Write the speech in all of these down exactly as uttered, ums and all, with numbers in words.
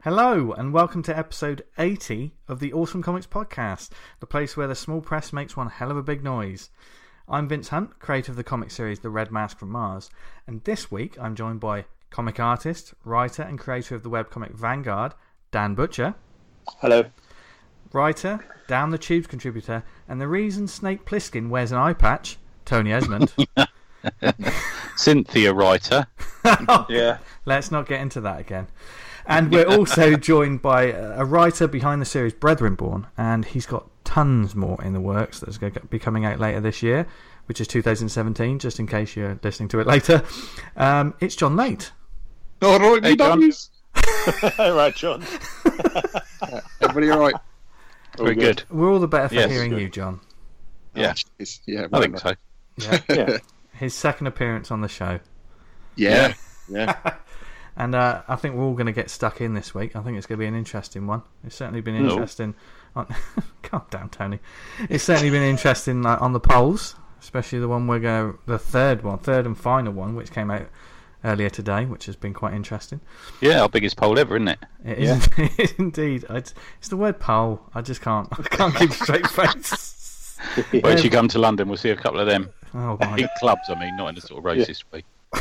Hello and welcome to episode eighty of the Awesome Comics Podcast, the place where the small press makes one hell of a big noise. I'm Vince Hunt, creator of the comic series The Red Mask from Mars, and this week I'm joined by comic artist, writer and creator of the webcomic Vanguard, Dan Butcher. Hello. Writer, Down the Tubes contributor, and the reason Snake Plissken wears an eye patch, Tony Esmond. Cynthia writer. Yeah. Let's not get into that again. And we're also joined by a writer behind the series Brethrenborn, and he's got tons more in the works that's going to be coming out later this year, which is two thousand seventeen, just in case you're listening to it later. Um, it's John Late. All right, Hey, John. Right, John. Everybody all right? Very good. We're all the better for Yes, hearing good. you, John. Yeah. Oh, jeez. yeah, I think whatever. so. Yeah. Yeah. His second appearance on the show. Yeah, yeah. And uh, I think we're all going to get stuck in this week. I think it's going to be an interesting one. It's certainly been No. interesting. On... Calm down, Tony. It's certainly been interesting like, on the polls, especially the one we're going, the third one, third and final one, which came out earlier today, which has been quite interesting. Yeah, our biggest poll ever, isn't it? It is, it is indeed. It's, it's the word poll. I just can't. I can't keep a straight face. Wait till you come to London, we'll see a couple of them. Oh my. In clubs, I mean, not in a sort of racist way.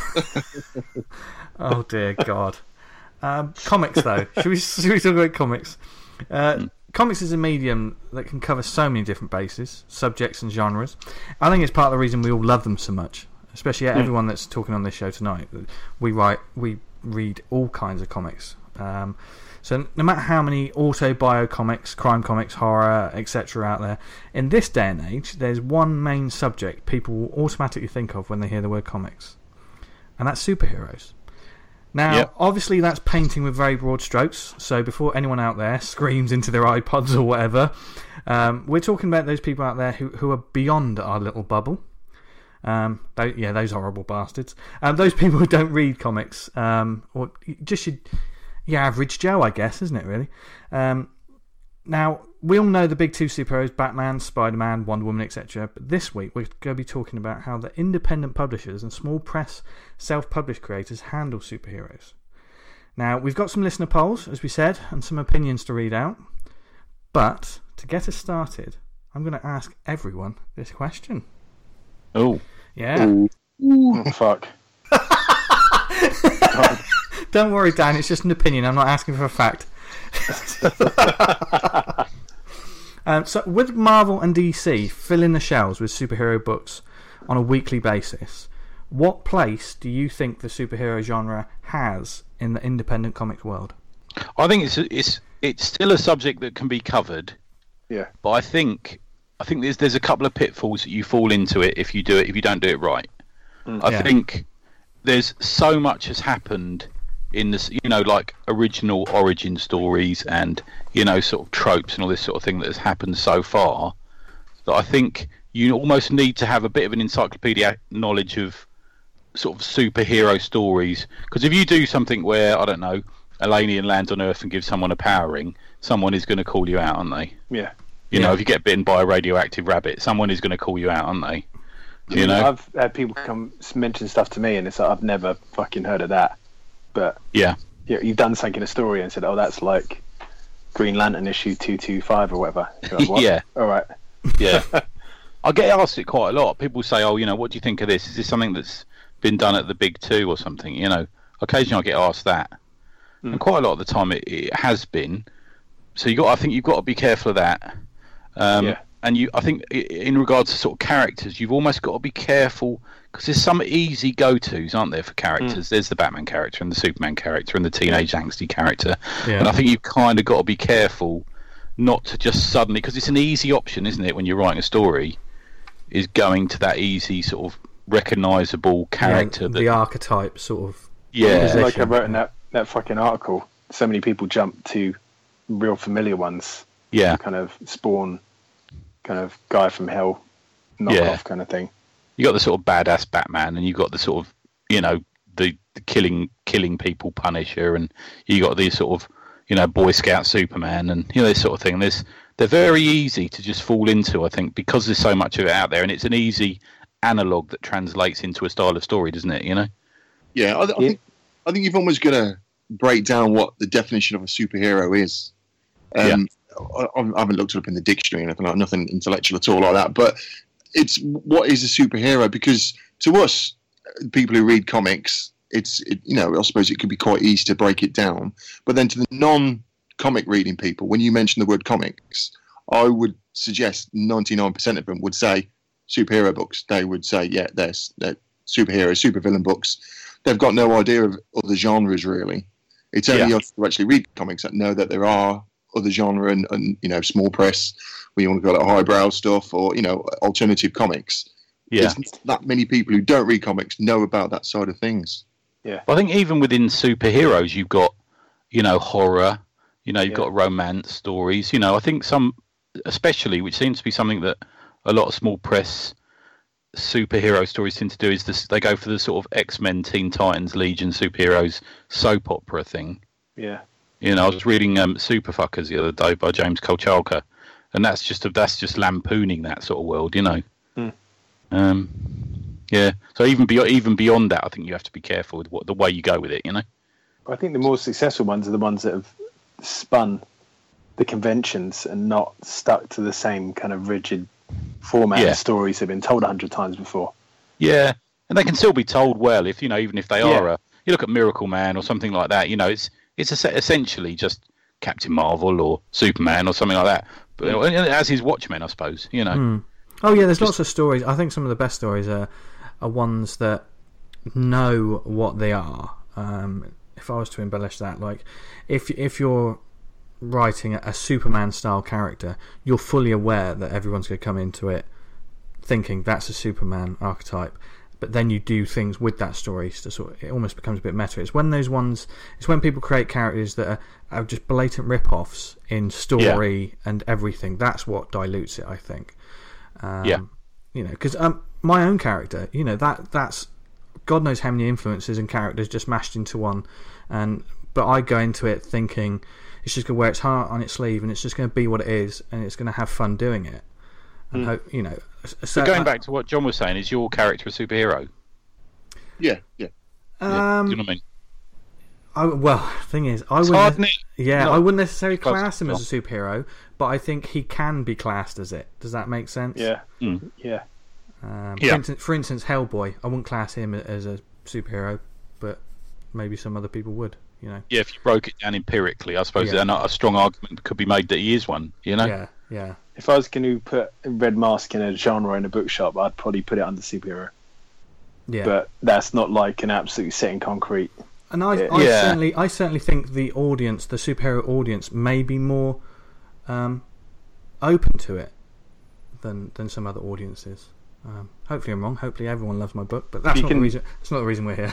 Oh dear God. Um, comics though. Should we, should we talk about comics? Uh, Mm. Comics is a medium that can cover so many different bases, subjects and genres. I think it's part of the reason we all love them so much, especially Mm. everyone that's talking on this show tonight. We write, we read all kinds of comics. Um, so no matter how many auto-bio comics, crime comics, horror, et cetera out there, in this day and age, there's one main subject people will automatically think of when they hear the word comics, and that's superheroes. Now, Yep. obviously that's painting with very broad strokes, so before anyone out there screams into their iPods or whatever, um, we're talking about those people out there who, who are beyond our little bubble. Um, they, yeah, those horrible bastards. Um, those people who don't read comics, um, or just your, your average Joe, I guess, isn't it, really? Um, now, we all know the big two superheroes, Batman, Spider-Man, Wonder Woman, et cetera. But this week, we're going to be talking about how the independent publishers and small press self-published creators handle superheroes. Now, we've got some listener polls, as we said, and some opinions to read out. But, to get us started, I'm going to ask everyone this question. Oh, Yeah. Ooh. Oh, fuck. Don't worry, Dan, it's just an opinion. I'm not asking for a fact. um, so, with Marvel and D C filling the shelves with superhero books on a weekly basis, what place do you think the superhero genre has in the independent comics world? I think it's it's it's still a subject that can be covered, Yeah. but I think I think there's there's a couple of pitfalls that you fall into it if you do it if you don't do it right. Mm. I Yeah. think there's so much has happened in this, you know, like original origin stories and, you know, sort of tropes and all this sort of thing that has happened so far that I think you almost need to have a bit of an encyclopedia knowledge of sort of superhero stories. Because if you do something where, I don't know, an alien lands on Earth and gives someone a power ring, someone is going to call you out, aren't they? Yeah. You Yeah. know, if you get bitten by a radioactive rabbit, someone is going to call you out, aren't they? I You mean, know? I've had people come mention stuff to me, and it's like I've never fucking heard of that. But Yeah. yeah, you've done something in a story and said, "Oh, that's like Green Lantern issue two two five or whatever." You're like, what? Yeah. All right. Yeah. I get asked it quite a lot. People say, oh, you know, what do you think of this? Is this something that's been done at the big two or something? You know, occasionally I get asked that. Mm. And quite a lot of the time it, it has been. So you got, I think you've got to be careful of that. Um, Yeah. And you, I think i- in regards to sort of characters, you've almost got to be careful because there's some easy go-tos, aren't there, for characters? There's the Batman character and the Superman character and the teenage angsty character. Yeah. And I think you've kind of got to be careful not to just suddenly, because it's an easy option, isn't it, when you're writing a story, is going to that easy sort of recognisable character. Yeah, that, the archetype sort of. yeah, Position. Like I wrote in that, that fucking article, so many people jump to real familiar ones. yeah. Kind of Spawn, kind of guy from hell, knockoff Yeah. kind of thing. You got the sort of badass Batman, and you got the sort of, you know, the, the killing killing people Punisher, and you got the sort of, you know, Boy Scout Superman, and you know, this sort of thing. There's they're very easy to just fall into, I think, because there's so much of it out there, and it's an easy analog that translates into a style of story, doesn't it? You know? Yeah, I, I Yeah. think I think you've almost got to break down what the definition of a superhero is. Um, I, I haven't looked it up in the dictionary or anything like nothing intellectual at all like that. But it's what is a superhero? Because to us, people who read comics, it's it, you know I suppose it could be quite easy to break it down. But then to the non-comic reading people, when you mention the word comics, I would suggest ninety-nine percent of them would say superhero books. They would say, yeah, they're, they're superhero, supervillain books. They've got no idea of other genres, really. It's only Yeah. us who actually read comics that know that there are other genre and, and you know, small press, where you want to call it highbrow stuff, or, you know, alternative comics. Yeah. There's not that many people who don't read comics know about that side of things. I think even within superheroes, you've got, you know, horror, you know, you've Yeah. got romance stories. You know, I think some, especially, which seems to be something that a lot of small press superhero stories tend to do, is this, they go for the sort of X-Men, Teen Titans, Legion superheroes soap opera thing. Yeah. You know, I was reading um, Superfuckers the other day by James Kolchalka, and that's just that's just lampooning that sort of world, you know. Hmm. Um, yeah. So even beyond even beyond that, I think you have to be careful with what the way you go with it, you know. I think the more successful ones are the ones that have spun the conventions and not stuck to the same kind of rigid format Yeah. of stories that have been told a hundred times before. Yeah, and they can still be told well if you know, even if they Yeah. are a. You look at Miracle Man or something like that. You know, it's it's es- essentially just Captain Marvel or Superman or something like that. But as his Watchmen, I suppose. You know. Hmm. Oh yeah, there's lots of stories. I think some of the best stories are are ones that know what they are. Um, if I was to embellish that, like if if you're writing a, a Superman style character, you're fully aware that everyone's going to come into it thinking that's a Superman archetype. But then you do things with that story to sort of, it almost becomes a bit meta. It's when those ones, it's when people create characters that are, are just blatant rip-offs in story and everything. That's what dilutes it, I think. Um, Yeah. You know, because um, my own character, you know, that that's God knows how many influences and characters just mashed into one. And but I go into it thinking it's just going to wear its heart on its sleeve and it's just going to be what it is and it's going to have fun doing it. And Mm. hope, you know. So But going I- back to what John was saying, is your character a superhero? Yeah, yeah. Yeah. Um, Do you know what I mean? I, well, thing is, I It's wouldn't. hard, isn't it? Yeah, No. I wouldn't necessarily Close class him to as a superhero, but I think he can be classed as it. Does that make sense? Yeah. Mm. Yeah. Um, Yeah. For, instance, for instance, Hellboy, I wouldn't class him as a superhero, but maybe some other people would. You know. Yeah, if you broke it down empirically, I suppose Yeah. a, a strong argument could be made that he is one. You know. Yeah, yeah. If I was going to put Red Mask in a genre in a bookshop, I'd probably put it under superhero. Yeah. But that's not like an absolute set in concrete. And I, Yeah. I Yeah. certainly, I certainly think the audience, the superhero audience, may be more um, open to it than than some other audiences. Um, hopefully, I'm wrong. Hopefully, everyone loves my book, but that's You not can- the reason. That's not the reason we're here.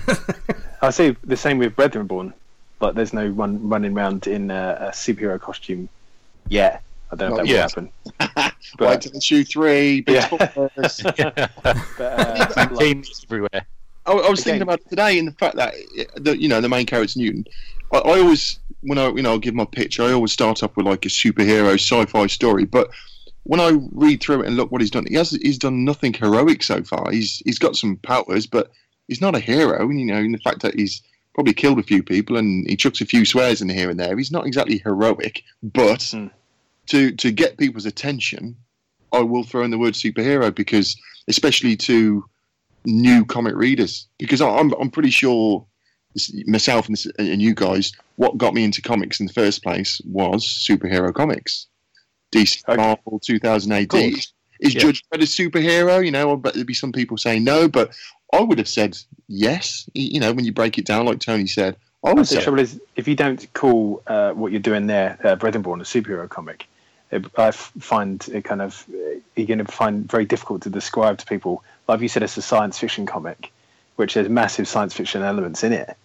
I say the same with Brethrenborn. Like, there's no one running around in a, a superhero costume yet. I don't know Not if that yet. will happen. Right But, to issue three. Big Yeah. spoilers. but uh, And like- teams everywhere. I, I was Again- thinking about it today in the fact that the, you know the main character Newton. I, I always when I you know give my pitch, I always start off with like a superhero sci-fi story. But when I read through it and look what he's done, he has he's done nothing heroic so far. He's he's got some powers, but he's not a hero. You know, in the fact that he's probably killed a few people and he chucks a few swears in here and there. He's not exactly heroic, but Hmm. to to get people's attention, I will throw in the word superhero because especially to new comic readers, because I'm I'm pretty sure this, myself and, this, and you guys, what got me into comics in the first place was superhero comics. D C Okay. Marvel two thousand A D. course. Is Yeah. Judge Dredd a superhero? You know, I bet there'd be some people saying no, but I would have said yes. You know, when you break it down, like Tony said, I would the say trouble is, if you don't call uh, what you're doing there, uh, Brethrenborn, a superhero comic, it, I f- find it kind of uh, you're going to find very difficult to describe to people. Like if you said it's a science fiction comic, which has massive science fiction elements in it,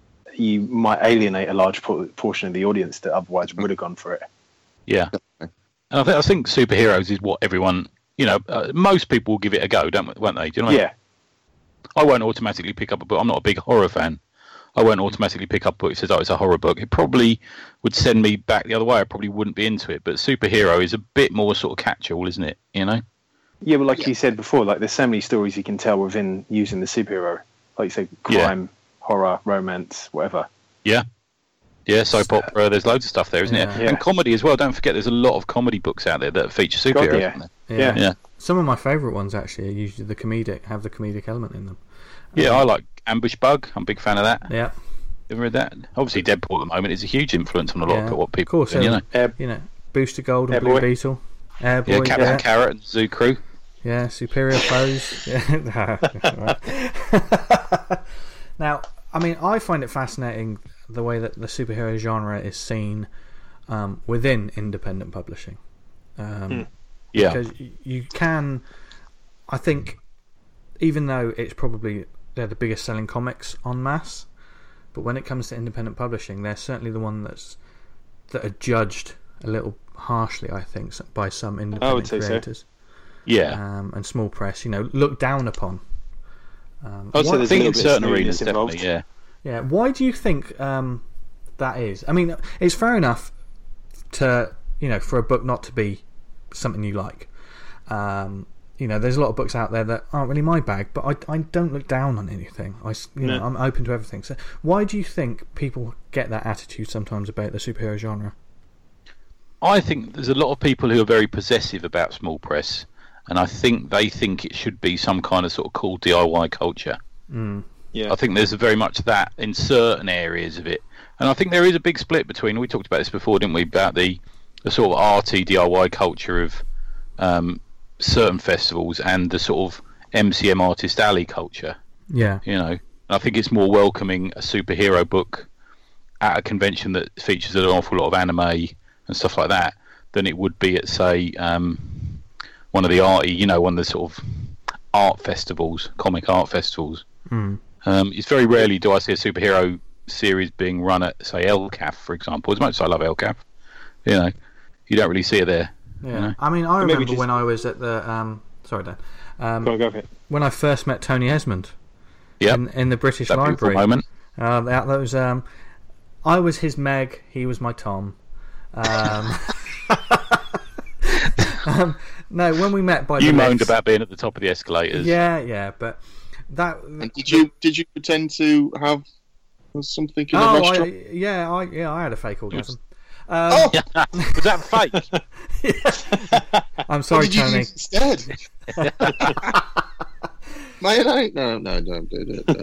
you might alienate a large por- portion of the audience that otherwise would have gone for it. Yeah. And I think, I think superheroes is what everyone, you know, uh, most people will give it a go, don't won't they? Do you know what I mean? Yeah, I won't automatically pick up a book. I'm not a big horror fan. I won't automatically pick up a book that says, oh, it's a horror book. It probably would send me back the other way. I probably wouldn't be into it. But superhero is a bit more sort of catch-all, isn't it? You know? yeah, but like Yeah. you said before, like there's so many stories you can tell within using the superhero, like you say, crime, horror, romance, whatever. Yeah. Yeah, soap opera. There's loads of stuff there, isn't Yeah. it? Yeah. And comedy as well. Don't forget, there's a lot of comedy books out there that feature superheroes. God, yeah. Isn't Yeah. Yeah. there? Yeah, Some of my favourite ones actually are usually the comedic, have the comedic element in them. yeah. I like Ambush Bug. I'm a big fan of that. Yeah, Ever read that? Obviously, Deadpool at the moment is a huge influence on a lot Yeah. of what of people. course. do, you know. Uh, You know, Booster Gold and Air Blue Boy. Beetle, Airboy, Yeah, yeah, Captain yeah, Carrot and Zoo Crew. Superior Foes. Yeah. Now, I mean, I find it fascinating the way that the superhero genre is seen um, within independent publishing. Um, Yeah, Because y- you can, I think, even though it's probably they're the biggest selling comics en masse, but when it comes to independent publishing, they're certainly the one that's that are judged a little harshly, I think, s- by some independent say so. creators yeah. um, and small press. You know, looked down upon. Um, I Also, why- there's a think in little bit of certain smoothness arenas, involved. definitely. Yeah. Yeah, why do you think um, that is? I mean, it's fair enough to you know for a book not to be something you like. Um, you know, there's a lot of books out there that aren't really my bag, but I, I don't look down on anything. I s- you know No. I'm open to everything. So why do you think people get that attitude sometimes about the superhero genre? I think there's a lot of people who are very possessive about small press, and I think they think it should be some kind of sort of cool D I Y culture. Mm. Yeah. I think there's very much that in certain areas of it, and I think there is a big split between. We talked about this before, didn't we? About the, the sort of arty D I Y culture of um, certain festivals and the sort of M C M artist alley culture. Yeah, You know, and I think it's more welcoming a superhero book at a convention that features an awful lot of anime and stuff like that than it would be at, say, um, one of the arty, you know, one of the sort of art festivals, comic art festivals. mm. Um, it's very rarely do I see a superhero series being run at, say, L C A F, for example. As much as I love L C A F, you know, you don't really see it there. yeah. You know? I mean, I Maybe remember just- when I was at the um, sorry, Dan, um, Go on, go for it. when I first met Tony Esmond Yep. in, in the British That beautiful Library. moment. Uh, that, that was um, I was his Meg, he was my Tom. Um, um, no, when we met by You the moaned lifts- about being at the top of the escalators. Yeah, yeah, but that. And did you did you pretend to have something in a Oh, I, restaurant? yeah, I yeah, I had a fake orgasm. Um, Oh, Was that fake? I'm what sorry, did you Tony. use instead? Mayonnaise? No, no, don't do it. No.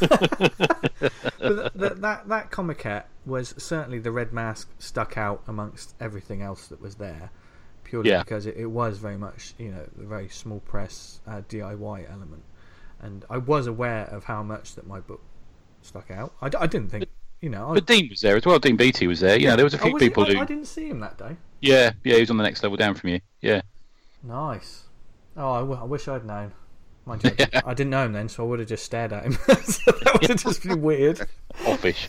But th- that that comiquette was certainly the red mask stuck out amongst everything else that was there, purely Yeah. because it, it was very much you know the very small press uh, D I Y element, and I was aware of how much that my book stuck out. I, d- I didn't think you know. I, But Dean was there as well. Dean Beattie was there. Yeah, there was a Oh, few was he? people I, who. I didn't see him that day. Yeah, yeah, he was on the next level down from you. Yeah. Nice. Oh, I, w- I wish I'd known. Mind you, I, didn't, I didn't know him then, so I would have just stared at him. So that would have just been weird. Offish.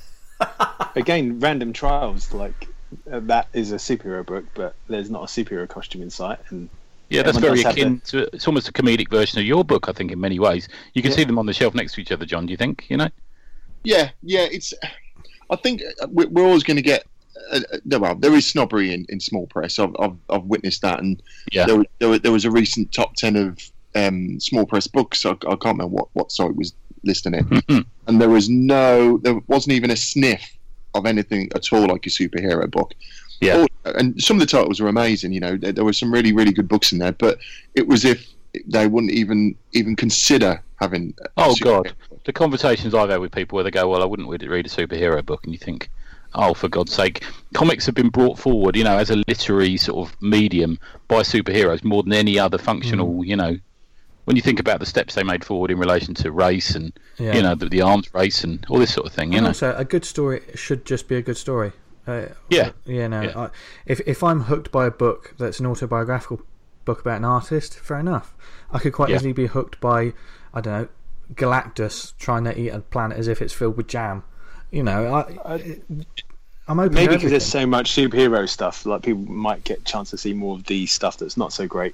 Again, random trials like uh, that is a superhero book, but there's not a superhero costume in sight, and Yeah, that's Everyone very does have akin to. It's almost a comedic version of your book, I think, in many ways. You can Yeah. see them on the shelf next to each other, John. Do you think? You know? Yeah, yeah. It's. I think we're we're always going to get. Uh, uh, well, there is snobbery in, in small press. I've, I've I've witnessed that, and Yeah. there, was- there was there was a recent top ten of um, small press books. I, I can't remember what what site was listing it, and there was no, there wasn't even a sniff of anything at all like a superhero book. Yeah. All- and some of the titles were amazing. You know, there, there were some really really good books in there, but it was if they wouldn't even even consider having. a Oh superhero God, book. the conversations I've had with people where they go, "Well, I wouldn't read read a superhero book," and you think, "Oh, for God's sake!" Comics have been brought forward, you know, as a literary sort of medium by superheroes more than any other functional. You know, when you think about the steps they made forward in relation to race and Yeah. you know the, the arms race and all this sort of thing, you And know. also, a good story should just be a good story. Uh, Yeah. You know, Yeah. I, if if I'm hooked by a book that's an autobiographical book about an artist, fair enough. I could quite Yeah. easily be hooked by, I don't know, Galactus trying to eat a planet as if it's filled with jam. You know, I, I- I'm open maybe to because there's everything. so much superhero stuff, like people might get a chance to see more of the stuff that's not so great.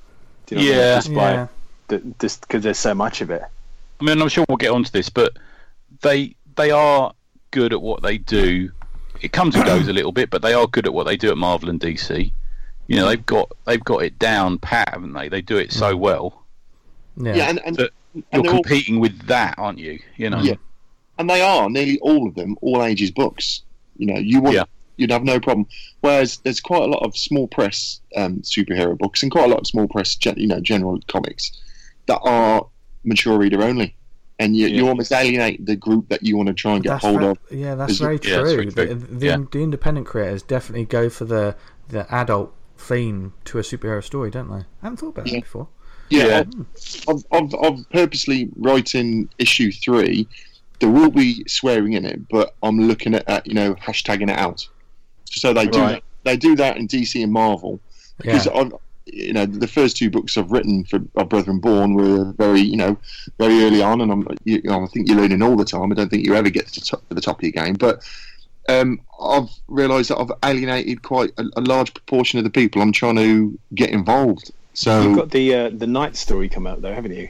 Do you know what I mean? Yeah. Just by Yeah. the, just because there's so much of it. I mean, I'm sure we'll get onto this, but they they are good at what they do. It comes and goes a little bit, but they are good at what they do at Marvel and D C. You know, they've got they've got it down pat, haven't they? They do it so well. Yeah. Yeah, and, and, So and You're they're all- competing with that, aren't you? You know. Yeah. and they are nearly all of them all ages books. You know, you would Yeah. you'd have no problem. Whereas there's quite a lot of small press um, superhero books and quite a lot of small press, gen- you know, general comics that are mature reader only, and you, Yeah. you almost alienate the group that you want to try and get That's hold ve- of. Yeah, that's Is- very Yeah, that's true. very The, true. the, Yeah. the independent creators definitely go for the the adult theme to a superhero story, don't they? I haven't thought about Yeah. that before. Yeah, Yeah. I've, I've, I've purposely writing issue three. There will be swearing in it, but I'm looking at, at you know hashtagging it out. So they do Right. that, they do that in D C and Marvel because Yeah. I've, you know the first two books I've written for of Brethren Born were very you know very early on, and I'm you know, I think you're learning all the time. I don't think you ever get to, top, to the top of your game, but um, I've realised that I've alienated quite a, a large proportion of the people I'm trying to get involved. So You've got the uh, the Night story come out though, haven't you?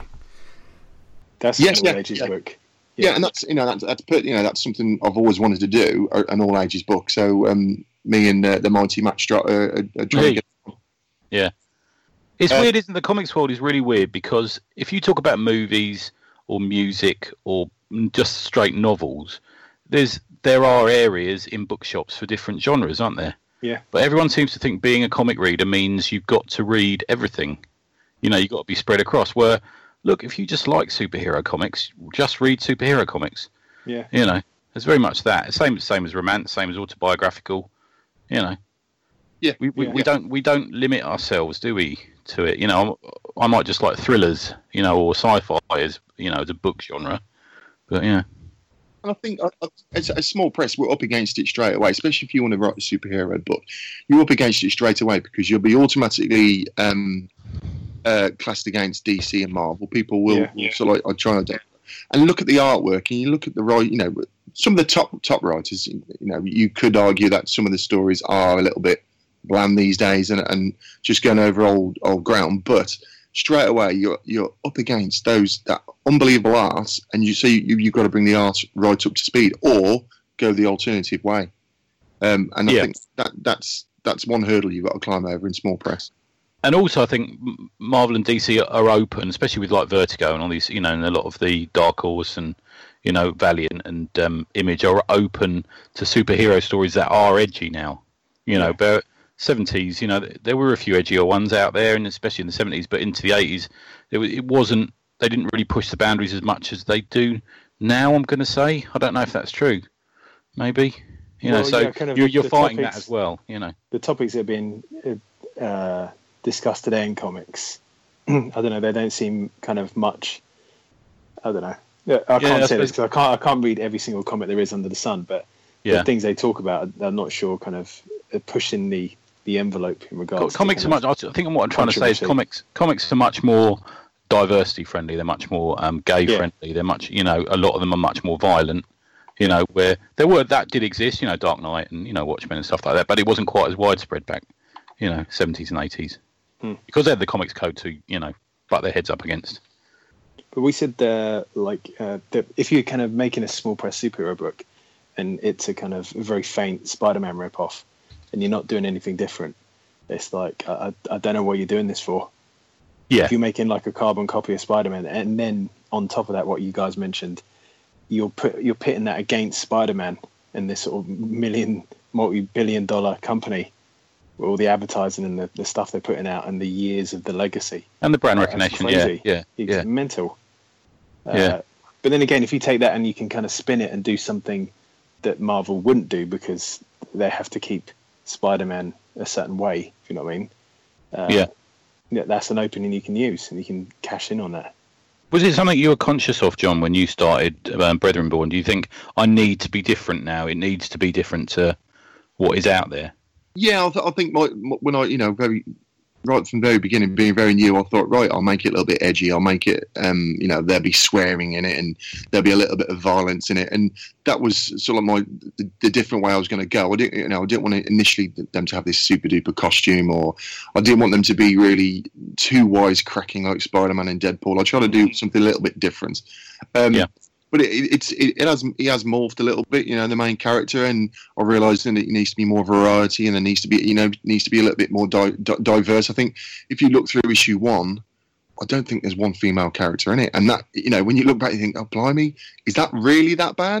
That's Yes, an all yeah, ages yeah. book. yeah, and that's you know that's that's put, you know that's something I've always wanted to do, a- an all ages book. So um, me and uh, the mighty Matt Strott are, are, are trying Hey. to get. It's Uh, weird, isn't it? The comics world is really weird because if you talk about movies or music or just straight novels, there's there are areas in bookshops for different genres, aren't there? Yeah. But everyone seems to think being a comic reader means you've got to read everything. You know, you've got to be spread across. Where, look, if you just like superhero comics, just read superhero comics. Yeah. You know, it's very much that. Same, same as romance, same as autobiographical. You know. Yeah, We we, yeah. we don't we don't limit ourselves, do we, to it? You know, I might just like thrillers, you know, or sci-fi as you know, the book genre. But yeah, And I think uh, uh, as a small press, we're up against it straight away, especially if you want to write a superhero book. You're up against it straight away because you'll be automatically um, uh, classed against D C and Marvel. People will, Yeah. will sort of like, try to and look at the artwork, and you look at the right, you know, some of the top top writers. You know, you could argue that some of the stories are a little bit bland these days and, and just going over old old ground, but straight away you're you're up against those that unbelievable art, and you see you, you've got to bring the art right up to speed or go the alternative way. Um, and I Yeah. think that that's that's one hurdle you've got to climb over in small press. and also I think M- Marvel and D C are open, especially with like Vertigo and all these, you know, and a lot of the Dark Horse and you know Valiant and um, Image are open to superhero stories that are edgy now. You know, but seventies, you know, there were a few edgier ones out there, and especially in the seventies. But into the eighties, it, wa- it wasn't. They didn't really push the boundaries as much as they do now. I'm going to say. I don't know if that's true. Maybe. You know, Well, so yeah, kind of you're, the- you're the fighting that topics- as well. You know. The topics that have been uh, uh, discussed today in comics, I don't know. They don't seem kind of much. I don't know. Yeah, I Yeah, can't I say this suppose- because I can't. I can't read every single comic there is under the sun. But Yeah. the things they talk about, I'm not sure. Kind of uh, pushing the the envelope in Co- regards. comics to are kind much. I think what I'm trying to say is controversy. comics. Comics are much more diversity friendly. They're much more um, gay Yeah. friendly. They're much. You know, a lot of them are much more violent. You know, where there were that did exist. You know, Dark Knight and you know Watchmen and stuff like that. But it wasn't quite as widespread back. You know, seventies and eighties, Hmm. because they had the comics code to you know butt their heads up against. But we said uh, like uh, that if you're kind of making a small press superhero book, and it's a kind of very faint Spider-Man ripoff, and you're not doing anything different, it's like I, I I don't know what you're doing this for. Yeah. If you're making like a carbon copy of Spider-Man, and then on top of that, what you guys mentioned, you're put you're pitting that against Spider-Man and this sort of million, multi-billion dollar company with all the advertising and the, the stuff they're putting out and the years of the legacy. And the brand That's recognition. Yeah. crazy. Yeah. It's Yeah. mental. Uh, Yeah. But then again, if you take that and you can kind of spin it and do something that Marvel wouldn't do because they have to keep Spider-Man a certain way, if you know what I mean. Uh, Yeah. yeah, that's an opening you can use and you can cash in on that. Was it something you were conscious of, John, when you started um, Brethren Born? Do you think I need to be different now? It needs to be different to what is out there. Yeah, I, th- I think my, my, when I, you know, very right from the very beginning, being very new, I thought, right, I'll make it a little bit edgy. I'll make it, um, you know, there'll be swearing in it, and there'll be a little bit of violence in it, and that was sort of my the, the different way I was going to go. I didn't, you know, I didn't want to initially them to have this super duper costume, or I didn't want them to be really too wisecracking like Spider-Man and Deadpool. I tried to do something a little bit different. Um, Yeah. But it, it's it, it has he has morphed a little bit, you know, the main character, and I realised that it needs to be more variety, and it needs to be, you know, needs to be a little bit more di- di- diverse. I think if you look through issue one, I don't think there's one female character in it, and that, you know, when you look back, you think, oh blimey, is that really that bad?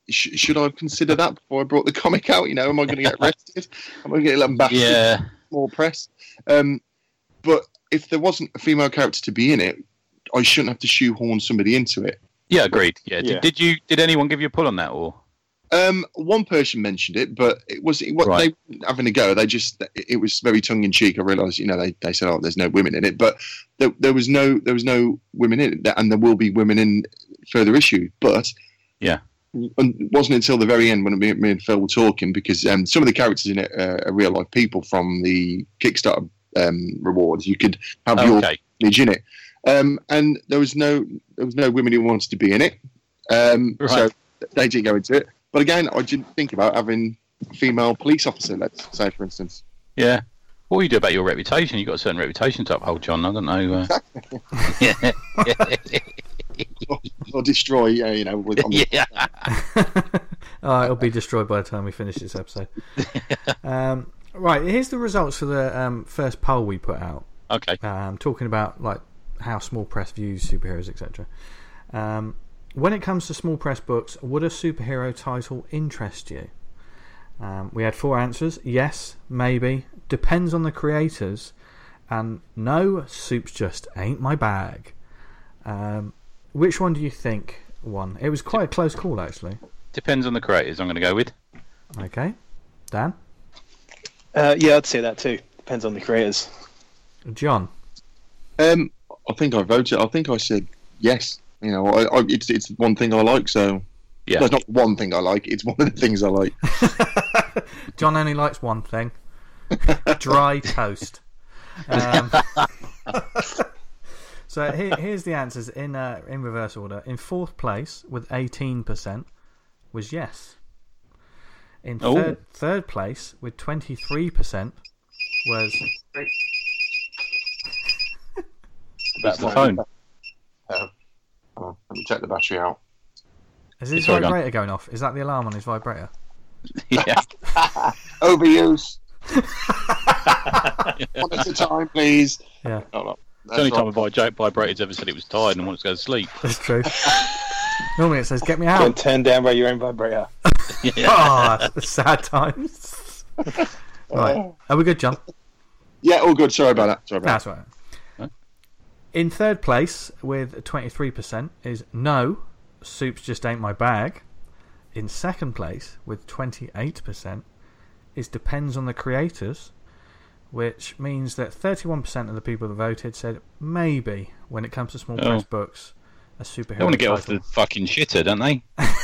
sh- should I consider that before I brought the comic out? You know, am I going to get arrested? Am I going to get lambasted? Yeah. More press. Um, but if there wasn't a female character to be in it, I shouldn't have to shoehorn somebody into it. Yeah, agreed. Yeah. Yeah. Did, did you? Did anyone give you a pull on that, or? Um, one person mentioned it, but it was it, what Right. they weren't having a go. They just it was very tongue in cheek. I realised, you know, they, they said, "Oh, there's no women in it," but there, there was no there was no women in it, and there will be women in further issues. But Yeah. it wasn't until the very end when me, me and Phil were talking, because um, some of the characters in it are, are real life people from the Kickstarter um, rewards. You could have Oh, your okay. image in it, um, and there was no there was no women who wanted to be in it, um, Right. so they didn't go into it. But again, I didn't think about having a female police officer, let's say, for instance. Yeah. What do you do about your reputation? You've got a certain reputation to uphold, John. I don't know. Uh... yeah. or, or destroy, yeah, you know. With, on the, yeah. Oh, it'll be destroyed by the time we finish this episode. um, right, here's the results for the um, first poll we put out. Okay. Um, talking about like how small press views superheroes, et cetera. Um, when it comes to small press books, would a superhero title interest you? Um, we had four answers: yes, maybe, depends on the creators, and no, soups just ain't my bag. Um, which one do you think won? It was quite a close call, actually. Depends on the creators. I'm going to go with. Okay, Dan, Uh, yeah, I'd say that too. Depends on the creators. John. um, I think I voted. I think I said yes. You know, I, I, it's it's one thing I like. So Yeah. no, it's not one thing I like. It's one of the things I like. John only likes one thing: dry toast. Um, so here, here's the answers in uh, in reverse order. In fourth place with eighteen percent was yes. In Oh. third third place with twenty-three percent was That's the phone. Uh, oh, let me check the battery out. is his Sorry, go on. vibrator going off? Is that the alarm on his vibrator? Yeah. Overuse. One at a time, please. Yeah, Oh, no. It's the only time a vibra- vibrator's ever said it was tired and wanted to go to sleep. that's true. Normally it says "get me Don't out." turn down by your own vibrator. Ah, sad times. Right, are we good, John? Yeah, all good. Sorry about that. Sorry about That's right. In third place with twenty-three percent is no, soups just ain't my bag. In second place with twenty-eight percent is depends on the creators, which means that thirty-one percent of the people that voted said maybe when it comes to small Oh. press books, a superhero They want to get off title. the fucking shitter, don't they?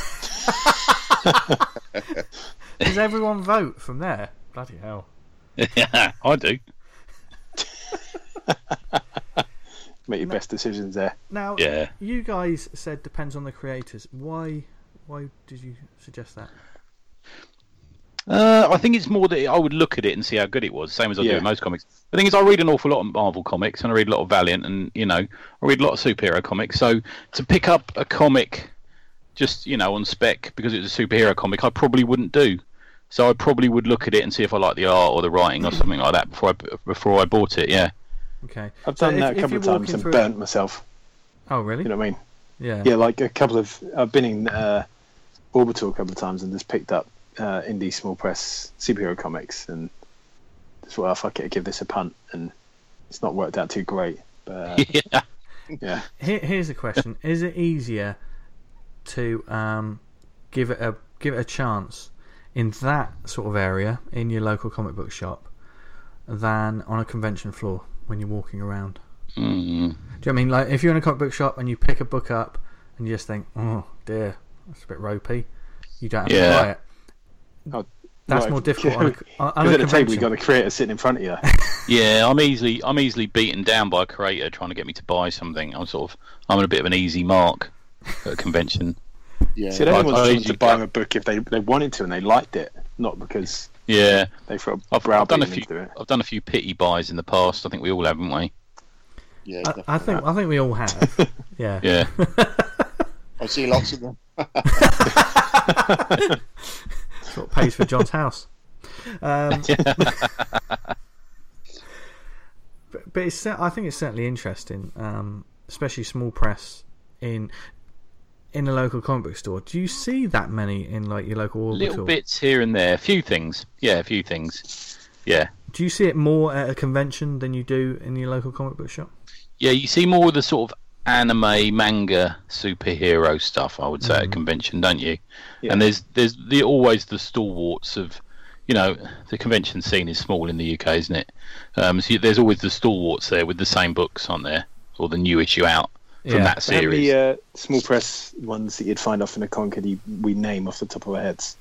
Does everyone vote from there? Bloody hell. Yeah, I do. Make your best decisions there. Now, Yeah. you guys said depends on the creators. Why Why did you suggest that? Uh, I think it's more that I would look at it and see how good it was, same as I do Yeah. with most comics. The thing is, I read an awful lot of Marvel comics, and I read a lot of Valiant, and you know, I read a lot of superhero comics. So to pick up a comic just you know on spec because it's a superhero comic, I probably wouldn't do. So I probably would look at it and see if I like the art or the writing or something like that before I before I bought it. Yeah. Okay. I've So done if- that if a couple you're of times walking and through- burnt myself. Oh, really? You know what I mean? Yeah. Yeah, like a couple of. I've been in uh, Orbital a couple of times and just picked up uh, indie small press superhero comics and just well, fuck it, give this a punt, and it's not worked out too great. But uh, yeah. yeah, Here, here's a question: is it easier to um, give it a give it a chance in that sort of area in your local comic book shop than on a convention floor when you're walking around? Mm. Do you know what I mean? Like if you're in a comic book shop and you pick a book up and you just think, oh dear, that's a bit ropey, you don't have Yeah. to buy it. Oh, That's right. more difficult on a, on a Because at the table convention. you got the creator sitting in front of you. Yeah, I'm easily I'm easily beaten down by a creator trying to get me to buy something. I'm sort of I'm on a bit of an easy mark at a convention. Yeah. See, they only I- want I someone usually to buy go- them a book if they, they wanted to and they liked it, not because Yeah, they throw a I've, brow I've done a beating few into it. I've done a few pity buys in the past. I think we all have, haven't we? Yeah, I, definitely. I think I think we all have. Yeah. Yeah. I see lots of them. That's what pays for John's house. Um, but, but it's, cer- I think it's certainly interesting, um, especially small press in in a local comic book store, do you see that many in like your local orbital? Little bits here and there, a few things. Yeah, a few things. Yeah. Do you see it more at a convention than you do in your local comic book shop? Yeah, you see more of the sort of anime, manga, superhero stuff, I would say, mm. at a convention, don't you? Yeah. And there's there's the, always the stalwarts of, you know, the convention scene is small in the U K, isn't it? Um, so there's always the stalwarts there with the same books on there, or the new issue out from yeah. that series. How many uh, small press ones that you'd find off in a con could you, we name off the top of our heads?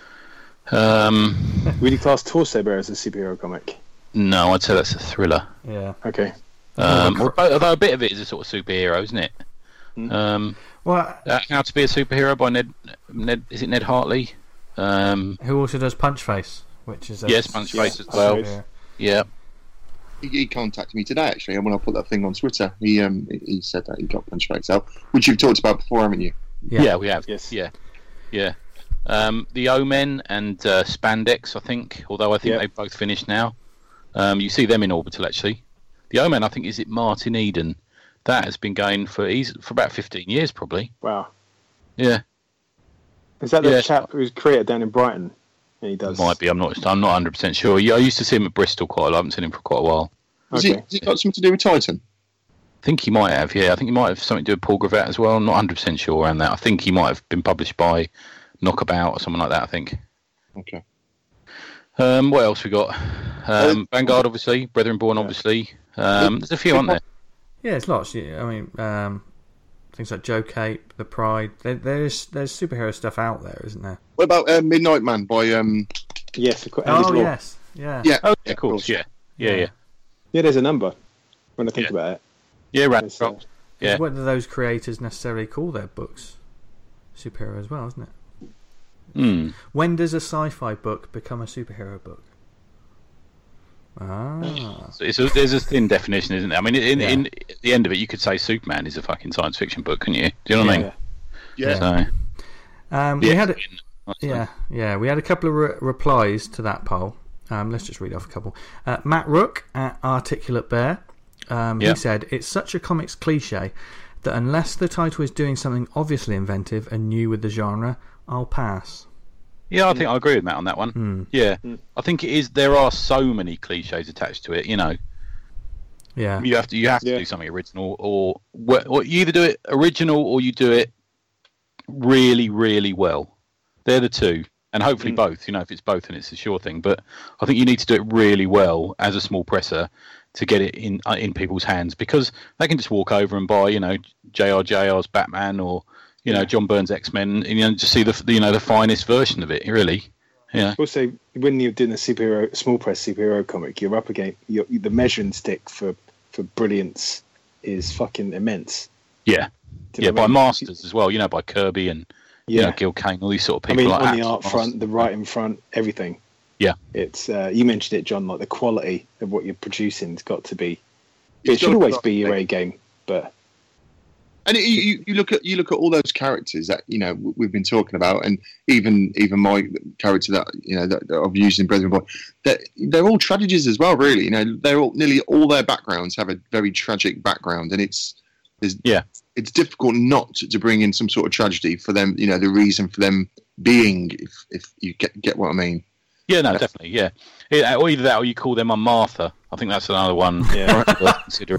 Um, Would you class Torso Bear as a superhero comic? No, I'd say that's a thriller. Yeah. Okay. Um, although a bit of it is a sort of superhero, isn't it? Mm. Um, well, uh, How to Be a Superhero by Ned. Ned is it Ned Hartley? Um, who also does Punch Face, which is a yes, Punch Face as well. Yeah. yeah. He, he contacted me today actually, and when I put that thing on Twitter, he um he said that he got Punch Face out, which you've talked about before, haven't you? Yeah, yeah we have. Yes. Yeah. Yeah. Um, the Omen and uh, Spandex, I think, although I think yep. they've both finished now. Um, you see them in Orbital, actually. The Omen, I think, is it Martin Eden? That has been going for he's, for about fifteen years, probably. Wow. Yeah. Is that the yeah. chap who's created down in Brighton? And he does. Might be. I'm not. I'm not one hundred percent sure. Yeah, I used to see him at Bristol quite a lot. I haven't seen him for quite a while. Has, okay. he, has he got something to do with Titan? I think he might have. Yeah, I think he might have something to do with Paul Gravatt as well. I'm not one hundred percent sure around that. I think he might have been published by Knockabout or something like that, I think. Okay. Um, what else we got? Um, Vanguard, obviously. Brethren Born, obviously. Um, there's a few, aren't there? Yeah, it's lots. Yeah, I mean, um, things like Joe Cape, The Pride. There, there's there's superhero stuff out there, isn't there? What about uh, Midnight Man by... Um... Yes, of course. Oh, yes. Yeah. Yeah, oh, yeah, of course. Yeah. Yeah, yeah. Yeah, there's a number when I think yeah. about it. Yeah, right. Uh, yeah. What do those creators necessarily call their books? Superhero as well, isn't it? Mm. When does a sci-fi book become a superhero book? Ah. So it's a, there's a thin definition, isn't there? I mean, in, yeah. in at the end of it, you could say Superman is a fucking science fiction book, couldn't you? Do you know what yeah. I mean? Yeah. So, um, we had a, yeah, yeah, we had a couple of re- replies to that poll. Um, let's just read off a couple. Uh, Matt Rook at Articulate Bear. Um, yeah. He said, "It's such a comics cliche that unless the title is doing something obviously inventive and new with the genre, I'll pass." Yeah, I think I agree with Matt on that one. Mm. Yeah, mm. I think it is. There are so many cliches attached to it. You know, yeah, you have to you have to yeah. do something original, or, or you either do it original or you do it really, really well. They're the two, and hopefully mm. both. You know, if it's both, then it's a sure thing. But I think you need to do it really well as a small presser to get it in uh, in people's hands, because they can just walk over and buy, you know, J R J R's Batman or, you know, yeah. John Byrne's X-Men, and you know, just see the, the you know the finest version of it, really. Yeah. Also, when you're doing a superhero, small press superhero comic, you're up against you're, the measuring stick for, for brilliance is fucking immense. Yeah. You know yeah, by I mean? masters as well. You know, by Kirby and yeah. you know, Gil Kane, all these sort of I people. mean, like on the art masters. front, the writing front, everything. Yeah. It's uh, you mentioned it, John. Like the quality of what you're producing has got to be. It's It should got- always be your A game, but And it, you, you look at you look at all those characters that you know we've been talking about, and even even my character that you know that, that I've used in Brethren Born, that they're all tragedies as well. Really, you know, they're all nearly all their backgrounds have a very tragic background, and it's it's, Yeah. it's difficult not to bring in some sort of tragedy for them. You know, the reason for them being, if if you get get what I mean. Yeah, no, definitely, yeah. yeah. Or either that, or you call them a Martha. I think that's another one. Yeah. worth considering.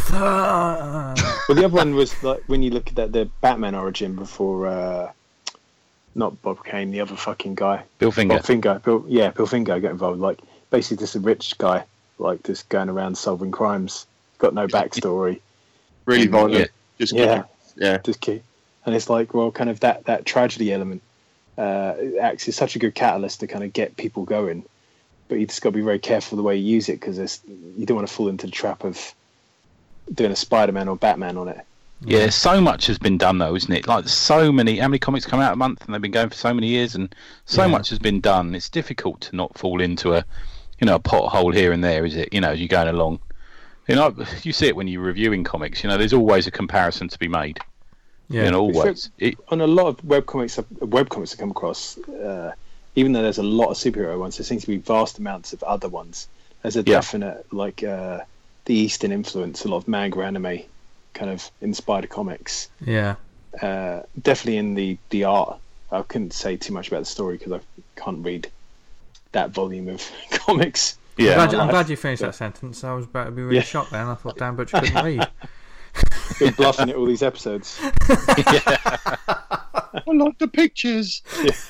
Martha. well, the other one was like when you look at that the Batman origin before, uh, not Bob Kane, the other fucking guy, Bill Finger. Bob Finger, Bill, yeah, Bill Finger got involved. Like basically just a rich guy, like just going around solving crimes, got no backstory, Really violent. Yeah. Just yeah, yeah. just key. And it's like, well, kind of that that tragedy element uh, acts as such a good catalyst to kind of get people going. But you just got to be very careful the way you use it, because you don't want to fall into the trap of doing a Spider-Man or Batman on it. Yeah, so much has been done though, isn't it? Like so many, how many comics come out a month, and they've been going for so many years, and so Yeah. much has been done. It's difficult to not fall into a, you know, a pothole here and there, is it? You know, as you're going along. You know, you see it when you're reviewing comics. You know, there's always a comparison to be made. Yeah. You know, always. It, On a lot of webcomics, webcomics I come across, uh, even though there's a lot of superhero ones, there seems to be vast amounts of other ones. There's a Yeah. definite, like, uh, the Eastern influence, a lot of manga anime kind of inspired comics. Yeah. uh, definitely in the the art. I couldn't say too much about the story because I can't read that volume of comics. Yeah, I'm glad, in I'm my glad life. you finished But- that sentence. I was about to be really Yeah. shocked then. I thought Dan Butcher couldn't read. Been bluffing it all these episodes. I like the pictures.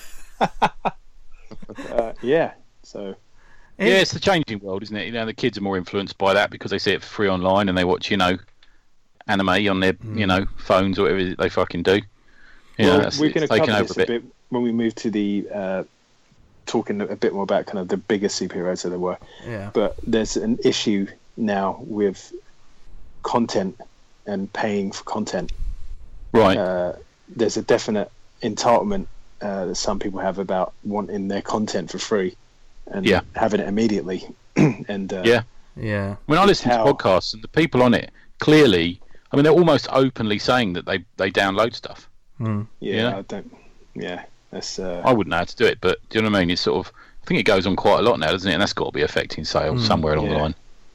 Uh, yeah. So Yeah, it's the changing world, isn't it? You know, the kids are more influenced by that because they see it for free online and they watch, you know, anime on their, you know, phones or whatever they fucking do. You know, well, that's, we're it's going to taken cover over this a a bit. bit when we move to the uh, talking a bit more about kind of the bigger superheroes that there were. Yeah. But there's an issue now with content and paying for content. Right. Uh, there's a definite entitlement uh, that some people have about wanting their content for free and Yeah. having it immediately. and uh, Yeah. Yeah. When I listen how- to podcasts and the people on it, clearly, I mean, they're almost openly saying that they, they download stuff. Mm. yeah, Yeah. I don't. Yeah, that's. Uh, I wouldn't know how to do it, but do you know what I mean? It's sort of, I think it goes on quite a lot now, doesn't it? And that's got to be affecting sales Mm, somewhere along the yeah. line.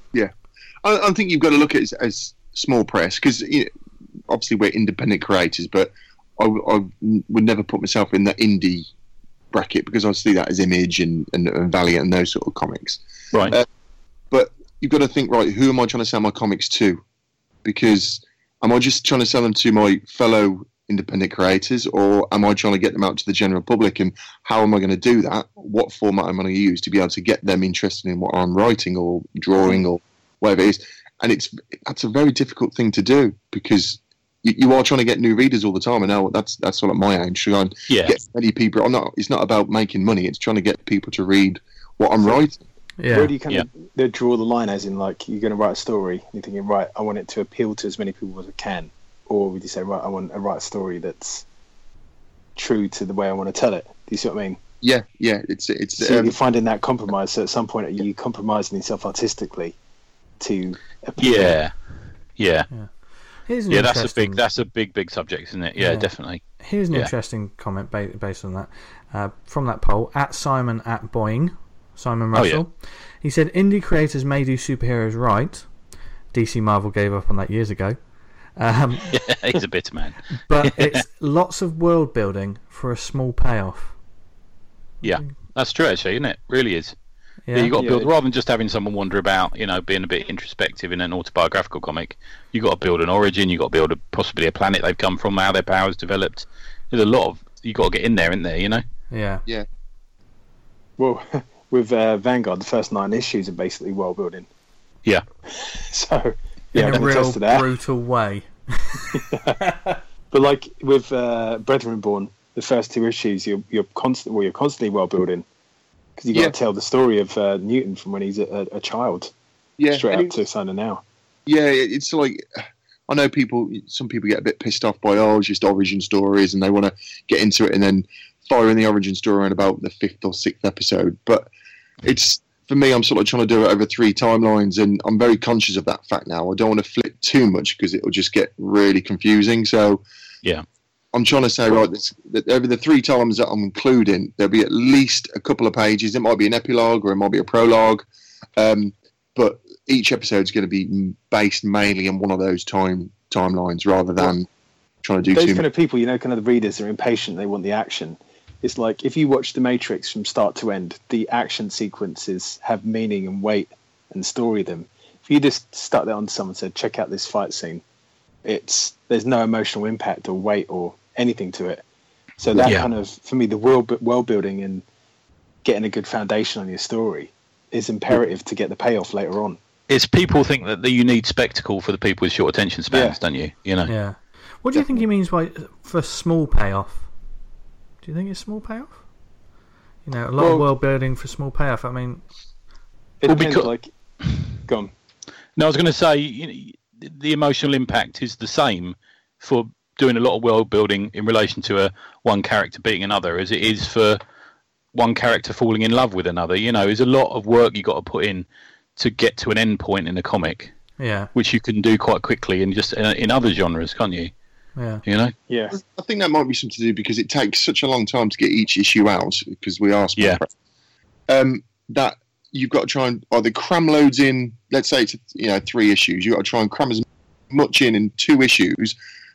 I, I think you've got to look at it as, as small press because you know, obviously we're independent creators, but I, w- I w- would never put myself in the indie bracket because I see that as Image and, and, and Valiant and those sort of comics. Right. Uh, But you've got to think, right, who am I trying to sell my comics to? Because am I just trying to sell them to my fellow independent creators or am I trying to get them out to the general public? And how am I going to do that? What format am I going to use to be able to get them interested in what I'm writing or drawing or whatever it is? And it's that's a very difficult thing to do because you, you are trying to get new readers all the time. And now that's that's all at my age. Try and Yeah. get as many people. I'm not. It's not about making money. It's trying to get people to read what I'm writing. Yeah. Where do you kind of they draw the line? As in, like, you're going to write a story, and you're thinking, right, I want it to appeal to as many people as I can, or would you say, right, I want to write a story that's true to the way I want to tell it? Do you see what I mean? Yeah, yeah. It's it's. So um, you're finding that compromise. So at some point, are you compromising yourself artistically to appeal? Yeah. Yeah. Here's an Yeah, that's a interesting- big, that's a big, big subject, isn't it? Yeah, Yeah. definitely. Here's an Yeah. interesting comment ba- based on that. Uh, from that poll, at Simon at Boeing, Simon Oh, yeah. Russell, he said, indie creators may do superheroes right. D C Marvel gave up on that years ago. Um, Yeah, he's a bitter man. but it's lots of world building for a small payoff. Yeah, that's true, actually, isn't it? Really is. Yeah, Yeah, you got to Yeah. build rather than just having someone wander about, you know, being a bit introspective in an autobiographical comic. You got to build an origin. You got to build a, possibly a planet they've come from, how their powers developed. There's a lot of you got to get in there, isn't there? You know. yeah. Well, with uh, Vanguard, the first nine issues are basically world building. Yeah. So yeah, In I a can real attest to that. brutal way. But like with uh, Brethren Born, the first two issues, you're you're constant, well, you're constantly world building because you got Yeah. to tell the story of uh, Newton from when he's a, a, a child yeah, straight and up it's- to kind of now. yeah. It's like I know people. Some people get a bit pissed off by oh, it's just origin stories, and they want to get into it and then fire in the origin story around about the fifth or sixth episode. But it's for me, I'm sort of trying to do it over three timelines, and I'm very conscious of that fact now. I don't want to flip too much because it will just get really confusing. So Yeah. I'm trying to say, right, this, that over the three times that I'm including, there'll be at least a couple of pages. It might be an epilogue or it might be a prologue. Um, but each episode's going to be based mainly on one of those time timelines rather than trying to do Those too kind much. of people, you know, kind of the readers are impatient. They want the action. It's like if you watch The Matrix from start to end, the action sequences have meaning and weight and story them. If you just stuck that on someone and said, check out this fight scene, it's there's no emotional impact or weight or anything to it. So that Yeah. kind of, for me, the world world building and getting a good foundation on your story is imperative to get the payoff later on. It's people think that the, you need spectacle for the people with short attention spans, Yeah. don't you? You know. Yeah. What do you think he means by for small payoff? Do you think it's small payoff? You know, a lot of Well- world building for small payoff. I mean, It Well, depends, becau- like, go on. No, I was going to say you know, the emotional impact is the same for doing a lot of world building in relation to a one character beating another as it is for one character falling in love with another. You know, there's a lot of work you got to put in to get to an end point in a comic, yeah, which you can do quite quickly in just in, in other genres, can't you? yeah, You know. Yeah. I think that might be something to do because it takes such a long time to get each issue out because we are small Yeah. press, um, that you've got to try and either cram loads in. Let's say it's you know three issues. You've got to try and cram as much in in two issues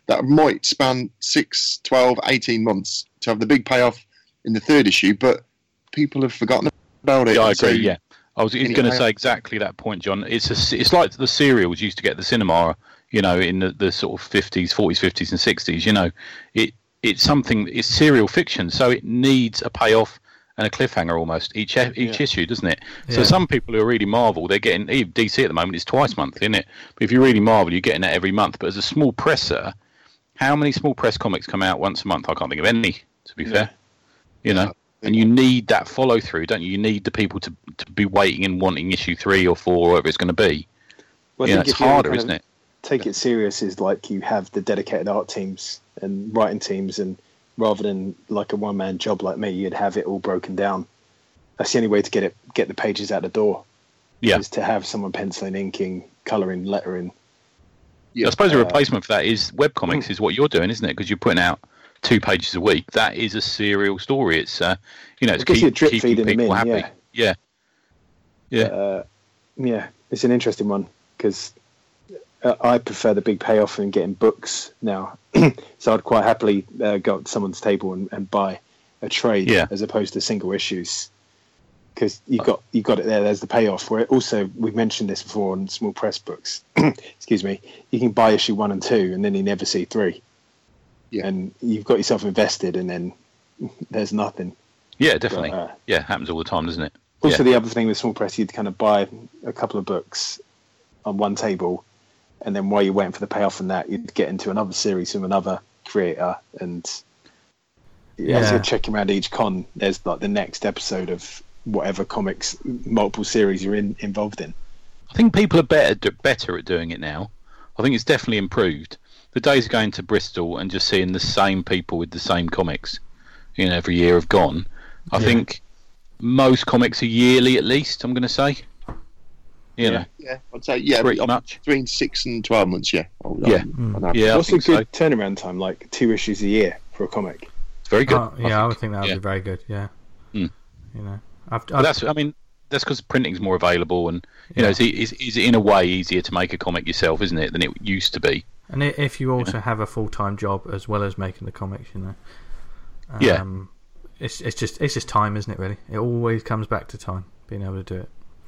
that might span six, twelve, eighteen months to have the big payoff in the third issue, but people have forgotten about it. Yeah, I agree. So, yeah, I was going to say exactly that point, John. It's a, it's like the serials used to get at the cinema, you know, in the, the sort of fifties, forties, fifties, and sixties. You know, it it's something. It's serial fiction, so it needs a payoff and a cliffhanger almost each each Yeah. issue, doesn't it? Yeah. So some people who are really Marvel, they're getting even D C at the moment. It's twice monthly, isn't it? But if you're really Marvel, you're getting that every month. But as a small presser, how many small press comics come out once a month? I can't think of any, to be Yeah. fair. You know, and you need that follow through, don't you? You need the people to to be waiting and wanting issue three or four or whatever it's going to be. Well, I You know, think it's if you harder, kind isn't of it? Take it serious is like you have the dedicated art teams and writing teams, and rather than like a one man job like me, you'd have it all broken down. That's the only way to get it get the pages out the door. Yeah. Is to have someone penciling, inking, colouring, lettering. Yeah. I suppose a Uh, replacement for that is webcomics, is what you're doing, isn't it? Because you're putting out two pages a week. That is a serial story. It's uh, you know, it's It gives you a keep, drip keeping feeding them people in, happy. yeah. Yeah, yeah, Uh, yeah, it's an interesting one because uh, I prefer the big payoff in getting books now. So I'd quite happily uh, go up to someone's table and, and buy a trade Yeah. as opposed to single issues. Because you got you got it there. There's the payoff. Where also we've mentioned this before on small press books. Excuse me. You can buy issue one and two, and then you never see three. Yeah. And you've got yourself invested, and then there's nothing. yeah, definitely. But, uh, yeah, happens all the time, doesn't it? Also, yeah. the other thing with small press, you'd kind of buy a couple of books on one table, and then while you're waiting for the payoff from that, you'd get into another series from another creator, and as Yeah. you're checking around each con, there's like the next episode of whatever comics, multiple series you're in involved in. I think people are better better at doing it now. I think it's definitely improved. The days of going to Bristol and just seeing the same people with the same comics, you know, every year have gone. I Yeah. think most comics are yearly at least, I'm going to say. You know, Yeah, I'd say yeah, pretty but much. between six and twelve months. Yeah, I would- Yeah. on average. Yeah, I What's a think good so. turnaround time? Like two issues a year for a comic. It's very good. Oh, yeah, I would think that would yeah. be very good. Yeah, Mm. you know, I've, But I've, that's, I mean, that's because printing's more available, and you know, Yeah. it's, it's, it's in a way easier to make a comic yourself, isn't it, than it used to be? and i- if you also have a full time job as well as making the comics, you know, um, Yeah. it's it's just it's just time, isn't it? Really, it always comes back to time, being able to do it.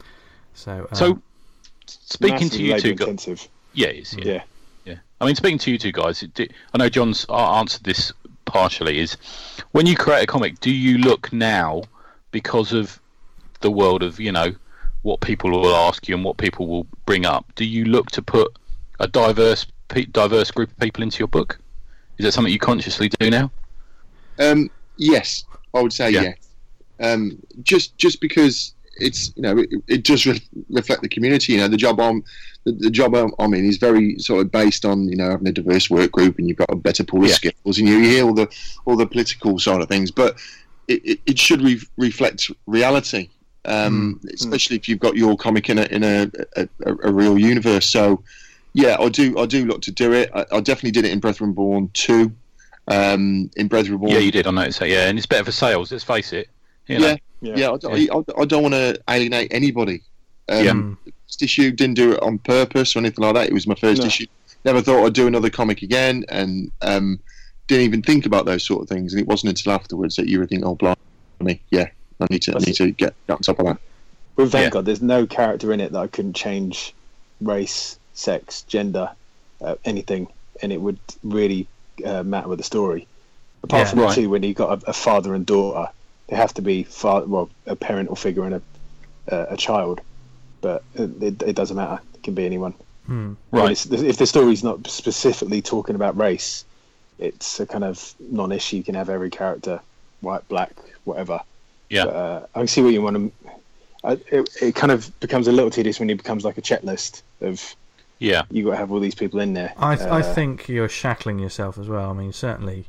So, um, So, speaking to Massively you two, labour guys, intensive. yeah, it is, yeah. Yeah. Yeah, I mean, speaking to you two guys, it do- I know John's a- answered this partially. Is when you create a comic, do you look now because of the world of, you know, what people will ask you and what people will bring up? Do you look to put a diverse pe- diverse group of people into your book? Is that something you consciously do now? Um, yes, I would say Yeah. yes. Um, just just because it's, you know, it, it does re- reflect the community. You know, the job I'm the, the job I'm, I'm in is very sort of based on, you know, having a diverse work group, and you've got a better pool of Yeah. skills, and you hear all the all the political side of things, but it, it, it should re- reflect reality. Um, especially if you've got your comic in a in a, a, a real universe. So, yeah, I do I do look to do it. I, I definitely did it in Brethren Born two. Um, in Brethren Born, Yeah, you did. I noticed that. Yeah, and it's better for sales. Let's face it. You know? yeah, Yeah. yeah. I, don't- I, I don't want to alienate anybody. Um, Yeah. mm, First issue, didn't do it on purpose or anything like that. It was my first No. issue. Never thought I'd do another comic again, and um, didn't even think about those sort of things. And it wasn't until afterwards that you would think, "Oh, blimey, yeah, I need to, I That's need to get, get on top of that." With Yeah. Vanguard, there's no character in it that I couldn't change race, sex, gender, uh, anything, and it would really uh, matter with the story. Apart Yeah. from Right. the two, when you've got a, a father and daughter, they have to be father, well, a parental figure and a uh, a child. But it, it doesn't matter; it can be anyone. mm, When Right. it's- if the story's not specifically talking about race, it's a kind of non-issue. You can have every character, white, black, whatever. Yeah. But, uh, I can see what you want to. I, it, it kind of becomes a little tedious when it becomes like a checklist of Yeah. you got to have all these people in there. I th- I Uh, think you're shackling yourself as well. I mean, certainly,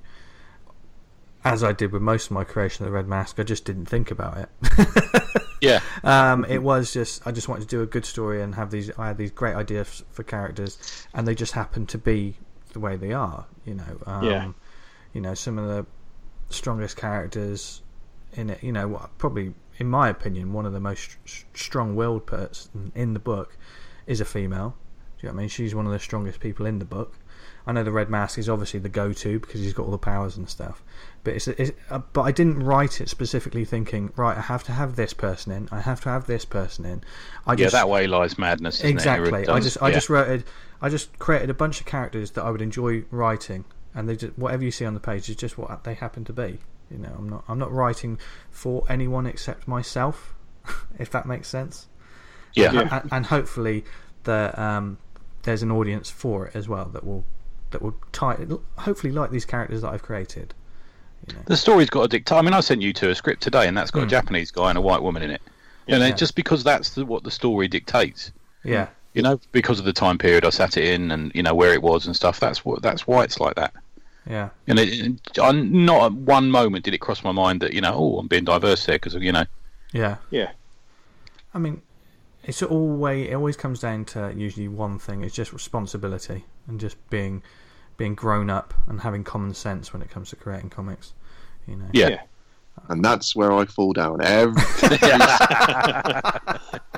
as I did with most of my creation of the Red Mask, I just didn't think about it. Yeah. Um, it was just I just wanted to do a good story and have these. I had these great ideas for characters, and they just happened to be the way they are. You know, um, Yeah. you know, some of the strongest characters in it. You know, what- probably in my opinion, one of the most sh- strong-willed person in the book is a female. Do you know what I mean? She's one of the strongest people in the book. I know the Red Mask is obviously the go-to because he's got all the powers and stuff. But it's, it's uh, but I didn't write it specifically thinking, right, I have to have this person in, I have to have this person in. I just, yeah, that way lies madness. Isn't exactly. It? It really I does. just I yeah. just wrote it. I just created a bunch of characters that I would enjoy writing, and they just, whatever you see on the page is just what they happen to be. You know, I'm not I'm not writing for anyone except myself, if that makes sense. Yeah, and, yeah. and, and hopefully the um, there's an audience for it as well that will that will tie hopefully like these characters that I've created. You know. The story's got a dictate. I mean, I sent you to a script today, and that's got Mm. a Japanese guy and a white woman in it. You know, Yeah. just because that's the, what the story dictates. Yeah, You know, because of the time period I sat it in, and you know where it was and stuff. That's what. That's why it's like that. yeah, And it, it, I, not at one moment did it cross my mind that you know, oh, I'm being diverse there because you know. yeah. Yeah. I mean, it's always it always comes down to usually one thing. It's just responsibility and just being being grown up and having common sense when it comes to creating comics. You know. Yeah. Yeah. And that's where I fall down every Yeah.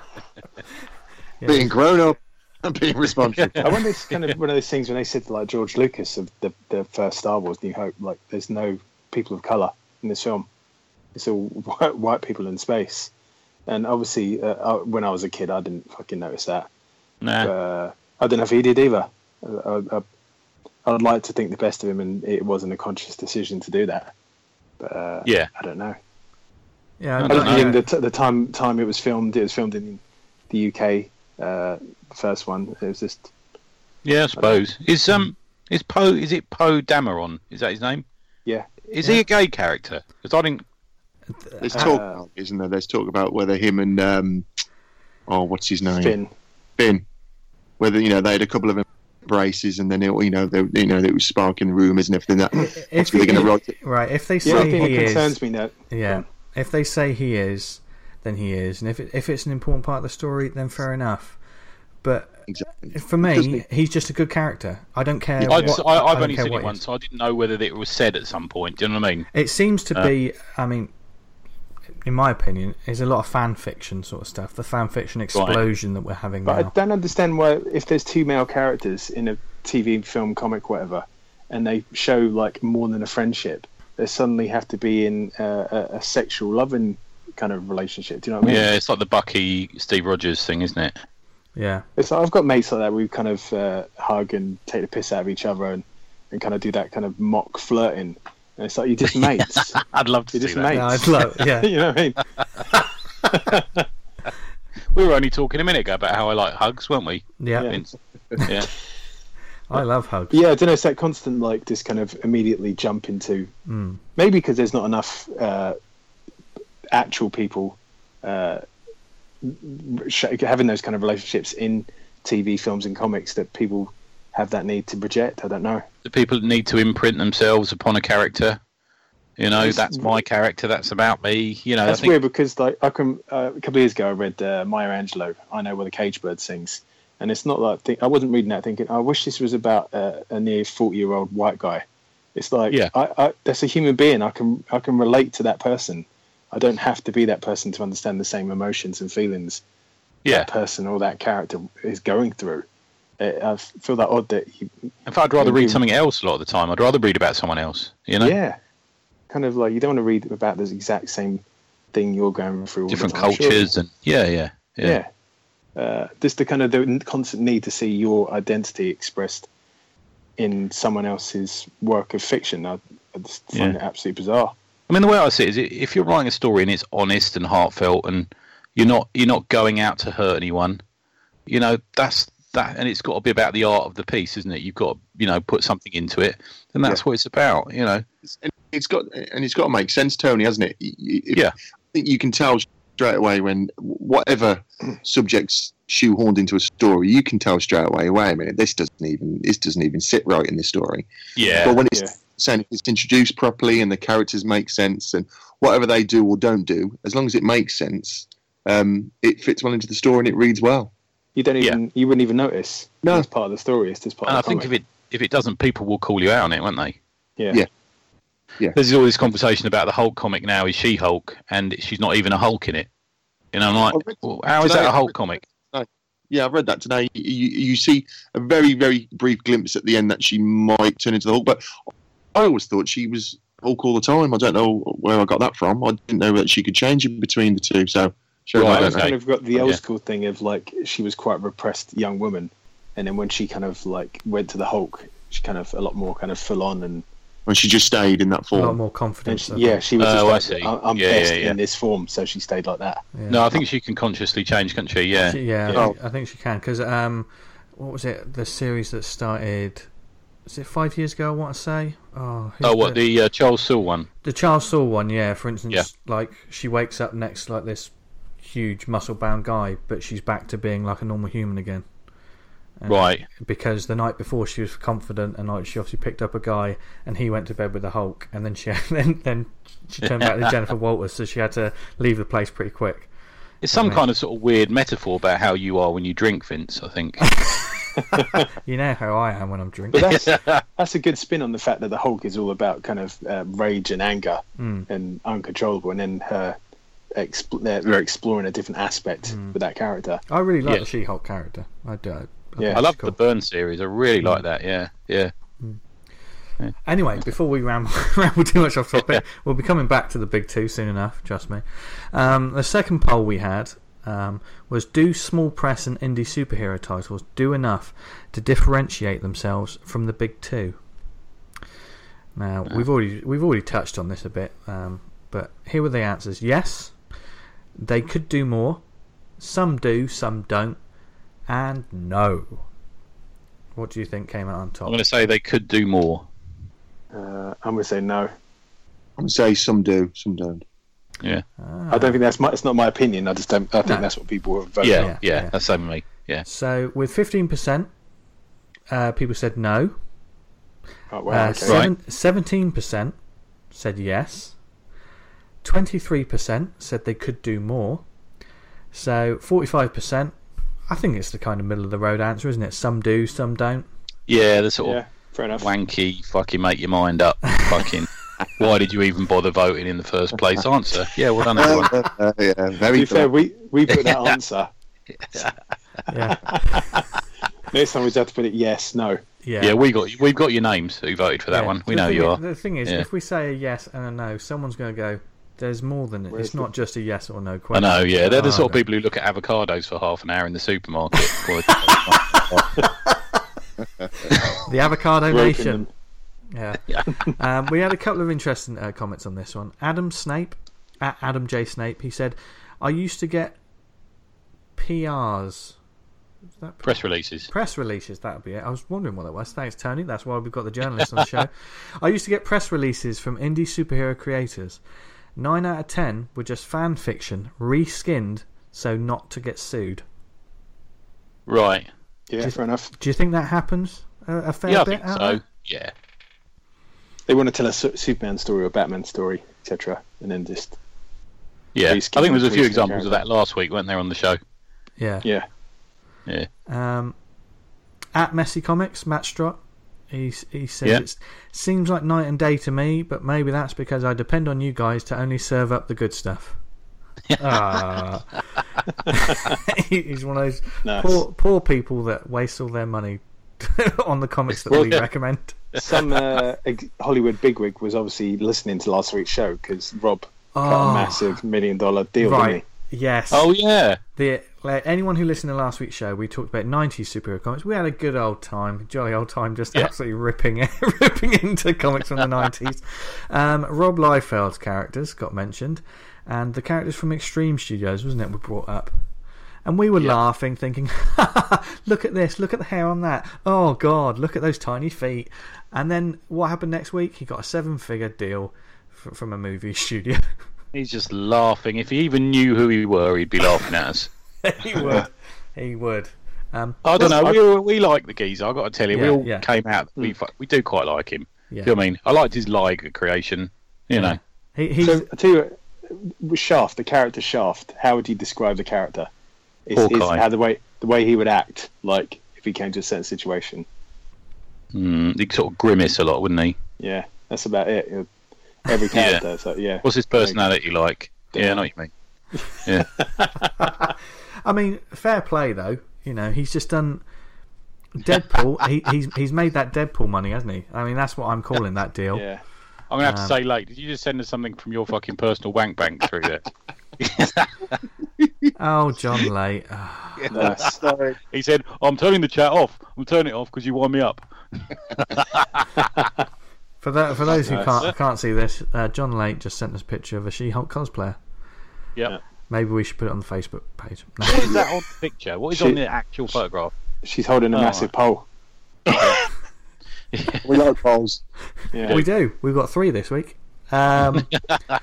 being grown up and being responsible. I wonder if it's kind of one of those things when they said to like George Lucas of the, the first Star Wars, New Hope, like there's no people of colour in this film. It's all white, white people in space. And obviously, uh, I, when I was a kid, I didn't fucking notice that. Nah. Uh, I don't know if he did either. I, I, I'd like to think the best of him, and it wasn't a conscious decision to do that. But uh, Yeah. I don't know. Yeah, I I I don't don't know. think the, t- the time time it was filmed, it was filmed in the U K. Uh, the first one, it was just Yeah, I suppose. Is um is Poe is it Poe Dameron? Is that his name? yeah. Is he a gay character? Because I didn't. There's talk, Uh, about, isn't there? There's talk about whether him and um, oh, what's his name? Finn. Finn. Whether you know they had a couple of embraces, and then it, you know they, you know it was sparking rumours and everything. That if they're going to write it. right, if they The say only thing he that concerns is, me now. yeah, if they say he is, then he is, and if it, if it's an important part of the story, then fair enough. But Exactly. for me, he's just a good character. I don't care. I'd, what, I, I've don't only care seen what it he once, is. so I didn't know whether it was said at some point. Do you know what I mean? It seems to Uh, be. I mean, in my opinion, is a lot of fan fiction sort of stuff. The fan fiction explosion that we're having But I now. don't understand why, if there's two male characters in a T V, film, comic, whatever, and they show like more than a friendship, they suddenly have to be in uh, a, a sexual loving kind of relationship. Do you know what I mean? Yeah, it's like the Bucky Steve Rogers thing, isn't it? Yeah, It's like, I've got mates like that. We kind of uh, hug and take the piss out of each other and, and kind of do that kind of mock flirting. And it's like you're just mates. I'd love to You're see just that. mates. no, I'd love, yeah, You know what I mean? We were only talking a minute ago about how I like hugs, weren't we? yeah. Yeah. Vince? Yeah. I love hugs. But yeah, I don't know. It's that constant like just kind of immediately jump into Mm. maybe because there's not enough uh, actual people uh, sh- having those kind of relationships in T V, films, and comics that people have that need to project. I don't know. The people need to imprint themselves upon a character. You know, It's- that's my character. That's about me. You know, That's I think weird because like I can uh, a couple of years ago I read uh, Maya Angelou. I Know Where the Cage Bird Sings, and it's not like think, I wasn't reading that thinking I wish this was about uh, a near forty year old white guy. It's like Yeah. I, I, that's a human being. I can I can relate to that person. I don't have to be that person to understand the same emotions and feelings yeah. that person or that character is going through. It, I feel that odd that you, In fact, I'd rather Maybe- read something else a lot of the time. I'd rather read about someone else. You know, yeah, kind of like you don't want to read about the exact same thing you're going through. All different the time, surely. cultures and yeah, yeah, yeah. Yeah. Uh, just the kind of the constant need to see your identity expressed in someone else's work of fiction. I, I just find Yeah. it absolutely bizarre. I mean, the way I see it is, if you're writing a story and it's honest and heartfelt, and you're not you're not going out to hurt anyone, you know, that's that, and it's got to be about the art of the piece, isn't it? You've got to, you know, put something into it, and that's Yeah. what it's about, you know. And it's got and it's got to make sense, Tony, hasn't it? If, Yeah. I think you can tell straight away when whatever subject's shoehorned into a story, you can tell straight away. Wait a minute, this doesn't even this doesn't even sit right in this story. Yeah, But when it's Yeah. saying if it's introduced properly and the characters make sense and whatever they do or don't do, as long as it makes sense, um, it fits well into the story and it reads well. You don't Yeah. even you wouldn't even notice. No. It's part of the story. It's just part and I of the think comic. if it if it doesn't, people will call you out on it, won't they? yeah. Yeah. Yeah. There's all this conversation about the Hulk comic now. Is she Hulk, and she's not even a Hulk in it? You know, I'm like, I read- well, how is today that a I Hulk read- comic? Yeah, I've read that today. You, you see a very, very brief glimpse at the end that she might turn into the Hulk, but I always thought she was Hulk all the time. I don't know where I got that from. I didn't know that she could change in between the two. So, sure, Well, I I don't was know. kind of got the old Yeah. school thing of like she was quite a repressed young woman, and then when she kind of like went to the Hulk, she kind of a lot more kind of full on and, When she just stayed in that A lot form. more and confidence. she, I yeah, think. she was Oh, I just like, see. "I- I'm Yeah, best yeah, yeah. in this form," so she stayed like that. Yeah. No, I think she can consciously change, can't she? Yeah. She- yeah, Yeah. I, think, I think she can because um, what was it? The series that started. Was it five years ago? I want to say. Oh, who's Oh, what the, the uh, Charles Soule one? the Charles Soule one? Yeah, for instance, Yeah. like she wakes up next to, like this huge muscle-bound guy, but she's back to being like a normal human again. And Right. Because the night before she was confident, and like she obviously picked up a guy, and he went to bed with the Hulk, and then she then then she turned back to Jennifer Walters, so she had to leave the place pretty quick. It's some Okay. kind of sort of weird metaphor about how you are when you drink, Vince. I think. You know how I am when I'm drinking. But that's that's a good spin on the fact that the Hulk is all about kind of uh, rage and anger Mm. and uncontrollable, and then her expl- they're, they're exploring a different aspect Mm. with that character. I really like Yeah. the She-Hulk character. I do. I Yeah. think I love she's the cool. Burn series. I really like that. Yeah, yeah. Anyway, before we ramble, ramble too much off topic, we'll be coming back to the big two soon enough, trust me. Um, the second poll we had um, was, do small press and indie superhero titles do enough to differentiate themselves from the big two? Now, we've already we've already touched on this a bit, um, but here were the answers. Yes, they could do more. Some do, some don't. And no. What do you think came out on top? I'm going to say they could do more. Uh, I'm going to say no. I'm going to say some do, some don't. Yeah, Ah. I don't think that's my. It's not my opinion. I just don't. I think No. that's what people have voted yeah, on. yeah. yeah. That's same with me. Yeah. So with fifteen percent, uh, people said no. Oh, wow, Uh, okay. seven, seventeen percent said yes. Twenty-three percent said they could do more. So forty-five percent. I think it's the kind of middle of the road answer, isn't it? Some do, some don't. Yeah, the sort Yeah, fair enough. of wanky, fucking make your mind up, fucking. Why did you even bother voting in the first place? Answer. Yeah, well done, everyone. Uh, yeah, To very be fair, fair. we, we put that answer. Yeah, Next time we just have to put it yes, no. yeah. Yeah, we got we've got your names who voted for that Yeah. one. We The know thing you is- are. The thing is, Yeah. if we say a yes and a no, someone's going to go, there's more than it. Where's It's the- not just a yes or no I question. know. Yeah, they're the Oh, sort of no. people who look at avocados for half an hour in the supermarket. The Avocado Broken Nation. them. Yeah. Yeah. um, we had a couple of interesting uh, comments on this one. Adam Snape, at Adam J Snape, he said, "I used to get P Rs, is that Press releases. press releases. That would be it. I was wondering what that was. Thanks, Tony. That's why we've got the journalist on the show. I used to get press releases from indie superhero creators. Nine out of ten were just fan fiction, reskinned so not to get sued. Right. Yeah, fair enough. Do you think that happens a, a fair Yeah, I bit think out so. there? Yeah. They want to tell a Su- Superman story or Batman story, et cetera, and then just Yeah. I Reskin- think there was a few reskin examples of character. that last week, weren't there, on the show? Yeah. yeah. Yeah. Um, at Messy Comics, Matt Strott, he he says Yeah. it seems like night and day to me, but maybe that's because I depend on you guys to only serve up the good stuff. Ah. He's one of those Nice. poor poor people that waste all their money on the comics that Well, we yeah. recommend. Some uh, ex- Hollywood bigwig was obviously listening to last week's show because Rob got Oh, a massive million dollar deal, right. didn't Yes. Oh yeah. The like, anyone who listened to last week's show, we talked about nineties superhero comics. We had a good old time, jolly old time, just Yeah. absolutely ripping ripping into comics from the nineties. Um, Rob Liefeld's characters got mentioned, and the characters from Extreme Studios, wasn't it, were brought up. And we were Yeah. laughing, thinking, look at this, look at the hair on that. Oh, God, look at those tiny feet. And then what happened next week? He got a seven-figure deal f- from a movie studio. He's just laughing. If he even knew who we were, he'd be laughing at us. He would. He would. Um, I don't know. We, we like the geezer. I've got to tell you, we Yeah, all yeah. came out. We fu- we do quite like him. yeah. Do you know what I mean? I liked his Liger creation. You know, He, he? he's, So, I tell you what, with Shaft, the character Shaft, how would you describe the character? Is, is Hawkeye. how the way the way he would act, like if he came to a certain situation. mm, he'd sort of grimace a lot, wouldn't he? Yeah, that's about it. You know, every Yeah. character, so yeah. What's his personality like? Yeah, I know what you mean. Yeah, I mean, fair play though. You know, he's just done Deadpool. he, he's he's made that Deadpool money, hasn't he? I mean, that's what I'm calling that deal. Yeah. I'm gonna have Um, to say, late. Did you just send us something from your fucking personal wank bank through there? Oh, John Late. No, Sorry. He said, oh, "I'm turning the chat off. I'm turning it off because you wind me up." For that, for those who Nice. can't can't see this, uh, John Late just sent us a picture of a She-Hulk cosplayer. Yep. Yeah. Maybe we should put it on the Facebook page. No. What is that on the picture? What is She- on the actual photograph? she's holding a Oh, massive pole. We like polls. Yeah. We do. We've got three this week. Um, uh,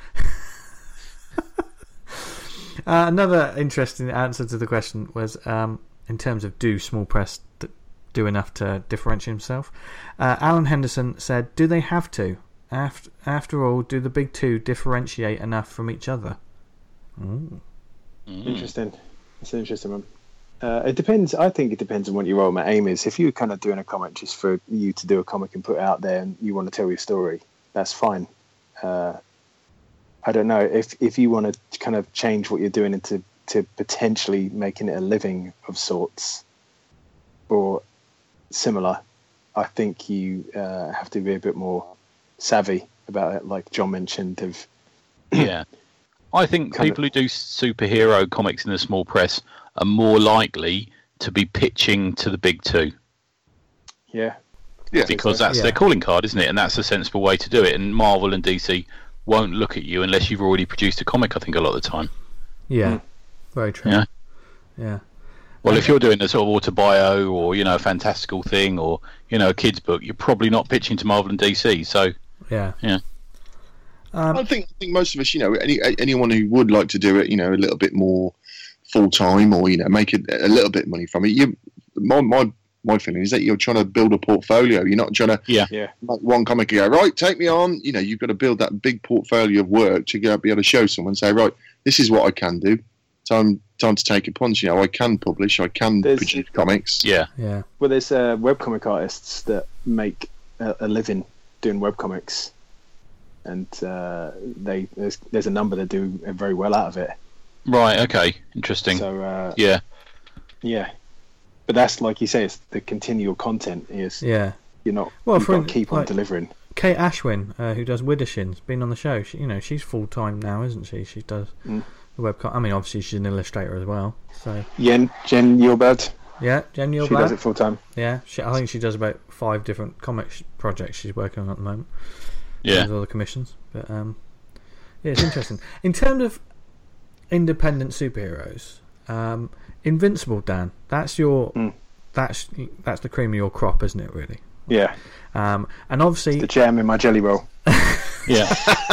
another interesting answer to the question was um, in terms of do small press d- do enough to differentiate himself? Uh, Alan Henderson said, "Do they have to? After after all, do the big two differentiate enough from each other?" Ooh. Interesting. That's an interesting one. Uh, it depends. I think it depends on what your ultimate aim is. If you're kind of doing a comic just for you to do a comic and put it out there, and you want to tell your story, that's fine. Uh, I don't know if if you want to kind of change what you're doing into to potentially making it a living of sorts or similar. I think you uh, have to be a bit more savvy about it, like John mentioned. Of Yeah. I think Kind of- people who do superhero comics in the small press are more likely to be pitching to the big two yeah, Yeah. because that's Yeah. their calling card, isn't it? And that's a sensible way to do it. And Marvel and D C won't look at you unless you've already produced a comic, I think, a lot of the time. Yeah, Mm. very true. Yeah. Yeah. Well, if you're doing a sort of autobio or, you know, a fantastical thing or, you know, a kid's book, you're probably not pitching to Marvel and D C. So, Yeah. Yeah. Um, I think I think most of us, you know, any anyone who would like to do it, you know, a little bit more full time or you know make a, a little bit of money from it. You, my my my feeling is that you're trying to build a portfolio. You're not trying to yeah. make one comic and go right, take me on. You know, you've got to build that big portfolio of work to go be able to show someone, say, right, this is what I can do. Time time to take a punch. You know, I can publish, I can There's- produce comics. yeah. yeah. Well, there's uh, webcomic artists that make a, a living doing webcomics, and uh, they there's there's a number that do very well out of it. Right, okay. Interesting. So uh, yeah. yeah, but that's like you say, it's the continual content is Yeah. you're not Well, you've for got to keep on like- delivering. Kate Ashwin, uh, who does Widdershins, been on the show. She, you know, she's full time now, isn't she? She does Mm. the webcomic. I mean, obviously she's an illustrator as well. So Jen Jen Yulbad, yeah, Jen she Yulbad. does it full time. Yeah, she, I think she does about five different comic sh- projects she's working on at the moment. Yeah. With all the commissions, but um, yeah, it's interesting. In terms of independent superheroes, um, Invincible, Dan, that's your Mm. that's that's the cream of your crop, isn't it? Really. Yeah, Um, and obviously, the jam in my jelly roll. Yeah.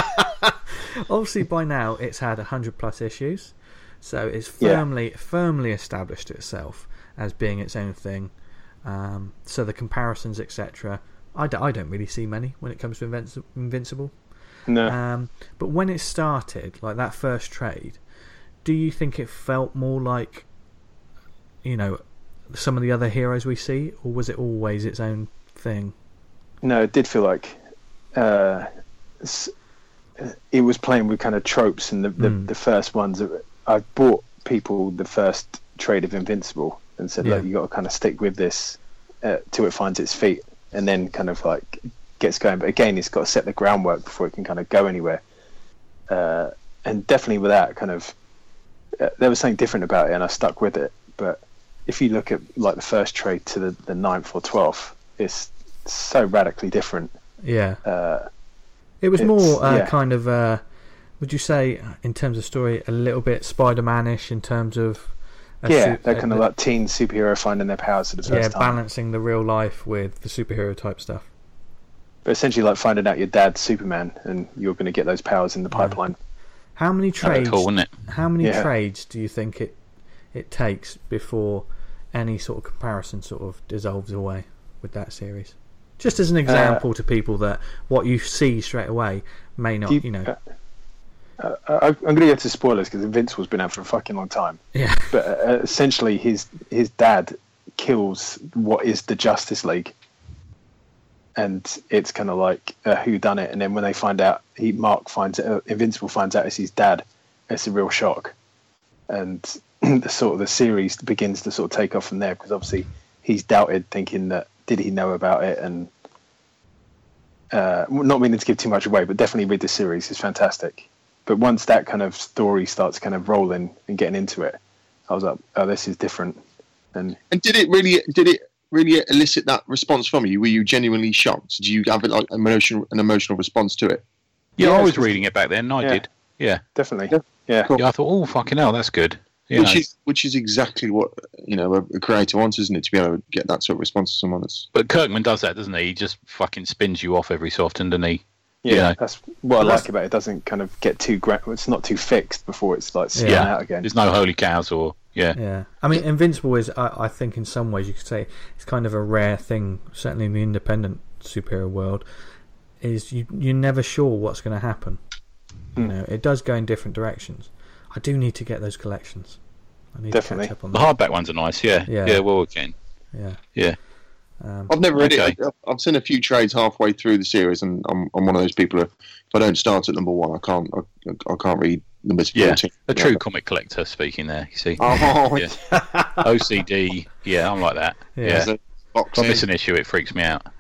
obviously by now it's had a hundred plus issues, so it's Yeah. firmly firmly established itself as being its own thing. Um, so the comparisons, et cetera. I, d- I don't really see many when it comes to Invinci- Invincible. No, Um, but when it started, like that first trade, do you think it felt more like, you know, some of the other heroes we see, or was it always its own thing? no, it did feel like uh, s- it was playing with kind of tropes, and the the, Mm. the first ones. That I bought people the first trade of Invincible and said, Yeah. look, you got to kind of stick with this uh, till it finds its feet, and then kind of like gets going. But again, it's got to set the groundwork before it can kind of go anywhere. Uh, and definitely with that kind of, uh, there was something different about it, and I stuck with it. But if you look at like the first trade to the, the ninth or twelfth, it's so radically different. Yeah. Uh, It was It's- more uh, yeah. kind of, uh, would you say, in terms of story, a little bit Spider-Man-ish in terms of... a yeah, su- they're uh, kind of the- like teen superhero finding their powers for the yeah, first time. balancing the real life with the superhero type stuff. But essentially like finding out your dad's Superman and you're going to get those powers in the pipeline. How many That'd be trades? cool, wouldn't it? How many Yeah. trades do you think it it takes before any sort of comparison sort of dissolves away with that series? Just as an example to people that what you see straight away may not, Do you, you- know. Uh, I, I'm going to get to spoilers because Invincible's been out for a fucking long time. Yeah, But uh, essentially his his dad kills what is the Justice League. And it's kind of like uh, who done it, and then when they find out, he Mark finds it, uh, Invincible finds out it's his dad. It's a real shock, and the sort of the series begins to sort of take off from there, because obviously he's doubted, thinking that did he know about it, and uh, not meaning to give too much away, but definitely read the series. It's fantastic. But once that kind of story starts kind of rolling and getting into it, I was like, oh, this is different. And and did it really? Did it really elicit that response from you? Were you genuinely shocked? Did you have like emotional an emotional response to it? Yeah, Yeah, I was it's- reading it back then. I yeah. did. Yeah. definitely, Yeah. yeah, Cool. Yeah, I thought, oh, fucking hell, that's good. You Which know. is which is exactly what you know a, a creator wants, isn't it? To be able to get that sort of response to someone that's But Kirkman does that, doesn't he? He just fucking spins you off every so often, doesn't he? yeah. Yeah. That's what I That's- like about it. It doesn't kind of get too gra- it's not too fixed before it's like spun Yeah. out again. There's no holy cows or yeah. Yeah, I mean, Invincible is, I, I think, in some ways you could say it's kind of a rare thing. Certainly in the independent superhero world, is you you're never sure what's going to happen. You Mm. know, it does go in different directions. I do need to get those collections. I need Definitely. to catch up on The that. hardback ones are nice, yeah. Yeah. Yeah, well, again. Yeah, Yeah. um, I've never read Okay. it. I've seen a few trades halfway through the series, and I'm, I'm one of those people who, if I don't start at number one, I can't I, I can't read numbers Yeah. fourteen. A true comic collector speaking there, you see. Oh, Yeah. O C D, yeah, I'm like that. Yeah. Yeah. there's a box If I in. miss an issue, it freaks me out.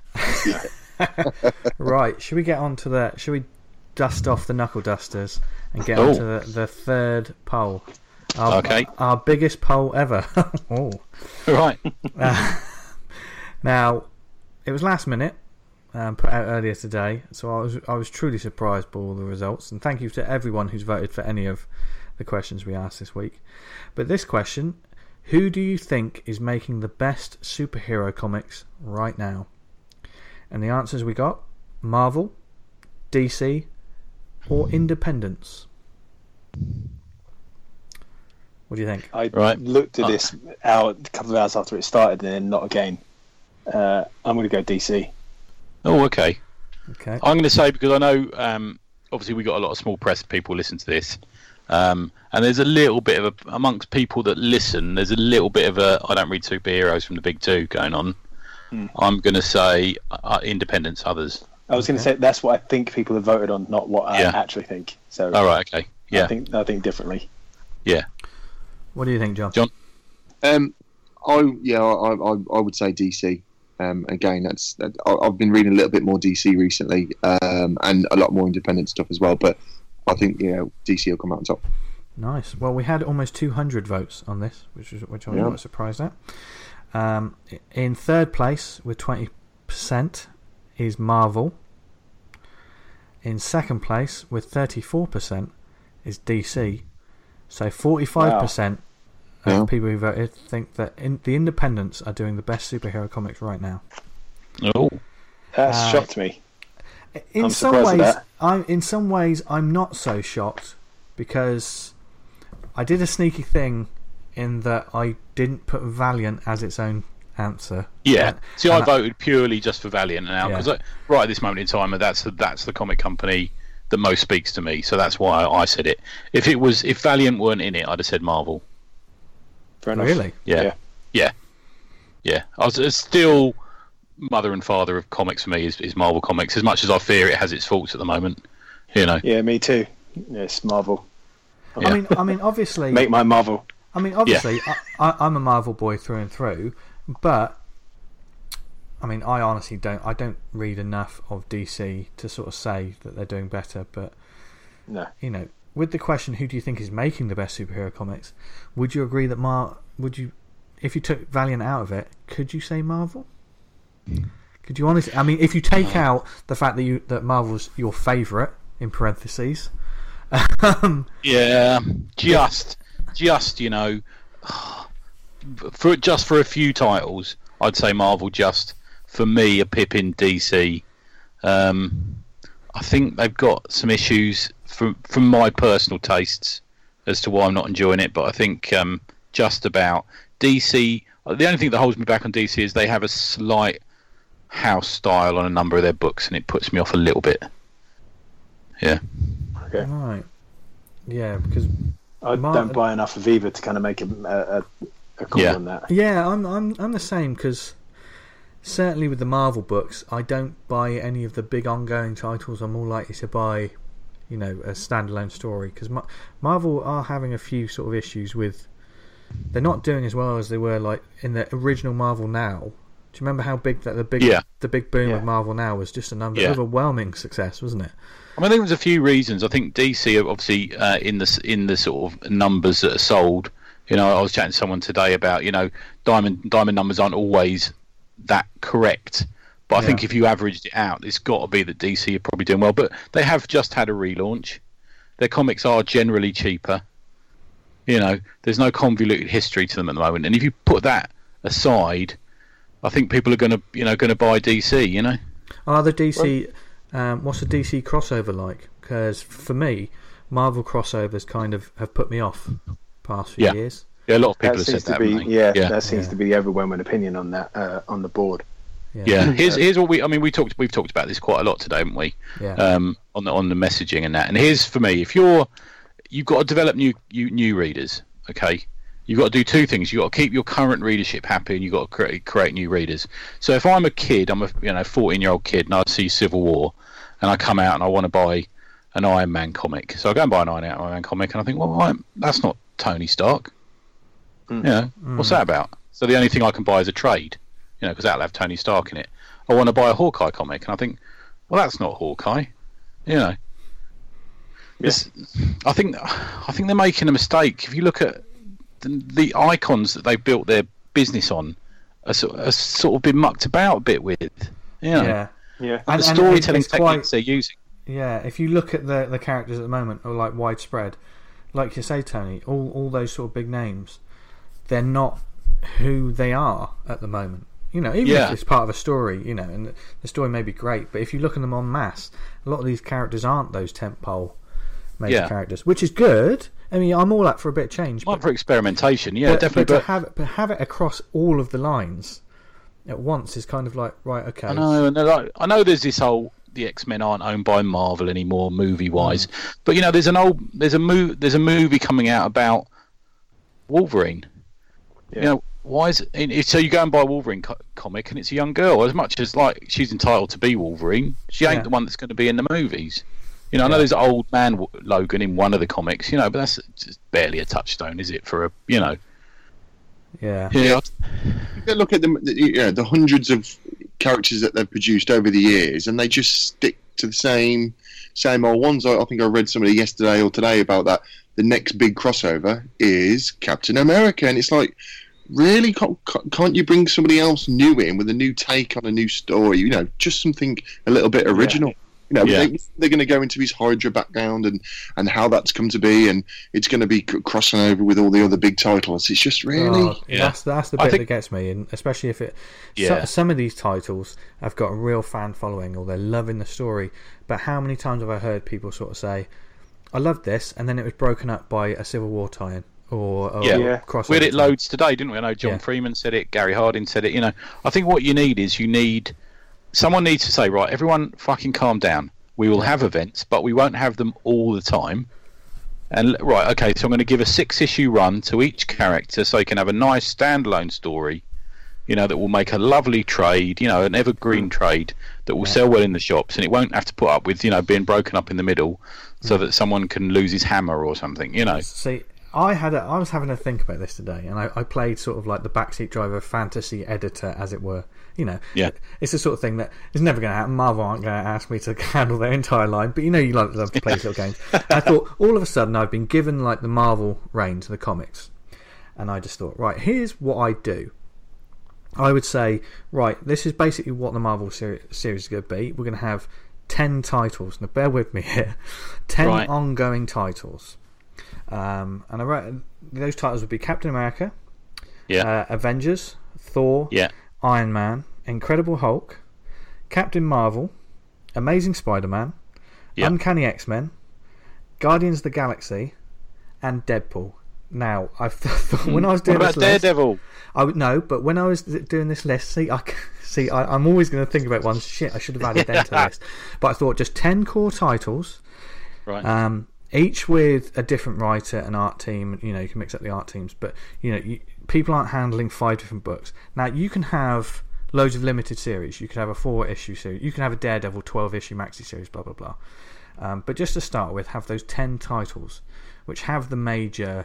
right. Should we get on to the? Should we dust off the knuckle dusters and get Oh. on to the, the third poll? Our, Okay. Our biggest poll ever. oh. Right. Uh, now, it was last minute, um, put out earlier today, so I was I was truly surprised by all the results, and thank you to everyone who's voted for any of the questions we asked this week. But this question: who do you think is making the best superhero comics right now? And the answers we got: Marvel, D C, or Independents. What do you think? I Right. looked at Uh. this hour, a couple of hours after it started, and then not again. Uh, I'm going to go D C. Oh, okay. Okay. I'm going to say, because I know, um, obviously, we got a lot of small press people listen to this, um, and there's a little bit of a, amongst people that listen, there's a little bit of a, I don't read superheroes from the big two going on. Hmm. I'm going to say uh, Independents, others. I was going to Okay. say that's what I think people have voted on, not what I Yeah. actually think. So All right, okay. Yeah, I think I think differently. yeah. What do you think, John? John? Um, I yeah, I, I I would say D C. Um, again, that's that, I- I've been reading a little bit more D C recently, um, and a lot more independent stuff as well. But I think you know D C will come out on top. Nice. Well, we had almost two hundred votes on this, which was which I was Yeah. quite surprised at. Um, in third place with twenty percent is Marvel. In second place with thirty-four percent is D C. So forty-five percent of Yeah. people who voted think that in, the independents are doing the best superhero comics right now. Oh, That's Uh, shocked me. In I'm some surprised at ways, that. I'm in some ways I'm not so shocked, because I did a sneaky thing in that I didn't put Valiant as its own answer. yeah. And- See, I and voted purely just for Valiant now, Yeah. because right at this moment in time, that's the, that's the comic company that most speaks to me. So that's why I said it. If it was, if Valiant weren't in it, I'd have said Marvel. Fair enough. Really? Yeah. Yeah. Yeah. Yeah. I was it's still mother and father of comics for me is, is Marvel Comics, as much as I fear it has its faults at the moment. You know. Yeah, me too. Yes, Marvel. I Yeah. mean, I mean, obviously, Make my Marvel. I mean, obviously, I, I, I'm a Marvel boy through and through, but I mean, I honestly don't. I don't read enough of D C to sort of say that they're doing better. But No. you know, with the question, who do you think is making the best superhero comics? Would you agree that Mar? Would you, if you took Valiant out of it, could you say Marvel? Could you honestly? I mean, if you take out the fact that you that Marvel's your favourite in parentheses, um, Yeah. Just, just you know, for just for a few titles, I'd say Marvel. Just for me, a pip in D C. Um, I think they've got some issues from from my personal tastes as to why I'm not enjoying it. But I think um, just about D C. The only thing that holds me back on D C is they have a slight house style on a number of their books, and it puts me off a little bit. Yeah. Okay. right? Yeah, because I Mar- don't buy enough of either to kind of make a, a, a call Yeah. on that. yeah, I'm I'm I'm the same, because certainly with the Marvel books, I don't buy any of the big ongoing titles. I'm more likely to buy, you know, a standalone story, because Mar- Marvel are having a few sort of issues with they're not doing as well as they were like in the original Marvel Now. Do you remember how big that the big Yeah. the big boom Yeah. of Marvel Now was? Just an Yeah. overwhelming success, wasn't it? I mean, I think there's a few reasons. I think D C are obviously uh, in the s- in the sort of numbers that are sold. You know, I was chatting to someone today about, you know, diamond diamond numbers aren't always that correct. But I Yeah. think if you averaged it out, it's got to be that D C are probably doing well. But they have just had a relaunch. Their comics are generally cheaper. You know, there's no convoluted history to them at the moment. And if you put that aside, I think people are going to, you know, going to buy D C. You know. Are the D C? Um, what's the D C crossover like? Because for me, Marvel crossovers kind of have put me off past few Yeah. years. Yeah, a lot of people That have seems said to that. be haven't they? yeah, yeah. that seems Yeah. to be the overwhelming opinion on that uh, on the board. Yeah, here's here's what we. I mean, we talked. We've talked about this quite a lot today, haven't we? Yeah. Um, on the on the messaging and that. And here's for me: if you're, you've got to develop new you, new readers. Okay, you've got to do two things. You've got to keep your current readership happy, and you've got to create create new readers. So if I'm a kid, I'm a you know fourteen year old kid, and I see Civil War, and I come out and I want to buy an Iron Man comic. So I go and buy an Iron Man comic, and I think, well, I'm, that's not Tony Stark. Mm. You know, what's that about? So the only thing I can buy is a trade. You know, because that'll have Tony Stark in it. I want to buy a Hawkeye comic, and I think, well, that's not Hawkeye. You know, this, I think, I think they're making a mistake. If you look at the, the icons that they've built their business on, are, sort- are sort of been mucked about a bit with. You know, Yeah. Yeah, and the And- and storytelling it's techniques quite- they're using. Yeah, if you look at the the characters at the moment, or like widespread, like you say, Tony, all all those sort of big names, they're not who they are at the moment. You know, even Yeah. if it's part of a story, you know, and the story may be great, but if you look at them en masse, a lot of these characters aren't those tentpole major Yeah. characters, which is good. I mean, I'm all up for a bit of change, Like but, for experimentation, yeah, but, definitely. but But to have it, but have it across all of the lines at once is kind of like, right, okay. I know, and they're like, I know there's this whole the X-Men aren't owned by Marvel anymore, movie-wise. Mm. But you know, there's an old there's a move there's a movie coming out about Wolverine. Yeah. You know, why is it, so you go and buy a Wolverine co- comic and it's a young girl. As much as like she's entitled to be Wolverine, she ain't Yeah. the one that's going to be in the movies. You know, I know Yeah. there's an old man W- Logan in one of the comics. You know, but that's just barely a touchstone, is it? For a you know, Yeah. yeah, You look at the, the you know, the hundreds of characters that they've produced over the years, and they just stick to the same same old ones. I, I think I read somebody yesterday or today about that. The next big crossover is Captain America, and it's like, really, can't, can't you bring somebody else new in with a new take on a new story? You know, just something a little bit original. You know, Yeah. they, they're going to go into his Hydra background and, and how that's come to be, and it's going to be c- crossing over with all the other big titles. It's just really, Oh, Yeah. That's that's the I bit think- that gets me, and especially if it. Yeah. So, some of these titles have got a real fan following, or they're loving the story. But how many times have I heard people sort of say, "I love this," and then it was broken up by a Civil War tie-in or, or Yeah. Yeah. crossover. we had it tie-in. loads today, didn't we? I know John Yeah. Freeman said it, Gary Harding said it. You know, I think what you need is you need someone needs to say, right, everyone, fucking calm down. We will have events, but we won't have them all the time. And right, okay, so I'm going to give a six-issue run to each character, so you can have a nice standalone story. You know, that will make a lovely trade. You know, an evergreen trade that will Yeah. sell well in the shops, and it won't have to put up with you know being broken up in the middle, so that someone can lose his hammer or something. You know. See, I had a, I was having a think about this today, and I, I played sort of like the backseat driver fantasy editor, as it were. You know, Yeah. it's the sort of thing that is never going to happen. Marvel aren't going to ask me to handle their entire line, but you know, you love, love to play these little games. I thought all of a sudden I've been given like the Marvel range, the comics, and I just thought, right, here's what I do. I would say, right, this is basically what the Marvel seri- series is going to be. We're going to have ten titles. Now, bear with me here. ten Right. ongoing titles. Um, and I wrote, those titles would be Captain America, Yeah. uh, Avengers, Thor, yeah. Iron Man, Incredible Hulk, Captain Marvel, Amazing Spider-Man, Yep. Uncanny X-Men, Guardians of the Galaxy, and Deadpool. Now, I've thought when I was What doing about this list, Daredevil? I would no, but when I was th- doing this list, see, I c- see, I, I'm always going to think about one. Shit, I should have added them to the list. But I thought just ten core titles, Right. um, each with a different writer and art team. You know, you can mix up the art teams, but you know, you, people aren't handling five different books. Now, you can have loads of limited series. You can have a four issue series. You can have a Daredevil twelve issue maxi series. Blah blah blah. Um, but just to start with, have those ten titles, which have the major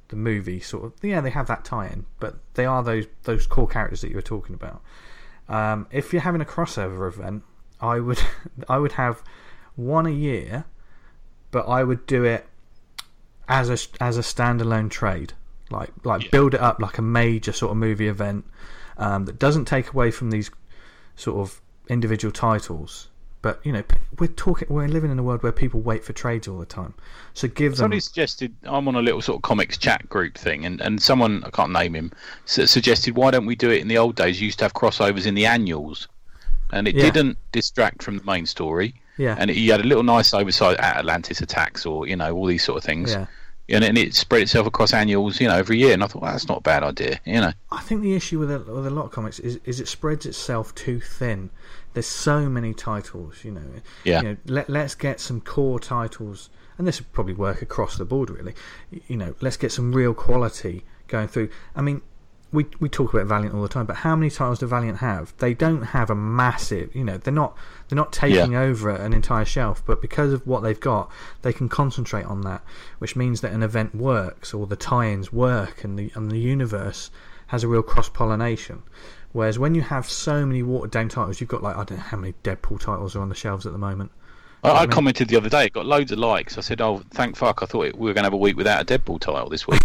the movie sort of. Yeah, they have that tie-in, but they are those those core characters that you were talking about. Um, if you're having a crossover event, I would I would have one a year, but I would do it as a as a standalone trade, like like Yeah. build it up like a major sort of movie event um, that doesn't take away from these sort of individual titles. But you know, we're talking we're living in a world where people wait for trades all the time, so give them. Somebody suggested, I'm on a little sort of comics chat group thing, and, and someone, I can't name him, su- suggested, why don't we do it in the old days? You used to have crossovers in the annuals, and it Yeah. didn't distract from the main story. Yeah. And it, you had a little nice oversight at Atlantis attacks, or, you know, all these sort of things. Yeah. And, and it spread itself across annuals, you know, every year. And I thought, well, that's not a bad idea, you know. I think the issue with a, with a lot of comics is is it spreads itself too thin. There's so many titles, you know. Yeah. You know, let let's get some core titles, and this would probably work across the board, really. You know, let's get some real quality going through. I mean, we we talk about Valiant all the time, but how many titles do Valiant have? They don't have a massive, you know, they're not they're not taking Yeah. over an entire shelf, but because of what they've got, they can concentrate on that, which means that an event works, or the tie-ins work, and the and the universe has a real cross-pollination. Whereas when you have so many watered-down titles, you've got like I don't know how many Deadpool titles are on the shelves at the moment. I, I mean- commented the other day, it got loads of likes. I said, oh, thank fuck, I thought it, we were going to have a week without a Deadpool title this week.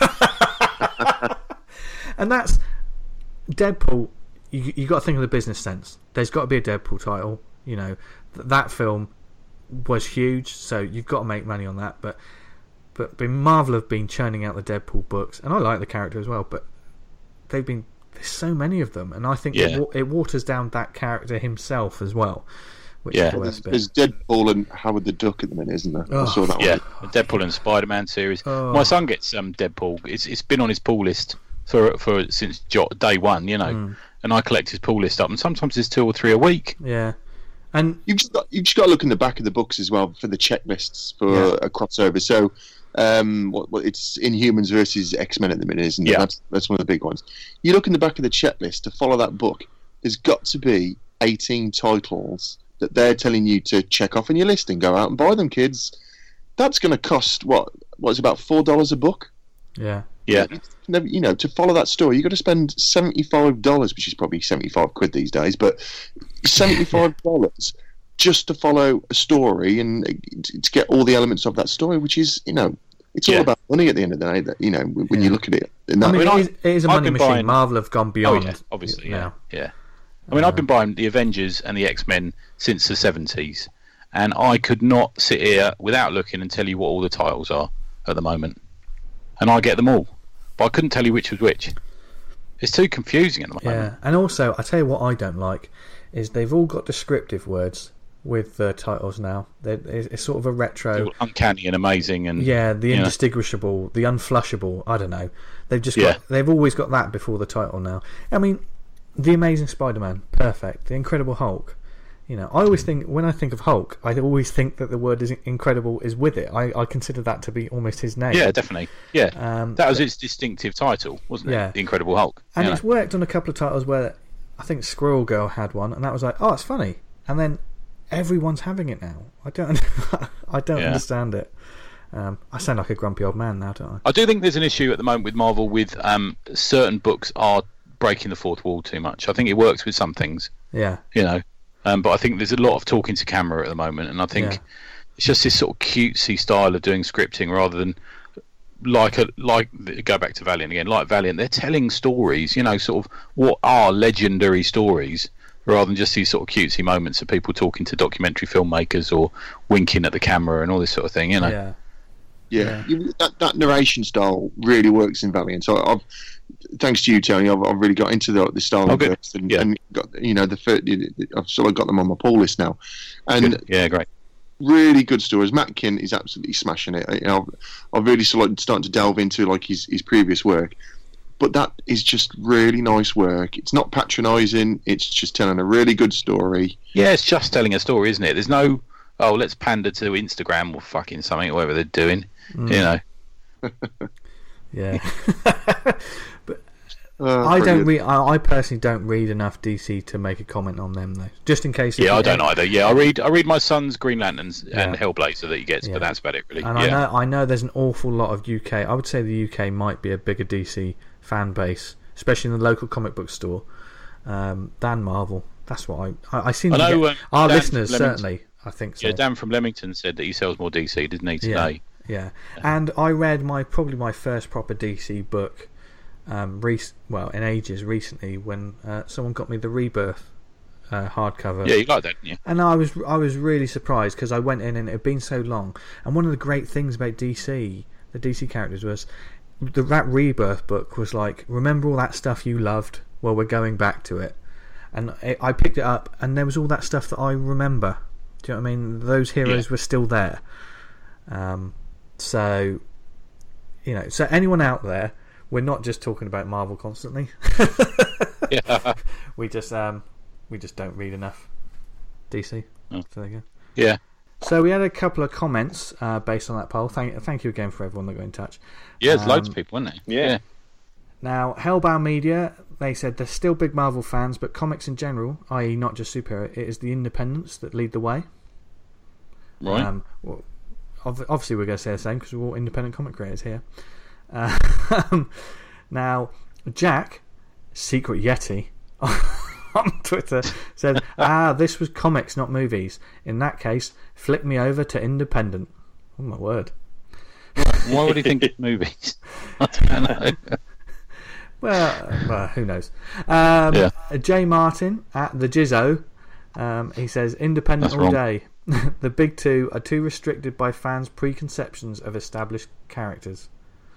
And that's Deadpool. You you got to think of the business sense. There's got to be a Deadpool title. You know th- that film was huge, so you've got to make money on that. But but, but Marvel have been churning out the Deadpool books, and I like the character as well. But they've been there's so many of them, and I think Yeah. it, wa- it waters down that character himself as well. Which Yeah. is the There's, worst bit. there's Deadpool and Howard the Duck at the minute, isn't there? Oh, I saw that Yeah, one. the Deadpool and Spider-Man series. Oh. My son gets um, Deadpool. It's it's been on his pull list for for since jo- day one, you know. Mm. And I collect his pull list up, and sometimes there's two or three a week. Yeah, and You've just got you've just got to look in the back of the books as well for the checklists for Yeah. a crossover. So, um, what, what it's Inhumans versus X Men at the minute, isn't it? Yeah. That's that's one of the big ones. You look in the back of the checklist to follow that book. There's got to be eighteen titles that they're telling you to check off in your list and go out and buy them, kids. That's going to cost what? What's about four dollars a book? yeah, Yeah, Never, you know, to follow that story, you've got to spend seventy-five dollars, which is probably seventy-five quid these days, but seventy-five dollars just to follow a story and to to get all the elements of that story, which is, you know, it's all Yeah. about money at the end of the day, that, you know, when Yeah. you look at it. In that I mean, mean, it I- is, it is a I've money been machine. buying- Marvel have gone oh beyond. yeah, obviously, yeah, now. yeah. I mean, I've been buying the Avengers and the X-Men since the seventies, and I could not sit here without looking and tell you what all the titles are at the moment, and I get them all, but I couldn't tell you which was which. It's too confusing at the moment. Yeah, and also I tell you what I don't like is they've all got descriptive words with the titles now. They're, it's it's sort of a retro. All uncanny and amazing, and Yeah, the you know. indistinguishable, the unflushable. I don't know. They've just Yeah. got. They've always got that before the title now. I mean, the Amazing Spider-Man, perfect. The Incredible Hulk. You know, I always think when I think of Hulk, I always think that the word is incredible is with it. I, I consider that to be almost his name. Yeah, definitely. Yeah, Um, that was its distinctive title, wasn't it? Yeah. The Incredible Hulk. And you it's know. worked on a couple of titles where I think Squirrel Girl had one, and that was like, oh, it's funny. And then everyone's having it now. I don't, I don't Yeah. understand it. Um, I sound like a grumpy old man now, don't I? I do think there's an issue at the moment with Marvel with um, certain books are breaking the fourth wall too much. I think it works with some things, Yeah, you know, um, but I think there's a lot of talking to camera at the moment, and I think Yeah. it's just this sort of cutesy style of doing scripting rather than like a like go back to Valiant again, like Valiant. They're telling stories, you know, sort of what are legendary stories, rather than just these sort of cutesy moments of people talking to documentary filmmakers or winking at the camera and all this sort of thing, you know. yeah, Yeah, You- that, that narration style really works in Valiant. So I've, thanks to you, Tony, I've, I've really got into the, the style Oh, of good. this and, Yeah. and got, you know, the fir- I've sort of got them on my pull list now, and Good. Yeah, great. really good stories. Matt Kint is absolutely smashing it. You know, I've really sort of starting to delve into like his, his previous work, but that is just really nice work. It's not patronising. It's just telling a really good story. Yeah, it's just telling a story, isn't it? There's no, oh, let's pander to Instagram or fucking something, or whatever they're doing. Mm. You know, yeah. But Uh, I don't brilliant. read. I, I personally don't read enough D C to make a comment on them, though. Just in case. Yeah, if I you- don't either. Yeah, I read I read my son's Green Lanterns and Yeah. Hellblazer that he gets, Yeah. but that's about it, really. And yeah. I know I know there's an awful lot of U K. I would say the U K might be a bigger D C fan base, especially in the local comic book store, um, than Marvel. That's what I I, I seem I to know, get, um, our Dan listeners from Leamington- certainly. I think so. Yeah, Dan from Leamington said that he sells more D C, didn't he, today? Yeah, and I read my probably my first proper D C book, um, rec- well in ages recently when uh, someone got me the Rebirth uh, hardcover. Yeah, you like that, didn't you? And I was I was really surprised because I went in and it had been so long. And one of the great things about D C, the D C characters, was the, that Rebirth book was like, remember all that stuff you loved? Well, we're going back to it. And I I picked it up, and there was all that stuff that I remember. Do you know what I mean? Those heroes Yeah. were still there. Um, so, you know, so anyone out there, we're not just talking about Marvel constantly. Yeah. we just um, we just don't read enough D C. Oh. So there you go. Yeah. So we had a couple of comments uh, based on that poll. Thank, thank you again for everyone that got in touch. Yeah, there's loads Um, of people, isn't there? yeah. Now, Hellbound Media, they said they're still big Marvel fans, but comics in general, that is not just superhero, it is the independents that lead the way. Right. Um, well, ob- obviously, we're going to say the same because we're all independent comic creators here. Uh, now, Jack, Secret Yeti, on Twitter said, ah, this was comics, not movies. In that case, flick me over to independent. Oh, my word. Why would he think it's movies? I don't know. Well, well, who knows? Um, Yeah. Jay Martin at the Jizzo, um, he says, independent That's all wrong. day. The big two are too restricted by fans' preconceptions of established characters.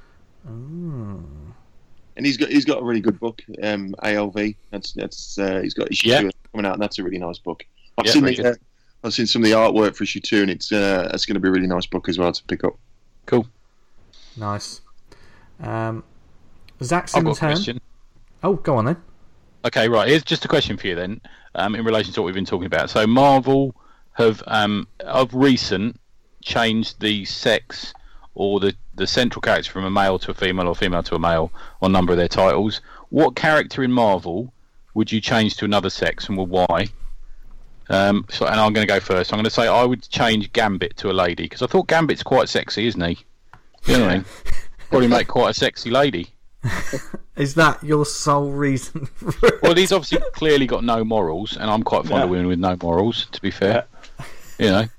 Mm. And he's got he's got a really good book, um, A L V. That's that's uh, he's got issue Yeah. two coming out, and that's a really nice book. I've Yeah, seen very the, good. uh, I've seen some of the artwork for issue two, and it's uh, it's going to be a really nice book as well to pick up. Cool. Nice. Um, Zach I've got a Simmons Hearn. question. Oh, go on then. Okay, right. Here's just a question for you then, um, in relation to what we've been talking about. So Marvel have, um, of recent, changed the sex or the, the central character from a male to a female or female to a male on a number of their titles. What character in Marvel would you change to another sex, and well, why? Um, so, and I'm going to go first. I'm going to say I would change Gambit to a lady because I thought Gambit's quite sexy, isn't he? You know what I mean? Probably make quite a sexy lady. Is that your sole reason for it? Well, he's obviously clearly got no morals, and I'm quite fond of Yeah. women with no morals. To be fair, you know,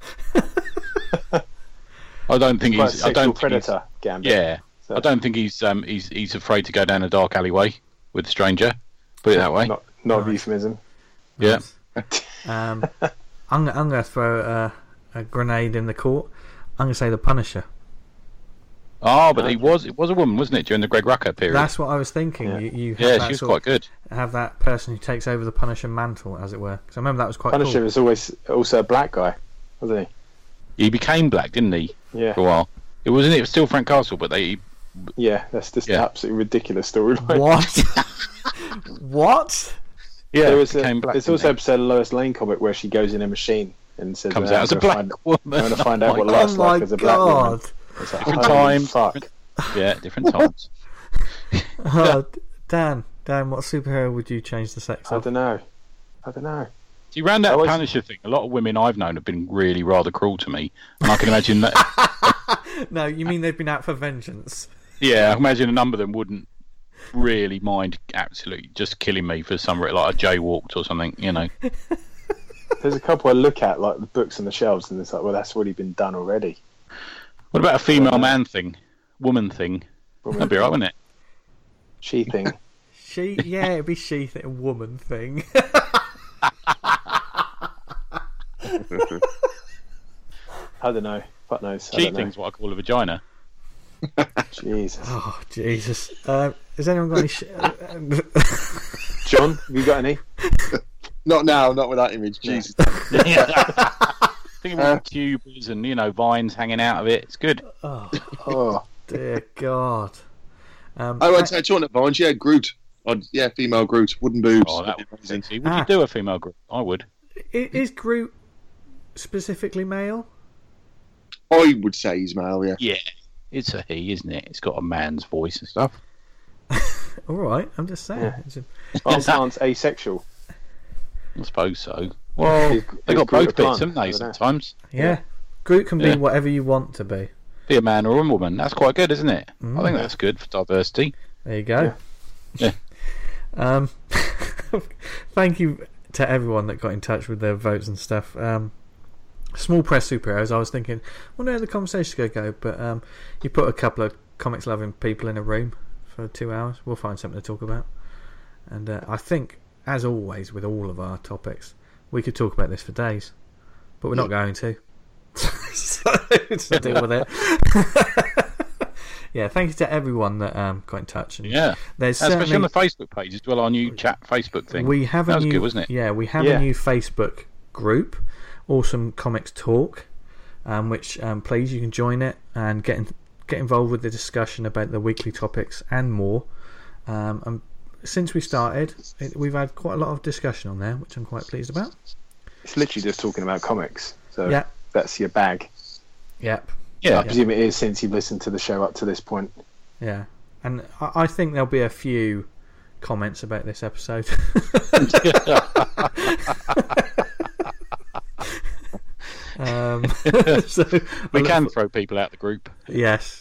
I don't think Quite a he's. I sexual don't think he's, predator, Gambit. yeah, So- I don't think he's. Um, he's he's afraid to go down a dark alleyway with a stranger. Put it that way. Not, not a Nice. euphemism. Yeah. Um, I'm, I'm going to throw a, a grenade in the court. I'm going to say the Punisher. Oh, but he was. It was a woman, wasn't it, during the Greg Rucka period? That's what I was thinking. Yeah. You, you have yeah, that she was sort quite good. of- have that person who takes over the Punisher mantle, as it were. Because I remember that was quite Punisher cool. was always also a black guy, wasn't He became black, didn't he, he? Yeah. for a while? It wasn't. It was still Frank Castle, but they. Yeah, that's just Yeah. an absolutely ridiculous storyline. What? What? Yeah, There was a, became black. there's didn't also he? an episode of Lois Lane comic where she goes in a machine and says, Comes uh, out as a I'm gonna black find, woman. I'm going to find out Oh what my life's Oh my like as a black woman. god. It's like, Different holy times, Fuck. different- Yeah, different times. Oh, Dan, Dan, what superhero would you change the sex I of? don't know. I don't know. See, around that I always- Punisher thing, a lot of women I've known have been really rather cruel to me, and I can imagine that. No, you mean they've been out for vengeance? Yeah, I imagine a number of them wouldn't really mind absolutely just killing me for some re- like I jaywalked or something, you know. There's a couple I look at, like the books on the shelves, and it's like, well, that's already been done already. What about a female Uh, man thing, woman thing? That'd be right, wouldn't it? She thing. She, yeah, it'd be she thing, woman thing. I don't know. Fuck knows. I She don't know. thing's what I call a vagina. Jesus. Oh Jesus! Uh, has anyone got any? Sh- John, have you got any? Not now, not with that image. No. Jesus. Think of all the tubers and you know vines hanging out of it. It's good. oh Oh, dear God! Um, I went to talking at Barnes. Yeah, Groot. I'd, yeah, female Groot, wooden boobs. Oh, that That'd be would be amazing. sexy. Would Ah. you do a female group? I would. i- is Groot specifically male? I would say he's male. Yeah. Yeah, it's a he, isn't it? It's got a man's voice and stuff. All right, I'm just saying. Yeah. It's a, Plants aren't asexual. I suppose so. Well, Is- they is got Groot both a bits, plant? haven't I they? don't know. Sometimes yeah. Groot can be Yeah. whatever you want to be. be a man or a woman. That's quite good, isn't it? Mm. I think that's good for diversity. There you go. Yeah. Um, thank you to everyone that got in touch with their votes and stuff. Um, small press superheroes. I was thinking, wonder how the conversation's going to go, but um, you put a couple of comics loving people in a room for two hours. We'll find something to talk about. And uh, I think, as always, with all of our topics, we could talk about this for days, but we're not going to. So just deal with it. Yeah, thank you to everyone that um, got in touch. And Yeah, there's especially on certainly the Facebook page as well. Our new chat Facebook thing. we have that a was new good, wasn't it? yeah we have Yeah. a new Facebook group, Awesome Comics Talk, um, which um, please you can join it and get in, get involved with the discussion about the weekly topics and more. Um, and since we started, it, we've had quite a lot of discussion on there, which I'm quite pleased about. It's literally just talking about comics. So Yeah. that's your bag. Yep. Yeah, I presume it is since you've listened to the show up to this point. Yeah, and I, I think there'll be a few comments about this episode. um, so we I can look- throw people out the group. Yes.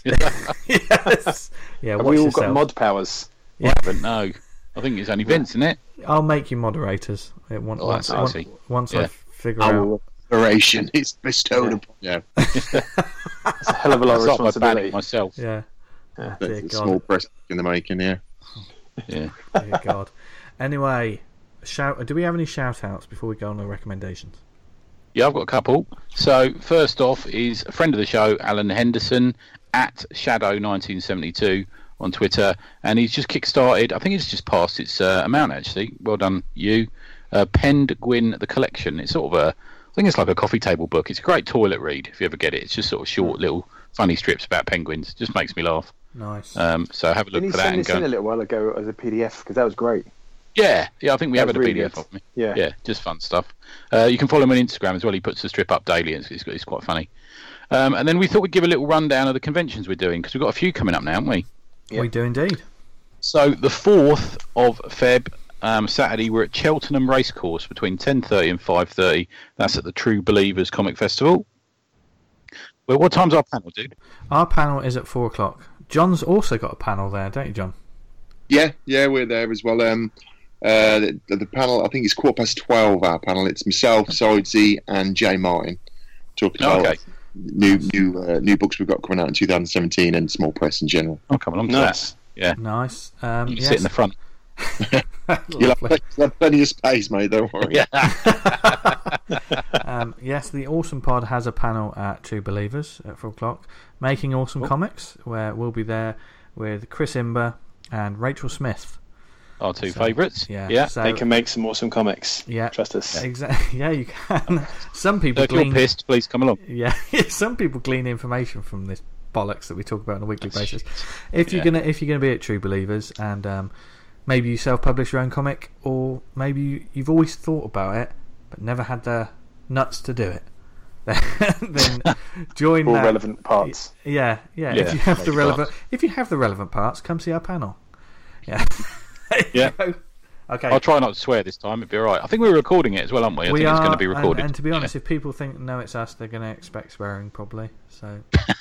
yes. Yeah. Have Watch we all yourself. got mod powers? I haven't, no. I think it's only Vince, isn't it? I'll make you moderators. It, once Oh, once, that's once, easy. once I Yeah. figure out. Our operation is bestowed upon you. It's a hell of a lot of It's like my banning responsibility. myself. Yeah. Yeah. Dear That's a God. small press in the making, yeah. Yeah. Dear God. Anyway, shout. Do we have any shout outs before we go on the recommendations? Yeah, I've got a couple. So first off is a friend of the show, Alan Henderson, at Shadow nineteen seventy-two on Twitter, and he's just kick-started. I think it's just passed its uh, amount actually. Well done, you. Uh, Penguin the Collection. It's sort of a, I think it's like a coffee table book. It's a great toilet read if you ever get it. It's just sort of short little funny strips about penguins. Just makes me laugh. Nice. Um, so have a look Didn't for you that send and this in a go. little while ago as a P D F? Because that was great. Yeah, yeah. I think we That have it was a really P D F good. of me. Yeah. Yeah, just fun stuff. Uh, you can follow him on Instagram as well. He puts the strip up daily, and it's, it's quite funny. Um, and then we thought we'd give a little rundown of the conventions we're doing, because we've got a few coming up now, haven't we? Yeah. We do indeed. So the fourth of Feb, um, Saturday, we're at Cheltenham Racecourse between ten thirty and five thirty. That's at the True Believers Comic Festival. Well, what time's our panel, dude? Our panel is at four o'clock. John's also got a panel there, don't you, John? Yeah, yeah, we're there as well. Um, uh, the, the panel, I think it's quarter past twelve. Our panel, it's myself, Sidesy, and Jay Martin talking Oh, about okay. new new uh, new books we've got coming out in two thousand seventeen and small press in general. I'll come along to Nice. that. Yeah, Nice. Um, you can yes. sit in the front. You'll have, Lovely. you'll have plenty of space, mate. Don't worry. Yeah. Um, yes, the Awesome Pod has a panel at True Believers at four o'clock, making awesome comics, where we'll be there with Chris Imber and Rachel Smith. Our two So, favourites. Yeah, Yeah. So, They can make some awesome comics. yeah, Trust us. exactly. Yeah, you can. Some So people if you're glean. pissed, please come along. Yeah, some people glean information from this bollocks that we talk about on a weekly That's basis. If you're Yeah. gonna, if you're gonna be at True Believers, and um, maybe you self-publish your own comic, or maybe you, you've always thought about it but never had the nuts to do it, then join All that. relevant parts. Yeah, yeah. Yeah, if you have make the it relevant, if you have the relevant parts, come see our panel. Yeah. There you Yeah. go. Okay. I'll try not to swear this time. It'd be all right. I think we're recording it as well, aren't we? I we think are, it's going to be and- recorded. And, to be honest, if people think no, it's us, they're going to expect swearing probably. So.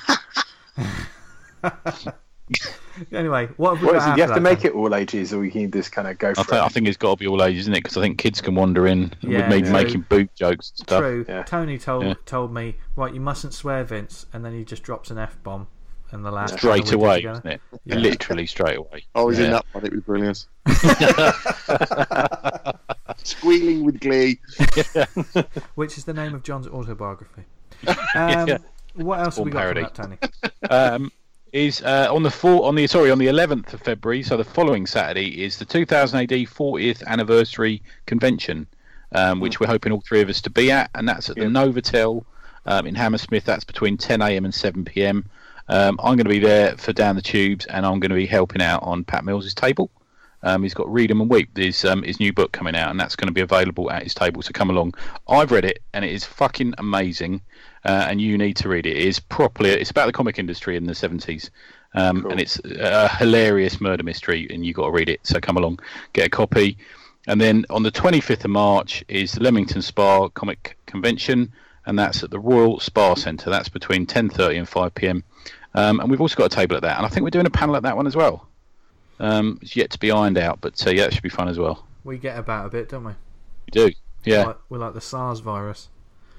Anyway, what have we What got is it? after You have to that, make then? it all ages, or you can just kind of go I, for th- it. I think it's got to be all ages, isn't it? Because I think kids can wander in Yeah, with me true. making boot jokes and stuff. True. Yeah. Tony told Yeah. told me, right, you mustn't swear, Vince, and then he just drops an f bomb, and the last Straight panel we did away, together. isn't it? Yeah. Literally straight away. I was in Yeah. that one. It was brilliant. Squealing with glee. Which is the name of John's autobiography. Um, Yeah. What else have we Porn got coming parody. up, Tony? um, is uh, on the four, on the sorry on the eleventh of February, so the following Saturday is the two thousand A D fortieth anniversary convention, um, which we're hoping all three of us to be at, and that's at the Yep. Novotel um, in Hammersmith. That's between ten a m and seven p m. Um, I'm going to be there for Down the Tubes, and I'm going to be helping out on Pat Mills's table. Um, he's got Read 'em and Weep, his, um, his new book coming out, and that's going to be available at his table, so come along. I've read it, and it is fucking amazing, uh, and you need to read it. It is properly, it's about the comic industry in the seventies, Um, Cool. And it's a hilarious murder mystery, and you've got to read it. So come along, get a copy. And then on the twenty-fifth of March is the Leamington Spa Comic Convention, and that's at the Royal Spa Centre. That's between ten thirty and five p.m. Um, and we've also got a table at that, and I think we're doing a panel at that one as well. Um, it's yet to be ironed out, but uh, yeah, it should be fun as well. We get about a bit, don't we? We do, yeah. We're like, we're like the SARS virus.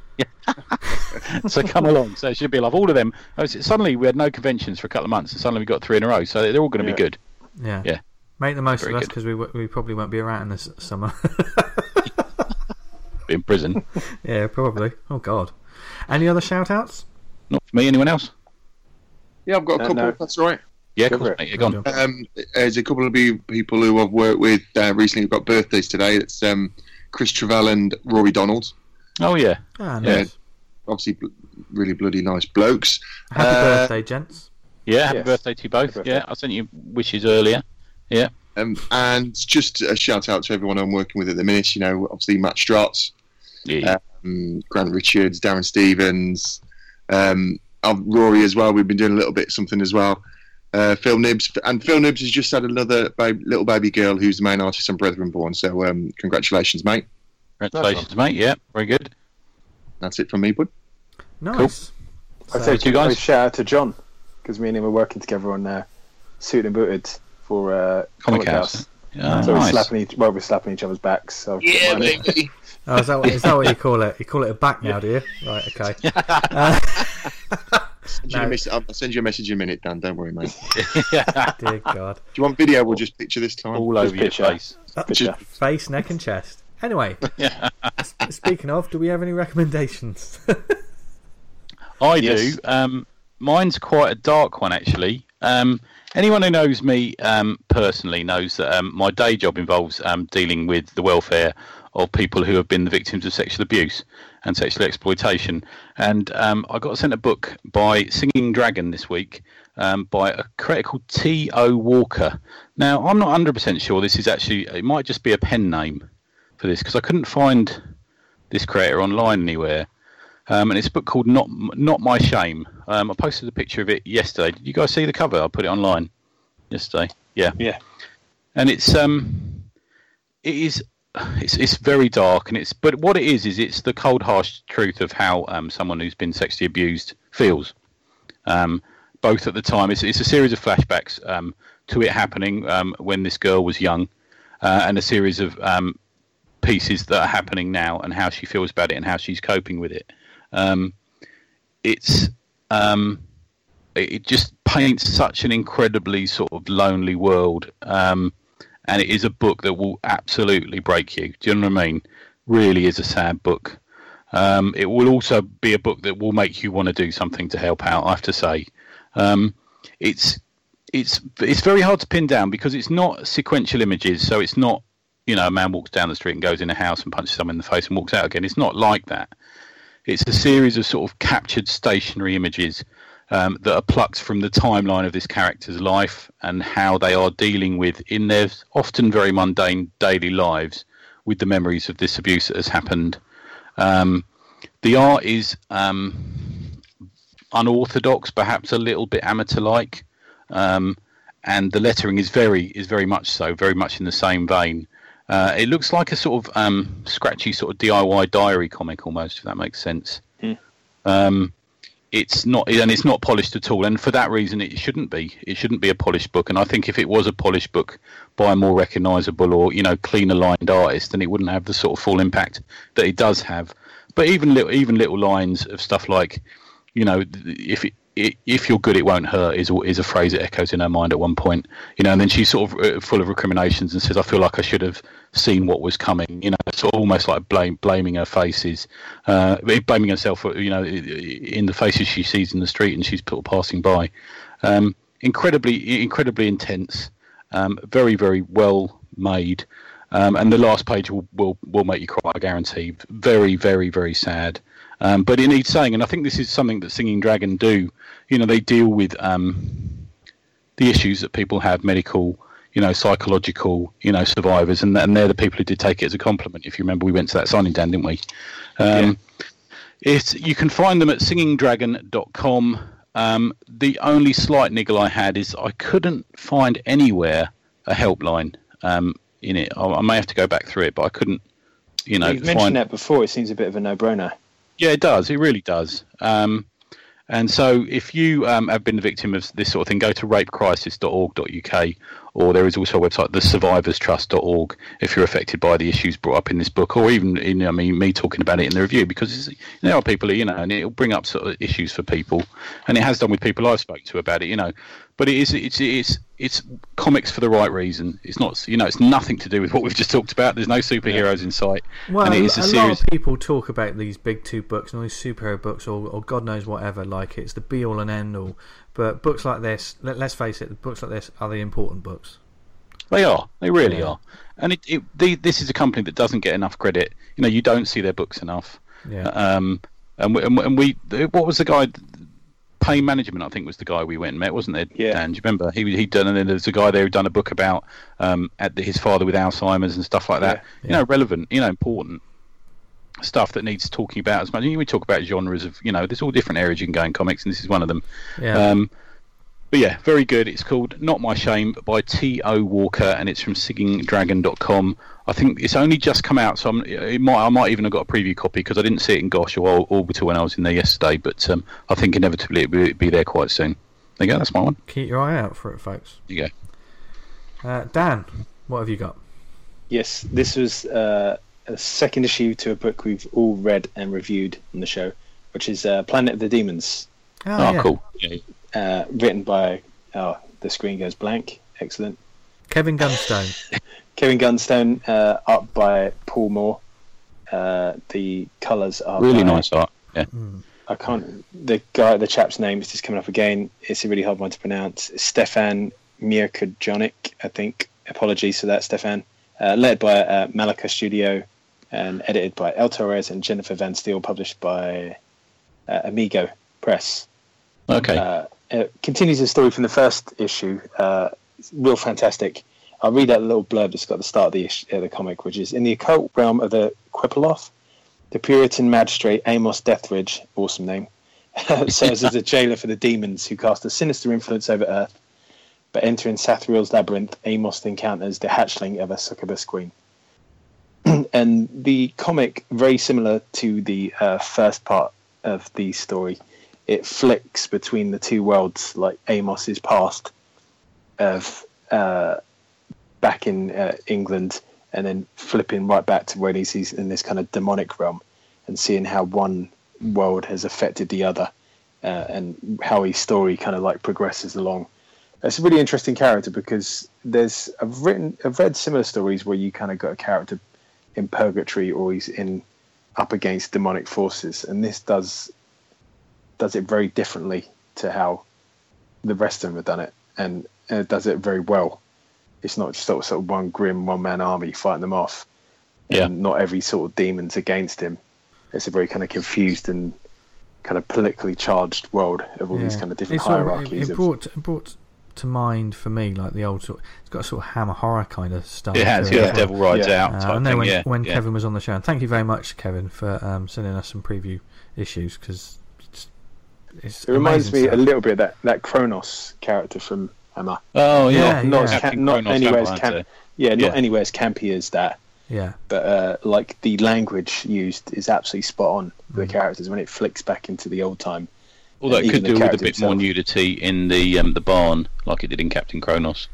So come along. So it should be like all of them. Suddenly we had no conventions for a couple of months, and suddenly we got three in a row. So they're all going to Yeah. be good. Yeah. Yeah. Make the most Very of us good. because we w- we probably won't be around this summer. Be in prison. Yeah, probably. Oh God. Any other shout outs? Not for me. Anyone else? Yeah, I've got a Uh, couple. no. If that's all right. Yeah, Go of course, for it. mate. You're gone. Um, there's a couple of pe- people who I've worked with uh, recently who've got birthdays today. It's um, Chris Travell and Rory Donald. Oh yeah. Ah, Yeah. nice. Obviously, bl- really bloody nice blokes. Happy Uh, birthday, gents. Yeah. Happy Yes. birthday to you both. Happy Yeah, birthday. I sent you wishes earlier. Yeah. Um, and just a shout out to everyone I'm working with at the minute. You know, obviously Matt Strotz, Yeah. um, Grant Richards, Darren Stevens, um, uh, Rory as well. We've been doing a little bit something as well. Uh, Phil Nibbs, and Phil Nibbs has just had another babe, little baby girl who's the main artist on Brethren Born. So um, congratulations, mate. Congratulations, mate. Yeah. Very good. That's it from me, bud. Nice. I So- said you guys? a shout out to John because me and him were working together on uh, Suit and Booted for uh, Comic Comic House. House. Yeah, So we're nice. slapping each well, we're slapping each other's backs. So Yeah, mine- baby. Oh, is that, what, is that what you call it? You call it a back now, do you? Right, okay. Uh, Send you No. a mes- I'll send you a message in a minute, Dan. Don't worry, mate. Do dear God. you want video? We'll just picture this time. All over your picture. face. Picture. Face, neck, and chest. Anyway, Yeah. s- speaking of, do we have any recommendations? I Yes. do. Um, mine's quite a dark one, actually. Um, anyone who knows me um, personally knows that um, my day job involves um, dealing with the welfare of people who have been the victims of sexual abuse and sexual exploitation. And um, I got sent a book by Singing Dragon this week um, by a creator called T O Walker. Now, I'm not one hundred percent sure this is actually, it might just be a pen name for this because I couldn't find this creator online anywhere. Um, and it's a book called Not Not My Shame. Um, I posted a picture of it yesterday. Did you guys see the cover? I put it online yesterday. Yeah, Yeah. and it's um, it is it's it's very dark, and it's but what it is is it's the cold, harsh truth of how um someone who's been sexually abused feels. Um, both at the time, it's it's a series of flashbacks um to it happening um when this girl was young, uh, and a series of um pieces that are happening now and how she feels about it and how she's coping with it. Um, it's um, it it just paints such an incredibly sort of lonely world, um, and it is a book that will absolutely break you. Do you know what I mean? Really is a sad book. Um, it will also be a book that will make you want to do something to help out. I have to say, um, it's it's it's very hard to pin down because it's not sequential images, so it's not, you know, a man walks down the street and goes in a house and punches someone in the face and walks out again. It's not like that. It's a series of sort of captured stationary images um, that are plucked from the timeline of this character's life and how they are dealing with, in their often very mundane daily lives, with the memories of this abuse that has happened. Um, the art is um, unorthodox, perhaps a little bit amateur-like, um, and the lettering is very is very much so, very much in the same vein. Uh, it looks like a sort of um, scratchy sort of D I Y diary comic almost, if that makes sense. Hmm. Um, it's not, and it's not polished at all, and for that reason, it shouldn't be. It shouldn't be a polished book. And I think if it was a polished book by a more recognisable or, you know, cleaner lined artist, then it wouldn't have the sort of full impact that it does have. But even little, even little lines of stuff like, you know, if it, if you're good, it won't hurt is is a phrase that echoes in her mind at one point, you know, and then she's sort of uh, full of recriminations and says, I feel like I should have seen what was coming, you know, sort of almost like blame, blaming her faces, uh, blaming herself, for, you know, in the faces she sees in the street and she's passing by. Um, incredibly, incredibly intense, um, very, very well made. Um, and the last page will, will, will make you cry, I guarantee. Very, very, very sad. Um, but it needs saying, and I think this is something that Singing Dragon do. You know, they deal with um, the issues that people have, medical, you know, psychological, you know, survivors, and, and they're the people who did take it as a compliment. If you remember, we went to that signing, Dan, didn't we? Um, yeah. It's, you can find them at singing dragon dot com. Um, the only slight niggle I had is I couldn't find anywhere a helpline um, in it. I, I may have to go back through it, but I couldn't, you know, You've mentioned find... that before. It seems a bit of a no-brainer. Yeah, it does. It really does. Um, and so if you um, have been the victim of this sort of thing, go to rape crisis dot org dot U K, or there is also a website, the survivors trust dot org, if you're affected by the issues brought up in this book, or even in I mean, me talking about it in the review, because there are people, you know, and it'll bring up sort of issues for people, and it has done with people I've spoken to about it, you know. But it is, it's, it's, it's comics for the right reason. It's not, you know, it's nothing to do with what we've just talked about. There's no superheroes in sight. Well, and it a, is a, a series... lot of people talk about these big two books and all these superhero books, or, or God knows whatever, like it's the be all and end all. But books like this, let, let's face it, books like this are the important books. They are. They really Yeah. are. And it, it, the, this is a company that doesn't get enough credit. You know, you don't see their books enough. Yeah. Um, and we, and we, what was the guy? Pain Management, I think, was the guy we went and met, wasn't there? Yeah. Dan, do you remember? He he'd done, and then there's a guy there who'd done a book about um, at the, his father with Alzheimer's and stuff like that. Yeah. You know, relevant, you know, important stuff that needs talking about as much. We talk about genres of, you know, there's all different areas you can go in comics, and this is one of them. Yeah. Um, But yeah, very good. It's called Not My Shame by T O Walker, and it's from singing dragon dot com. I think it's only just come out, so I'm, it might, I might even have got a preview copy because I didn't see it in Gosh or Orbital when I was in there yesterday, but um, I think inevitably it will be there quite soon. There you go, that's my one. Keep your eye out for it, folks. There you go. Uh, Dan, what have you got? Yes, this was uh, a second issue to a book we've all read and reviewed on the show, which is uh, Planet of the Demons. Oh, Oh, yeah. cool. Yeah. Uh, written by, oh, the screen goes blank. Excellent. Kevin Gunstone. Kevin Gunstone, uh, art by Paul Moore. Uh, the colours are Really by, nice art. Yeah. I can't. The guy, the chap's name is just coming up again. It's a really hard one to pronounce. Stefan Mirkodjonic, I think. Apologies for that, Stefan. Uh, led by uh, Malika Studio and edited by El Torres and Jennifer Van Steel. Published by uh, Amigo Press. Okay. Uh, it continues the story from the first issue. Uh, it's real fantastic. I'll read out a little blurb that's got at the start of the, issue, uh, the comic, which is, in the occult realm of the Quipoloth, the Puritan magistrate Amos Deathridge, awesome name, serves as a jailer for the demons who cast a sinister influence over Earth. But entering Sathriel's labyrinth, Amos encounters the hatchling of a succubus queen. And the comic, very similar to the uh, first part of the story, it flicks between the two worlds, like Amos's past of uh, back in uh, England, and then flipping right back to when he's in this kind of demonic realm, and seeing how one world has affected the other, uh, and how his story kind of like progresses along. It's a really interesting character because there's I've written I've read similar stories where you kind of got a character in purgatory or he's in up against demonic forces, and this does. does it very differently to how the rest of them have done it, and, and it does it very well. It's not just sort of, sort of one grim one-man army fighting them off. Yeah. And not every sort of demon's against him. It's a very kind of confused and kind of politically charged world of all Yeah. these kind of different It's sort of- hierarchies. it, it, of, brought, it brought to mind for me like the old sort. It's got a sort of Hammer horror kind of style. It has, to yeah. as well. Devil Rides Yeah. Out Uh, type I know thing, when, yeah. when yeah. Kevin was on the show, and thank you very much, Kevin, for um, sending us some preview issues because it's, it's it reminds amazing me stuff. a little bit of that, that Kronos character from Hammer. Oh, Yeah, yeah. yeah. Not, as Captain cam- not Kronos anywhere as Vampire camp- Hunter. yeah, not Yeah. anywhere as campy as that. Yeah, But uh, like the language used is absolutely spot on for Mm. the characters when it flicks back into the old time. Although And it even could the do with a character bit more himself. nudity in the um, the barn, like it did in Captain Kronos.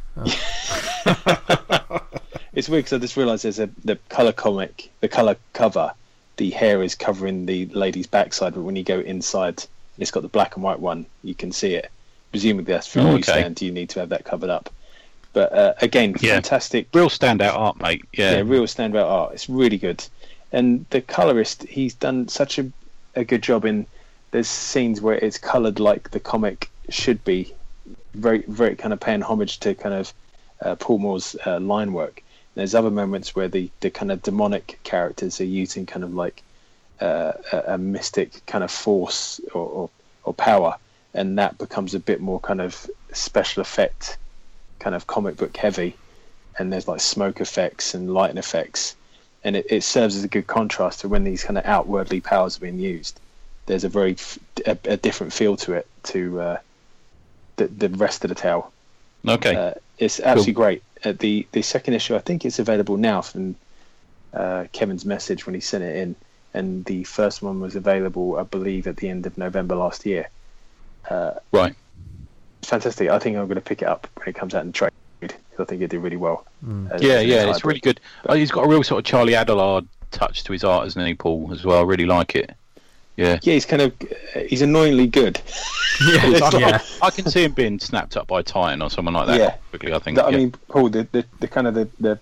It's weird because I just realised there's a the colour comic, the colour cover, the hair is covering the lady's backside, but when you go inside, it's got the black and white one. You can see it. Presumably that's for Oh, okay. newsstand. You need to have that covered up. But uh, again, Yeah. fantastic. Real standout art, mate. Yeah. Yeah, real standout art. It's really good. And the colorist, he's done such a, a good job in. There's scenes where it's coloured like the comic should be, very, very kind of paying homage to kind of uh, Paul Moore's uh, line work. There's other moments where the, the kind of demonic characters are using kind of like uh, a, a mystic kind of force or, or, or power, and that becomes a bit more kind of special effect, kind of comic book heavy. And there's like smoke effects and lighting effects, and it, it serves as a good contrast to when these kind of outwardly powers are being used. there's a very f- a, a different feel to it to uh, the the rest of the tale. Okay, uh, it's absolutely cool. great. Uh, the the second issue, I think it's available now from uh, Kevin's message when he sent it in, and the first one was available, I believe, at the end of November last year. Uh, right, it's fantastic. I think I'm going to pick it up when it comes out in trade. I think it did really well. Mm. As- yeah, as an yeah, entire it's really book. good. Oh, he's got a real sort of Charlie Adlard touch to his art, hasn't he, Paul? As well, I really like it. Yeah, Yeah, he's kind of he's annoyingly good. Yeah, It's I, like- yeah. I can see him being snapped up by Titan or someone like that. Yeah. Quickly, I think. I yeah. mean, Paul, the, the, the kind of the, the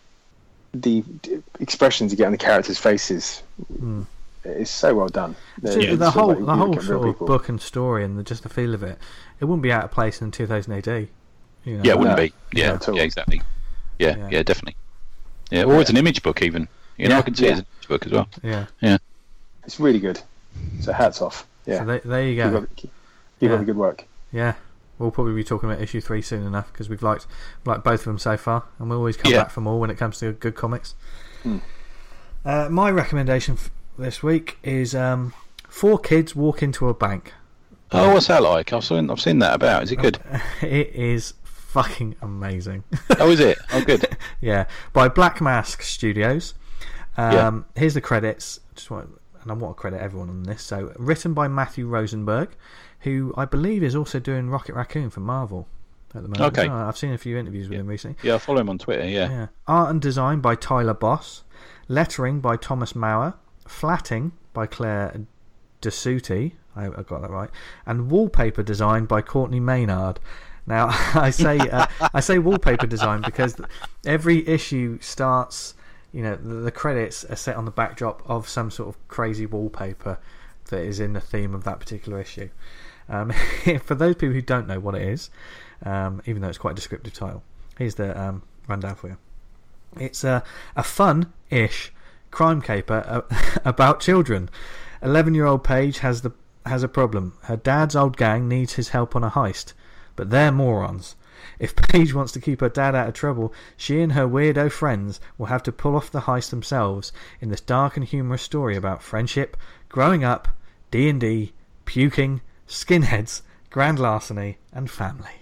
the expressions you get on the characters' faces Mm. is so well done. So It's the sort of whole like the you whole look at real sort of people. book and story and the, just the feel of it, it wouldn't be out of place in two thousand A D. You know? yeah, it wouldn't No, be. Yeah, not at all. yeah, exactly. Yeah, Yeah. yeah, definitely. Yeah, or it's an image book even. You know, Yeah. I can see it Yeah. as an image book as well. Yeah. It's really good. So hats off. Yeah, So there, there you keep go. up, keep Yeah. up the good work. Yeah. We'll probably be talking about issue three soon enough because we've liked liked both of them so far, and we'll always come Yeah. back for more when it comes to good comics. Hmm. Uh, my recommendation f- this week is um, Four Kids Walk Into a Bank. Oh, what's that like? I've seen, I've seen that about. Is it good? It is fucking amazing. Oh, is it? Oh, good. Yeah, by Black Mask Studios. Um, Yeah. Here's the credits. Just want, and I want to credit everyone on this. So, written by Matthew Rosenberg, who I believe is also doing Rocket Raccoon for Marvel at the moment. Okay. Oh, I've seen a few interviews with him recently. Yeah, I follow him on Twitter. Yeah. Yeah. Art and design by Tyler Boss. Lettering by Thomas Maurer. Flatting by Claire Dasuti. I, I got that right. And wallpaper design by Courtney Maynard. Now, I say uh, I say wallpaper design because every issue starts, you know, the, the credits are set on the backdrop of some sort of crazy wallpaper that is in the theme of that particular issue. Um, for those people who don't know what it is, um, even though it's quite a descriptive title, here's the um, rundown for you. It's a, a fun-ish crime caper uh, about children. eleven-year-old Paige has the has a problem. Her dad's old gang needs his help on a heist, but they're morons. If Paige wants to keep her dad out of trouble, she and her weirdo friends will have to pull off the heist themselves in this dark and humorous story about friendship, growing up, D and D, puking, skinheads, grand larceny, and family.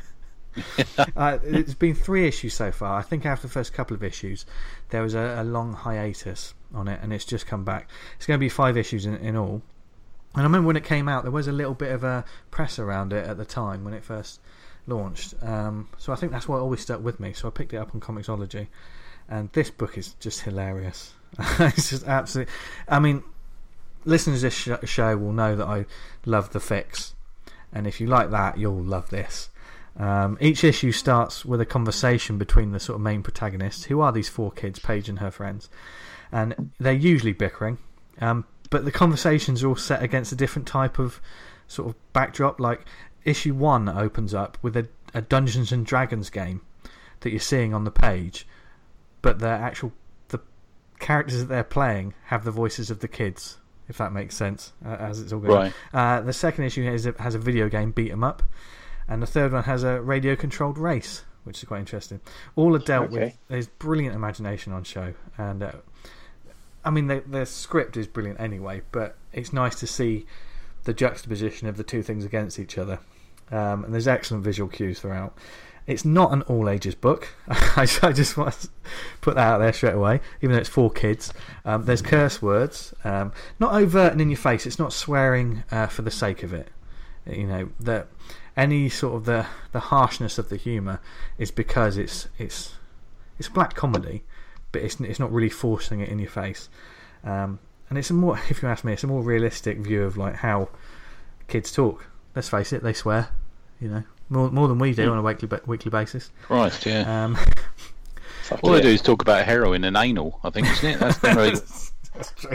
uh, it's been three issues so far. I think after the first couple of issues, there was a, a long hiatus on it, and it's just come back. It's going to be five issues in, in all. And I remember when it came out, there was a little bit of a press around it at the time when it first launched. Um, so I think that's what always stuck with me. So I picked it up on Comixology, and this book is just hilarious. It's just absolutely. I mean, listeners to this sh- show will know that I love The Fix, and if you like that, you'll love this. Um, each issue starts with a conversation between the sort of main protagonists, who are these four kids, Paige and her friends, and they're usually bickering, um, but the conversations are all set against a different type of sort of backdrop. Like issue one opens up with a, a Dungeons and Dragons game that you're seeing on the page, but the actual the characters that they're playing have the voices of the kids, if that makes sense, uh, as it's all going. Right. Uh, the second issue has a, has a video game beat 'em up. And the third one has a radio-controlled race, which is quite interesting. All are dealt Okay. with. There's brilliant imagination on show, and uh, I mean the the script is brilliant anyway. But it's nice to see the juxtaposition of the two things against each other. Um, and there's excellent visual cues throughout. It's not an all-ages book. I just want to put that out there straight away, even though it's for kids. Um, there's curse words, um, not overt and in your face. It's not swearing uh, for the sake of it. You know that. Any sort of the, the harshness of the humour is because it's it's it's black comedy, but it's it's not really forcing it in your face, um, and it's a more, if you ask me, it's a more realistic view of like how kids talk. Let's face it, they swear, you know, more more than we do on a weekly weekly basis. Christ, yeah. Um, Fuck All yeah. they do is talk about heroin and anal, I think, isn't it? That's generally... That's true.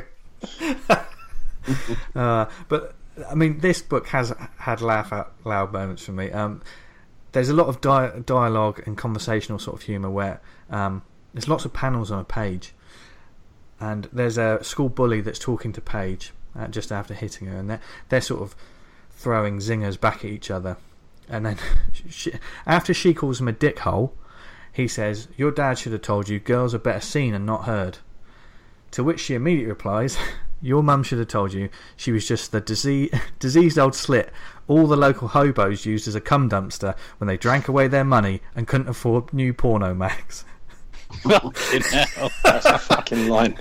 uh, but I mean, this book has had laugh out loud moments for me. Um, there's a lot of di- dialogue and conversational sort of humour where um, there's lots of panels on a page, and there's a school bully that's talking to Paige uh, just after hitting her, and they're, they're sort of throwing zingers back at each other, and then she, after she calls him a dickhole, he says, "Your dad should have told you girls are better seen and not heard." To which she immediately replies, Your mum should have told you she was just the disease, diseased old slit all the local hobos used as a cum dumpster when they drank away their money and couldn't afford new porno mags. Fucking hell. That's a fucking line.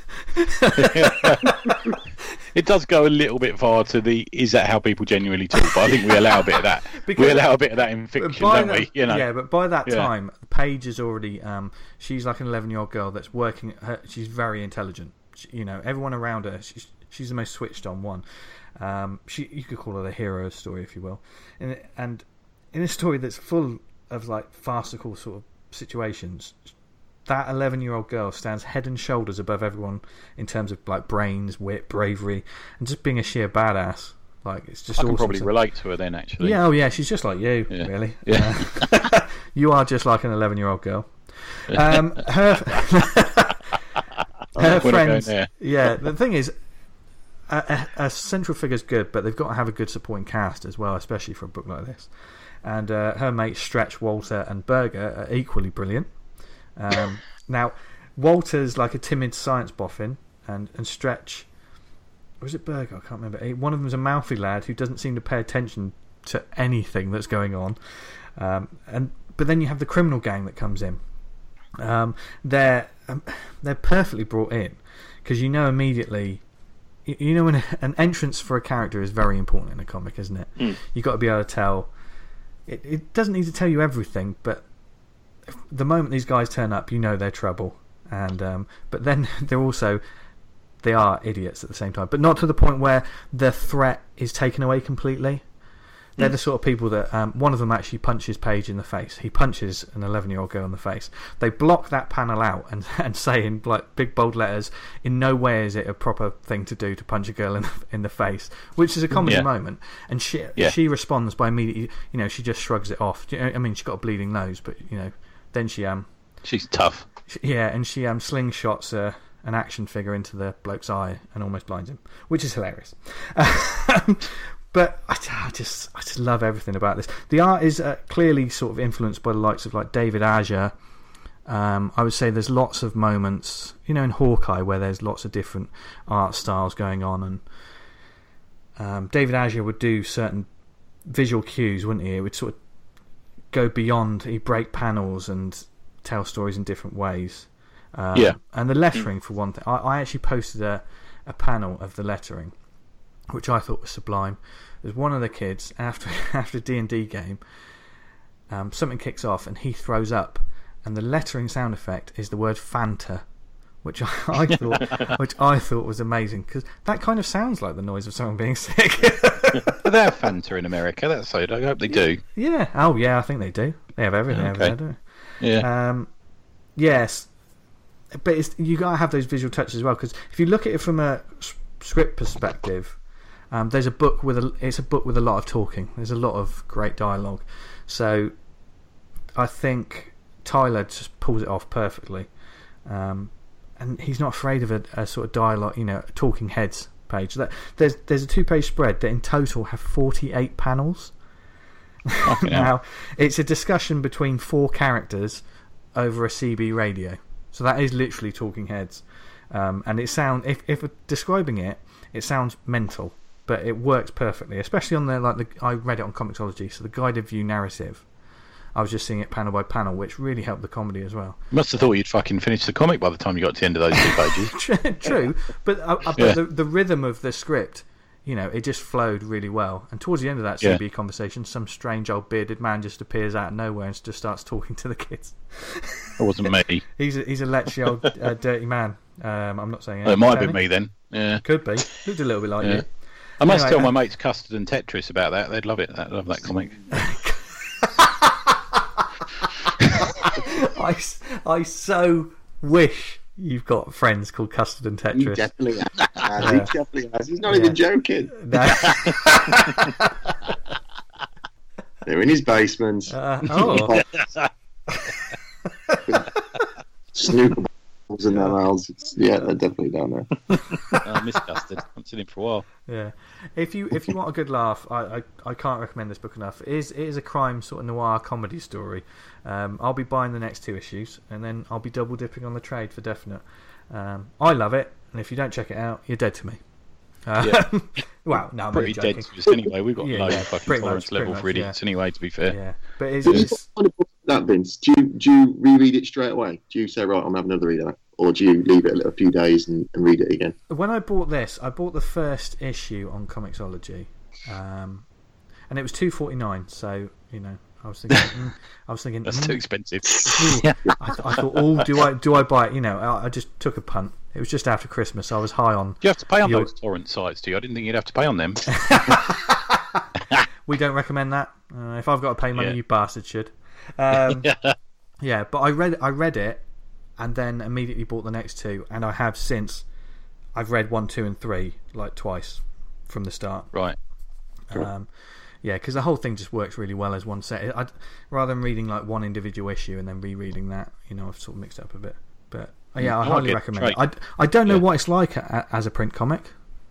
It does go a little bit far to the is that how people genuinely talk, but I think we allow a bit of that. Because- we allow a bit of that in fiction, don't that, we? You know. Yeah, but by that Yeah. time, Paige is already. Um, she's like an eleven-year-old girl that's working. Her, she's very intelligent. She, you know, everyone around her. She's, she's the most switched-on one. Um, she, you could call her the hero story, if you will. And, and in a story that's full of like farcical sort of situations, that eleven-year-old girl stands head and shoulders above everyone in terms of like brains, wit, bravery, and just being a sheer badass. Like it's just. I can awesome probably to- relate to her then, actually. Yeah, oh yeah, she's just like you, Yeah. really. Yeah. Uh, you are just like an eleven-year-old girl. Um, her her Wanna go friends. there? Yeah, the thing is, a, a, a central figure's good, but they've got to have a good supporting cast as well, especially for a book like this. And uh, her mates Stretch, Walter, and Berger are equally brilliant. Um, now, Walter's like a timid science boffin, and and Stretch. Or was it Berger? I can't remember. He- One of them's a mouthy lad who doesn't seem to pay attention to anything that's going on. Um, and but then you have the criminal gang that comes in. Um, they're um, they're perfectly brought in because you know immediately. You, you know when a, an entrance for a character is very important in a comic, isn't it? Mm. You've got to be able to tell. It it doesn't need to tell you everything, but the moment these guys turn up, you know they're trouble. And um, but then they're also. They are idiots at the same time, but not to the point where the threat is taken away completely. They're the sort of people that um, one of them actually punches Paige in the face. He punches an eleven-year-old girl in the face. They block that panel out and and say in like big bold letters, "In no way is it a proper thing to do to punch a girl in the, in the face," which is a comedy Yeah. moment. And she Yeah. she responds by immediately, you know, she just shrugs it off. You know, I mean, she's got a bleeding nose, but you know, then she um She's tough. she- yeah, and she um slingshots uh, an action figure into the bloke's eye and almost blinds him, which is hilarious. Um, but I, I just I just love everything about this. The art is uh, clearly sort of influenced by the likes of like David Ayer. Um, I would say there's lots of moments, you know, in Hawkeye where there's lots of different art styles going on, and um, David Ayer would do certain visual cues, wouldn't he? It would sort of go beyond. He'd break panels and tell stories in different ways. Um, Yeah. And the lettering, for one thing. I, I actually posted a, a panel of the lettering, which I thought was sublime. There's one of the kids, after after a D and D game, um, something kicks off and he throws up, and the lettering sound effect is the word Fanta, which I, I thought which I thought was amazing, because that kind of sounds like the noise of someone being sick. But they have Fanta in America, that's so I hope they do. Yeah. Oh, yeah, I think they do. They have everything over Okay. there, don't Yeah. they? Um, yes. But it's, you got to have those visual touches as well, because if you look at it from a s- script perspective, um, there's a book with a it's a book with a lot of talking. There's a lot of great dialogue. So I think Tyler just pulls it off perfectly. Um, and he's not afraid of a, a sort of dialogue, you know, talking heads page. That there's there's a two page spread that in total have forty-eight panels. Fucking hell. Now, it's a discussion between four characters over a C B radio. So that is literally talking heads. Um, and it sound if if describing it, it sounds mental, but it works perfectly, especially on the like the I read it on Comixology, so the guided view narrative. I was just seeing it panel by panel, which really helped the comedy as well. Must have thought you'd fucking finished the comic by the time you got to the end of those two pages. True, true, but, uh, uh, but Yeah. the, the rhythm of the script, you know, it just flowed really well. And towards the end of that Yeah. C B conversation, some strange old bearded man just appears out of nowhere and just starts talking to the kids. It wasn't me. He's a, he's a lechy old uh, dirty man. Um, I'm not saying Well, it might have Tony? been me then. Yeah. Could be. Looked a little bit like Yeah. you. I must Anyway, tell uh, my mates Custard and Tetris about that. They'd love it. They'd love that comic. I, s- I so wish you've got friends called Custard and He Tetris. definitely has. Yeah. He definitely has. He's not Yeah. even joking. No. They're in his basement. Uh, oh, Snooker balls in their mouths. It's, yeah, they're definitely down there. I miss Custard. I've seen him for a while. yeah. If you if you want a good laugh, I, I, I can't recommend this book enough. It is it is a crime sort of noir comedy story. Um, I'll be buying the next two issues, and then I'll be double dipping on the trade for definite. Um, I love it, and if you don't check it out, you're dead to me. Uh, Yeah. well, no, I'm Pretty really dead joking. to us anyway. We've got Yeah, low yeah, fucking pretty tolerance much, pretty level much, for idiots anyway. To be fair, Yeah, but it's, So you it's kind of put that, Vince. Do you do you reread it straight away? Do you say, right, I'm having another read of that, or do you leave it a few days and, and read it again? when I bought this, I bought the first issue on Comixology, um, and it was two forty nine. So you know, I was thinking, mm, I was thinking, that's mm, too expensive. ooh. I, th- I thought, oh, do I do I buy it? You know, I, I just took a punt. It was just after Christmas. I was high on. Do you have to pay on Your- those torrent sites? Do you? I didn't think you'd have to pay on them. We don't recommend that. Uh, if I've got to pay money, Yeah. you bastards should. Um, yeah, but I read I read it, and then immediately bought the next two, and I have since. I've read one, two, and three like twice from the start. Right. Um, yeah, because the whole thing just works really well as one set. I'd, rather than reading like one individual issue and then rereading that, you know, I've sort of mixed it up a bit. But uh, yeah, I I highly like it. recommend it. Right. I, I don't know Yeah. what it's like a, a, as a print comic.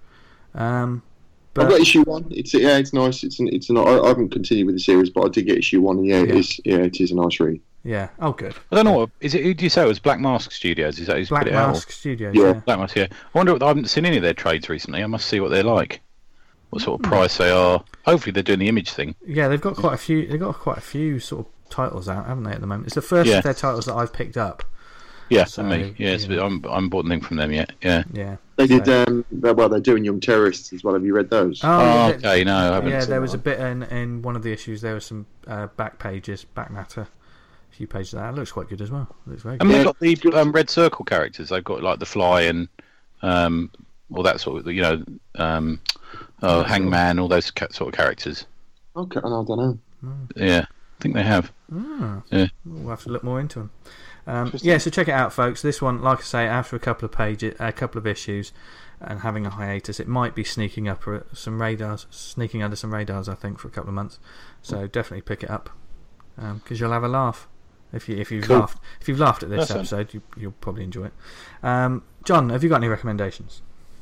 Um, I've but got issue one. It's yeah, it's nice. It's an, it's an, I, I haven't continued with the series, but I did get issue one, and yeah, Yeah. it is. Yeah, it is a nice read. yeah, oh good. I don't know. What, is it? Who do you say it was? Black Mask Studios? Is that who's Black put it out? Mask Studios. Yeah. Yeah. Black Mask. Yeah. I wonder. I haven't seen any of their trades recently. I must see what they're like. What sort of price they are. Hopefully they're doing the image thing. Yeah, they've got quite a few. They've got quite a few sort of titles out, haven't they? At the moment, it's the first Yeah. of their titles that I've picked up. Yeah, So, and me. Yeah, it's, you know. I'm I'm bought anything from them yet. Yeah. Yeah. They did. So- Um, well, they're doing Young Terrorists as well. Have you read those? Oh, Oh, yeah, they- okay. No, I haven't. yeah, seen there that was a one. bit in, in one of the issues. There was some uh, back pages, back matter, a few pages of that. It looks quite good as well. It looks very I good. mean, Yeah. they've got the um, Red Circle characters. They've got like the Fly and um, all that sort of, you know, um, oh, Hangman, all those ca- sort of characters. Okay, I don't know. Yeah, I think they have. Ah, Yeah. we'll have to look more into them. Um, yeah, so check it out, folks. This one, like I say, after a couple of pages, a couple of issues, and having a hiatus, it might be sneaking up uh, some radars, sneaking under some radars, I think, for a couple of months. So definitely pick it up because you'll have a laugh if you if you've Cool. laughed if you've laughed at this Awesome. episode. You, you'll probably enjoy it. Um, John, have you got any recommendations?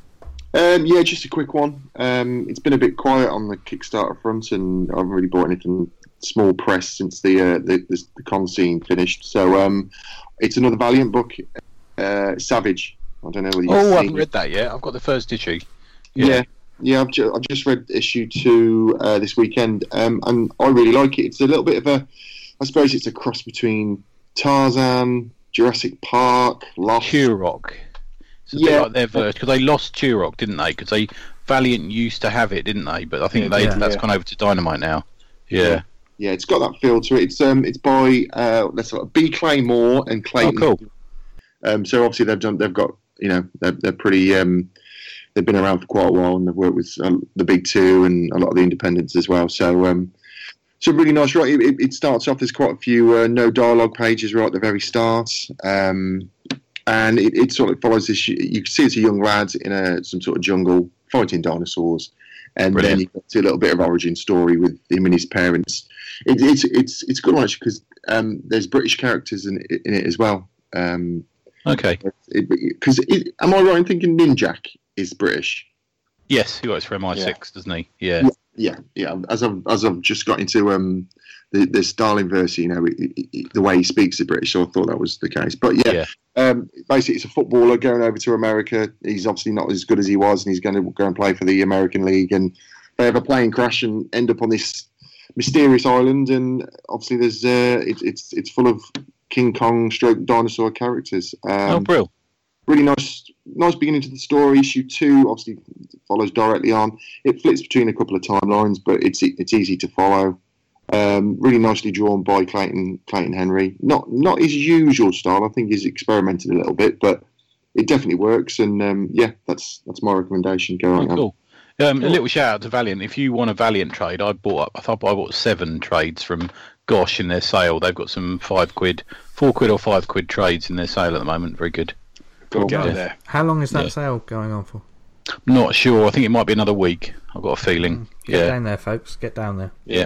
Um, yeah, just a quick one. Um, it's been a bit quiet on the Kickstarter front, and I haven't really bought anything small press since the uh, the, the, the con scene finished. So um, it's another Valiant book, uh, Savage. I don't know whether you've Oh, I seen haven't it. read that yet. I've got the first issue. Yeah, yeah. I've, ju- I've just read issue two uh, this weekend, um, and I really like it. It's a little bit of a, I suppose it's a cross between Tarzan, Jurassic Park, Lost. Turok. It's a Yeah. bit like their verse because they lost Turok, didn't they? Because they Valiant used to have it, didn't they? But I think Yeah, they yeah. that's Yeah. gone over to Dynamite now. Yeah. Yeah, it's got that feel to it. It's um, it's by uh, let's see, B. Claymore and Oh, Clayton. cool. Um, so obviously they've done, they've got, you know, they're, they're pretty, um, they've been around for quite a while, and they've worked with um, the big two and a lot of the independents as well. So, um, so really nice. Right, it, it starts off. There's quite a few uh, no dialogue pages right at the very start, um, and it, it sort of follows this. You can see it's a young lad in a some sort of jungle fighting dinosaurs, and Brilliant. then you get to a little bit of origin story with him and his parents. It, it's it's it's a good one actually because um, there's British characters in, in it as well. Um, Okay. Because am I right in thinking Ninjak is British? Yes, he works for M I six, doesn't he? Yeah. Yeah, yeah. As I've as I've just got into um the the Starling verse, you know, it, it, it, the way he speaks is British, so I thought that was the case. But yeah, Yeah. Um, basically, it's a footballer going over to America. He's obviously not as good as he was, and he's going to go and play for the American League. And they have a plane crash and end up on this mysterious island. And obviously, there's uh, it, it's it's full of King Kong stroke dinosaur characters. Oh, Um, brill. really nice, nice beginning to the story. Issue two obviously follows directly on. It flips between a couple of timelines, but it's it's easy to follow. Um, really nicely drawn by Clayton Clayton Henry. Not not his usual style. I think he's experimented a little bit, but it definitely works. And um, yeah, that's that's my recommendation. Go Oh, on. cool. Um, a little shout out to Valiant. If you want a Valiant trade, I bought up. I thought I bought seven trades from Gosh in their sale. They've got some five quid, four quid or five quid trades in their sale at the moment. Very good. Got to get Yeah. out there. How long is that Yeah. sale going on for? Not sure. I think it might be another week. I've got a feeling. Get Yeah. down there, folks. Get down there. Yeah.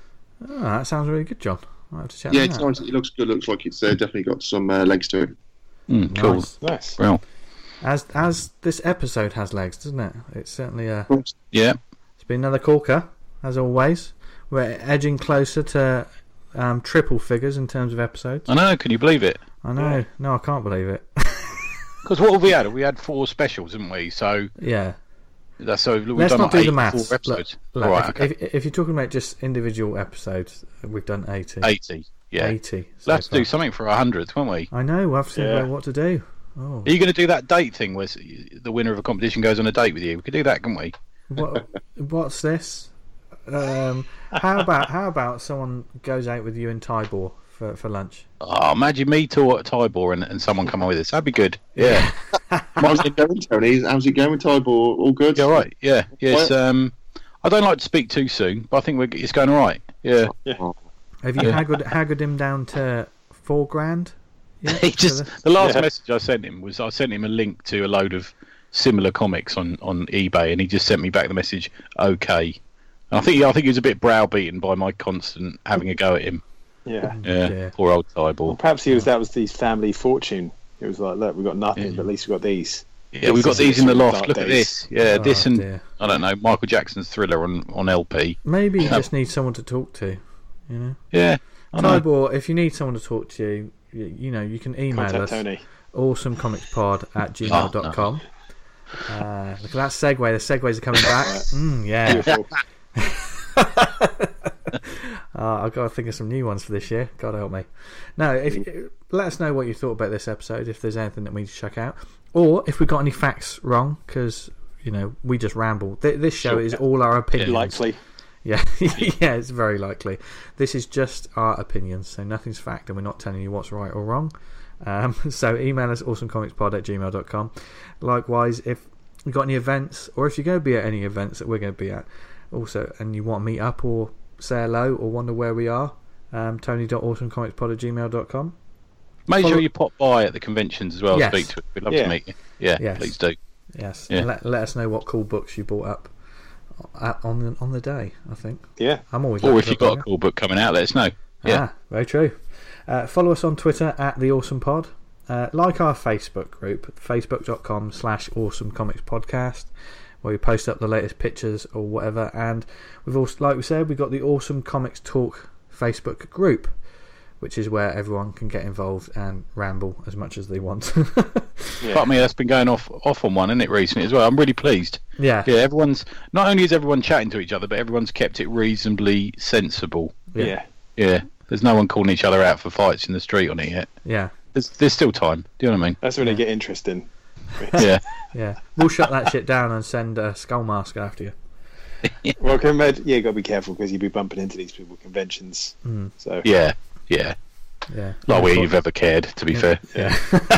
Oh, that sounds really good, John. I'll have to check Yeah, that it's out. nice. It looks good. Looks like it's uh, definitely got some uh, legs to it. Mm, cool. Nice. Nice. Well, As as this episode has legs, doesn't it? It's certainly a. yeah. It's been another corker, as always. We're edging closer to um, triple figures in terms of episodes. I know. Can you believe it? I know. No, I can't believe it. Because what have we had? We had four specials, haven't we? So yeah. That's so we've Let's done not like do the eight, maths. four episodes. Look, look, Right, if, okay. if, if you're talking about just individual episodes, we've done eighty. eighty. Yeah. eighty. We'll have so to do far. something for a hundredth, won't we? I know. We'll have to think Yeah. about what to do. Oh, Are you going to do that date thing where the winner of a competition goes on a date with you? We could do that, couldn't we? what? What's this? Um, how about how about someone goes out with you in Tybor for for lunch? Oh, imagine me to at Tybor and, and someone come on with us. That'd be good. Yeah. How's it going, Tony? How's it going with Tybor? All good? Yeah, right. Yeah. Yes. Um, I don't like to speak too soon, but I think we're, it's going all right. Yeah. Have you Yeah. haggled, haggled him down to four grand? Yeah. He So just the- the last Yeah. message I sent him was I sent him a link to a load of similar comics on, on eBay, and he just sent me back the message, "Okay." And I think I think he was a bit browbeaten by my constant having a go at him. Yeah. Yeah, Yeah. poor old Well, Tybor. perhaps he was. That was his family fortune. It was like, look, we've got nothing, Yeah. but at least we've got these. Yeah, we've got This is these in the some loft. dark Look at days. this. Yeah, Oh, this and dear. I don't know Michael Jackson's Thriller on on L P. Maybe you No. just need someone to talk to. You know, Yeah, I know. Tybor. If you need someone to talk to you, you, you know, you can email Contact us Tony. awesomecomicspod at gmail dot com. Uh, look at that segue. The segues are coming back. Mm, yeah. Beautiful. Uh, I've got to think of some new ones for this year. God help me. No, if let us know what you thought about this episode. If there's anything that we need to check out, or if we got any facts wrong, because you know we just ramble. Th- this show Sure. is all our opinions. Likely. Yeah, yeah, it's very likely. This is just our opinions, so nothing's fact, and we're not telling you what's right or wrong. Um, so email us awesomecomicspod at gmail dot com. Likewise, if you've got any events, or if you're going to be at any events that we're going to be at, also, and you want to meet up or say hello or wonder where we are, um, tony dot awesomecomicspod at gmail dot com. Make Follow- sure you pop by at the conventions as well. Yes. Speak to us. We'd love Yeah. to meet you. Yeah, Yes. please do. Yes, Yeah. let, let us know what cool books you bought up at, on the on the day. I think Yeah. I'm always. Or looking if for you've got a blogger. cool book coming out, let us know. Yeah. Ah, very true. Uh, follow us on Twitter at the Awesome Pod. Uh, like our Facebook group, facebook dot com slash awesome comics podcast, where we post up the latest pictures or whatever. And we've also, like we said, we've got the Awesome Comics Talk Facebook group, which is where everyone can get involved and ramble as much as they want. Yeah. Fuck me, that's been going off off on one, isn't it, recently as well? I'm really pleased. yeah, Yeah, everyone's not only is everyone chatting to each other, but everyone's kept it reasonably sensible. Yeah. Yeah. Yeah, there's no one calling each other out for fights in the street on it yet. yeah, There's there's still time. Do you know what I mean? That's when they get interesting. Yeah. yeah. We'll shut that shit down and send a Skullmask after you. Well, can imagine, yeah, you got to be careful because you'll be bumping into these people at conventions. Mm. So Yeah. Yeah. Yeah. Not Yeah, where but- you've ever cared, to be fair. Yeah.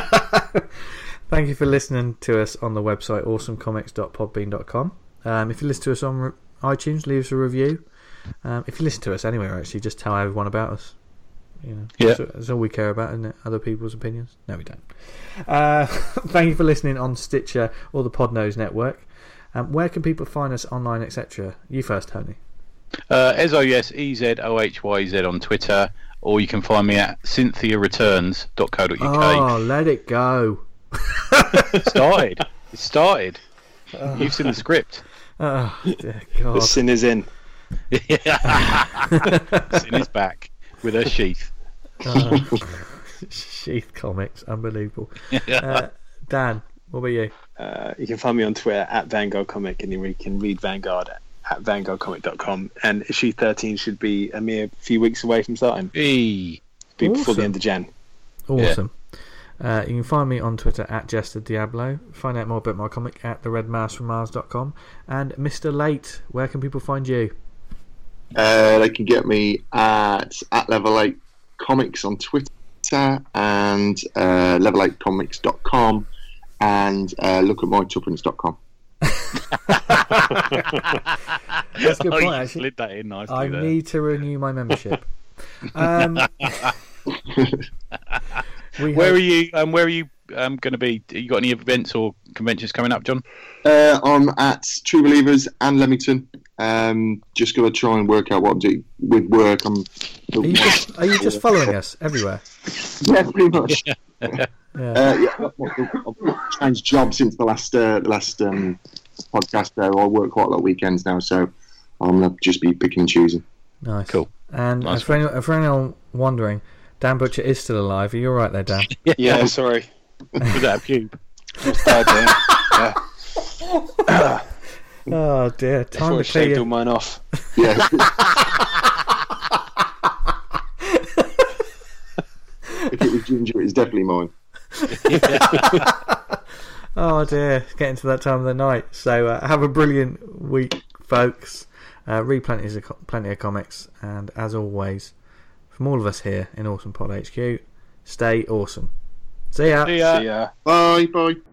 Thank you for listening to us on the website awesome comics dot podbean dot com. Um, if you listen to us on re- iTunes, leave us a review. Um, if you listen to us anywhere, actually, just tell everyone about us. You know, Yeah. that's, that's all we care about, isn't it? Other people's opinions? No, we don't. Uh, thank you for listening on Stitcher or the Podnose Network. Um, where can people find us online, et cetera? You first, Tony. Uh, S O S E Z O H Y Z on Twitter, or you can find me at cynthia returns dot co dot uk. Oh, let it go. It started. It started. You've seen the script. Oh, dear the God. sin is in. It's in his back with a sheath. Oh. Sheath Comics, unbelievable. Uh, Dan, what about you? Uh, you can find me on Twitter at Vanguard Comic, and then you can read Vanguard at vanguard comic dot com. And issue thirteen should be a mere few weeks away from starting. Hey. Be before Awesome. the end of Jan. Awesome. Uh, you can find me on Twitter at Jester Diablo. Find out more about my comic at the red mouse from mars dot com. And Mister Late, where can people find you? Uh, they can get me at at Level Eight Comics on Twitter and uh, level eight comics dot com and uh, look at my tuppence dot com. That's a good Oh, point, you actually. slid that in nicely I there. need to renew my membership. Um, we Where hope- are you? Um, where are you um, going to be? You got any events or conventions coming up, John? Uh, I'm at True Believers and Leamington. Um, just going to try and work out what I'm doing with work. I'm Are you just, are you just following us everywhere? yeah, pretty much. Yeah. Uh, yeah, I've changed jobs since the last uh, the last um, podcast. Though I work quite a lot of weekends now, so I'm gonna just be picking and choosing. Nice. Cool. And Nice uh, for, anyone, for anyone wondering, Dan Butcher is still alive. Are you all right there, Dan? Yeah, sorry. Was that a pube? Just died there. Yeah. Oh dear, Before I time to shaved clear. all mine off. Yeah. If it was ginger, it's definitely mine. Oh dear, it's getting to that time of the night. So uh, have a brilliant week, folks. Uh, read plenty of, plenty of comics, and as always, from all of us here in Awesome Pod H Q, stay awesome. See ya. See ya. See ya. Bye, bye.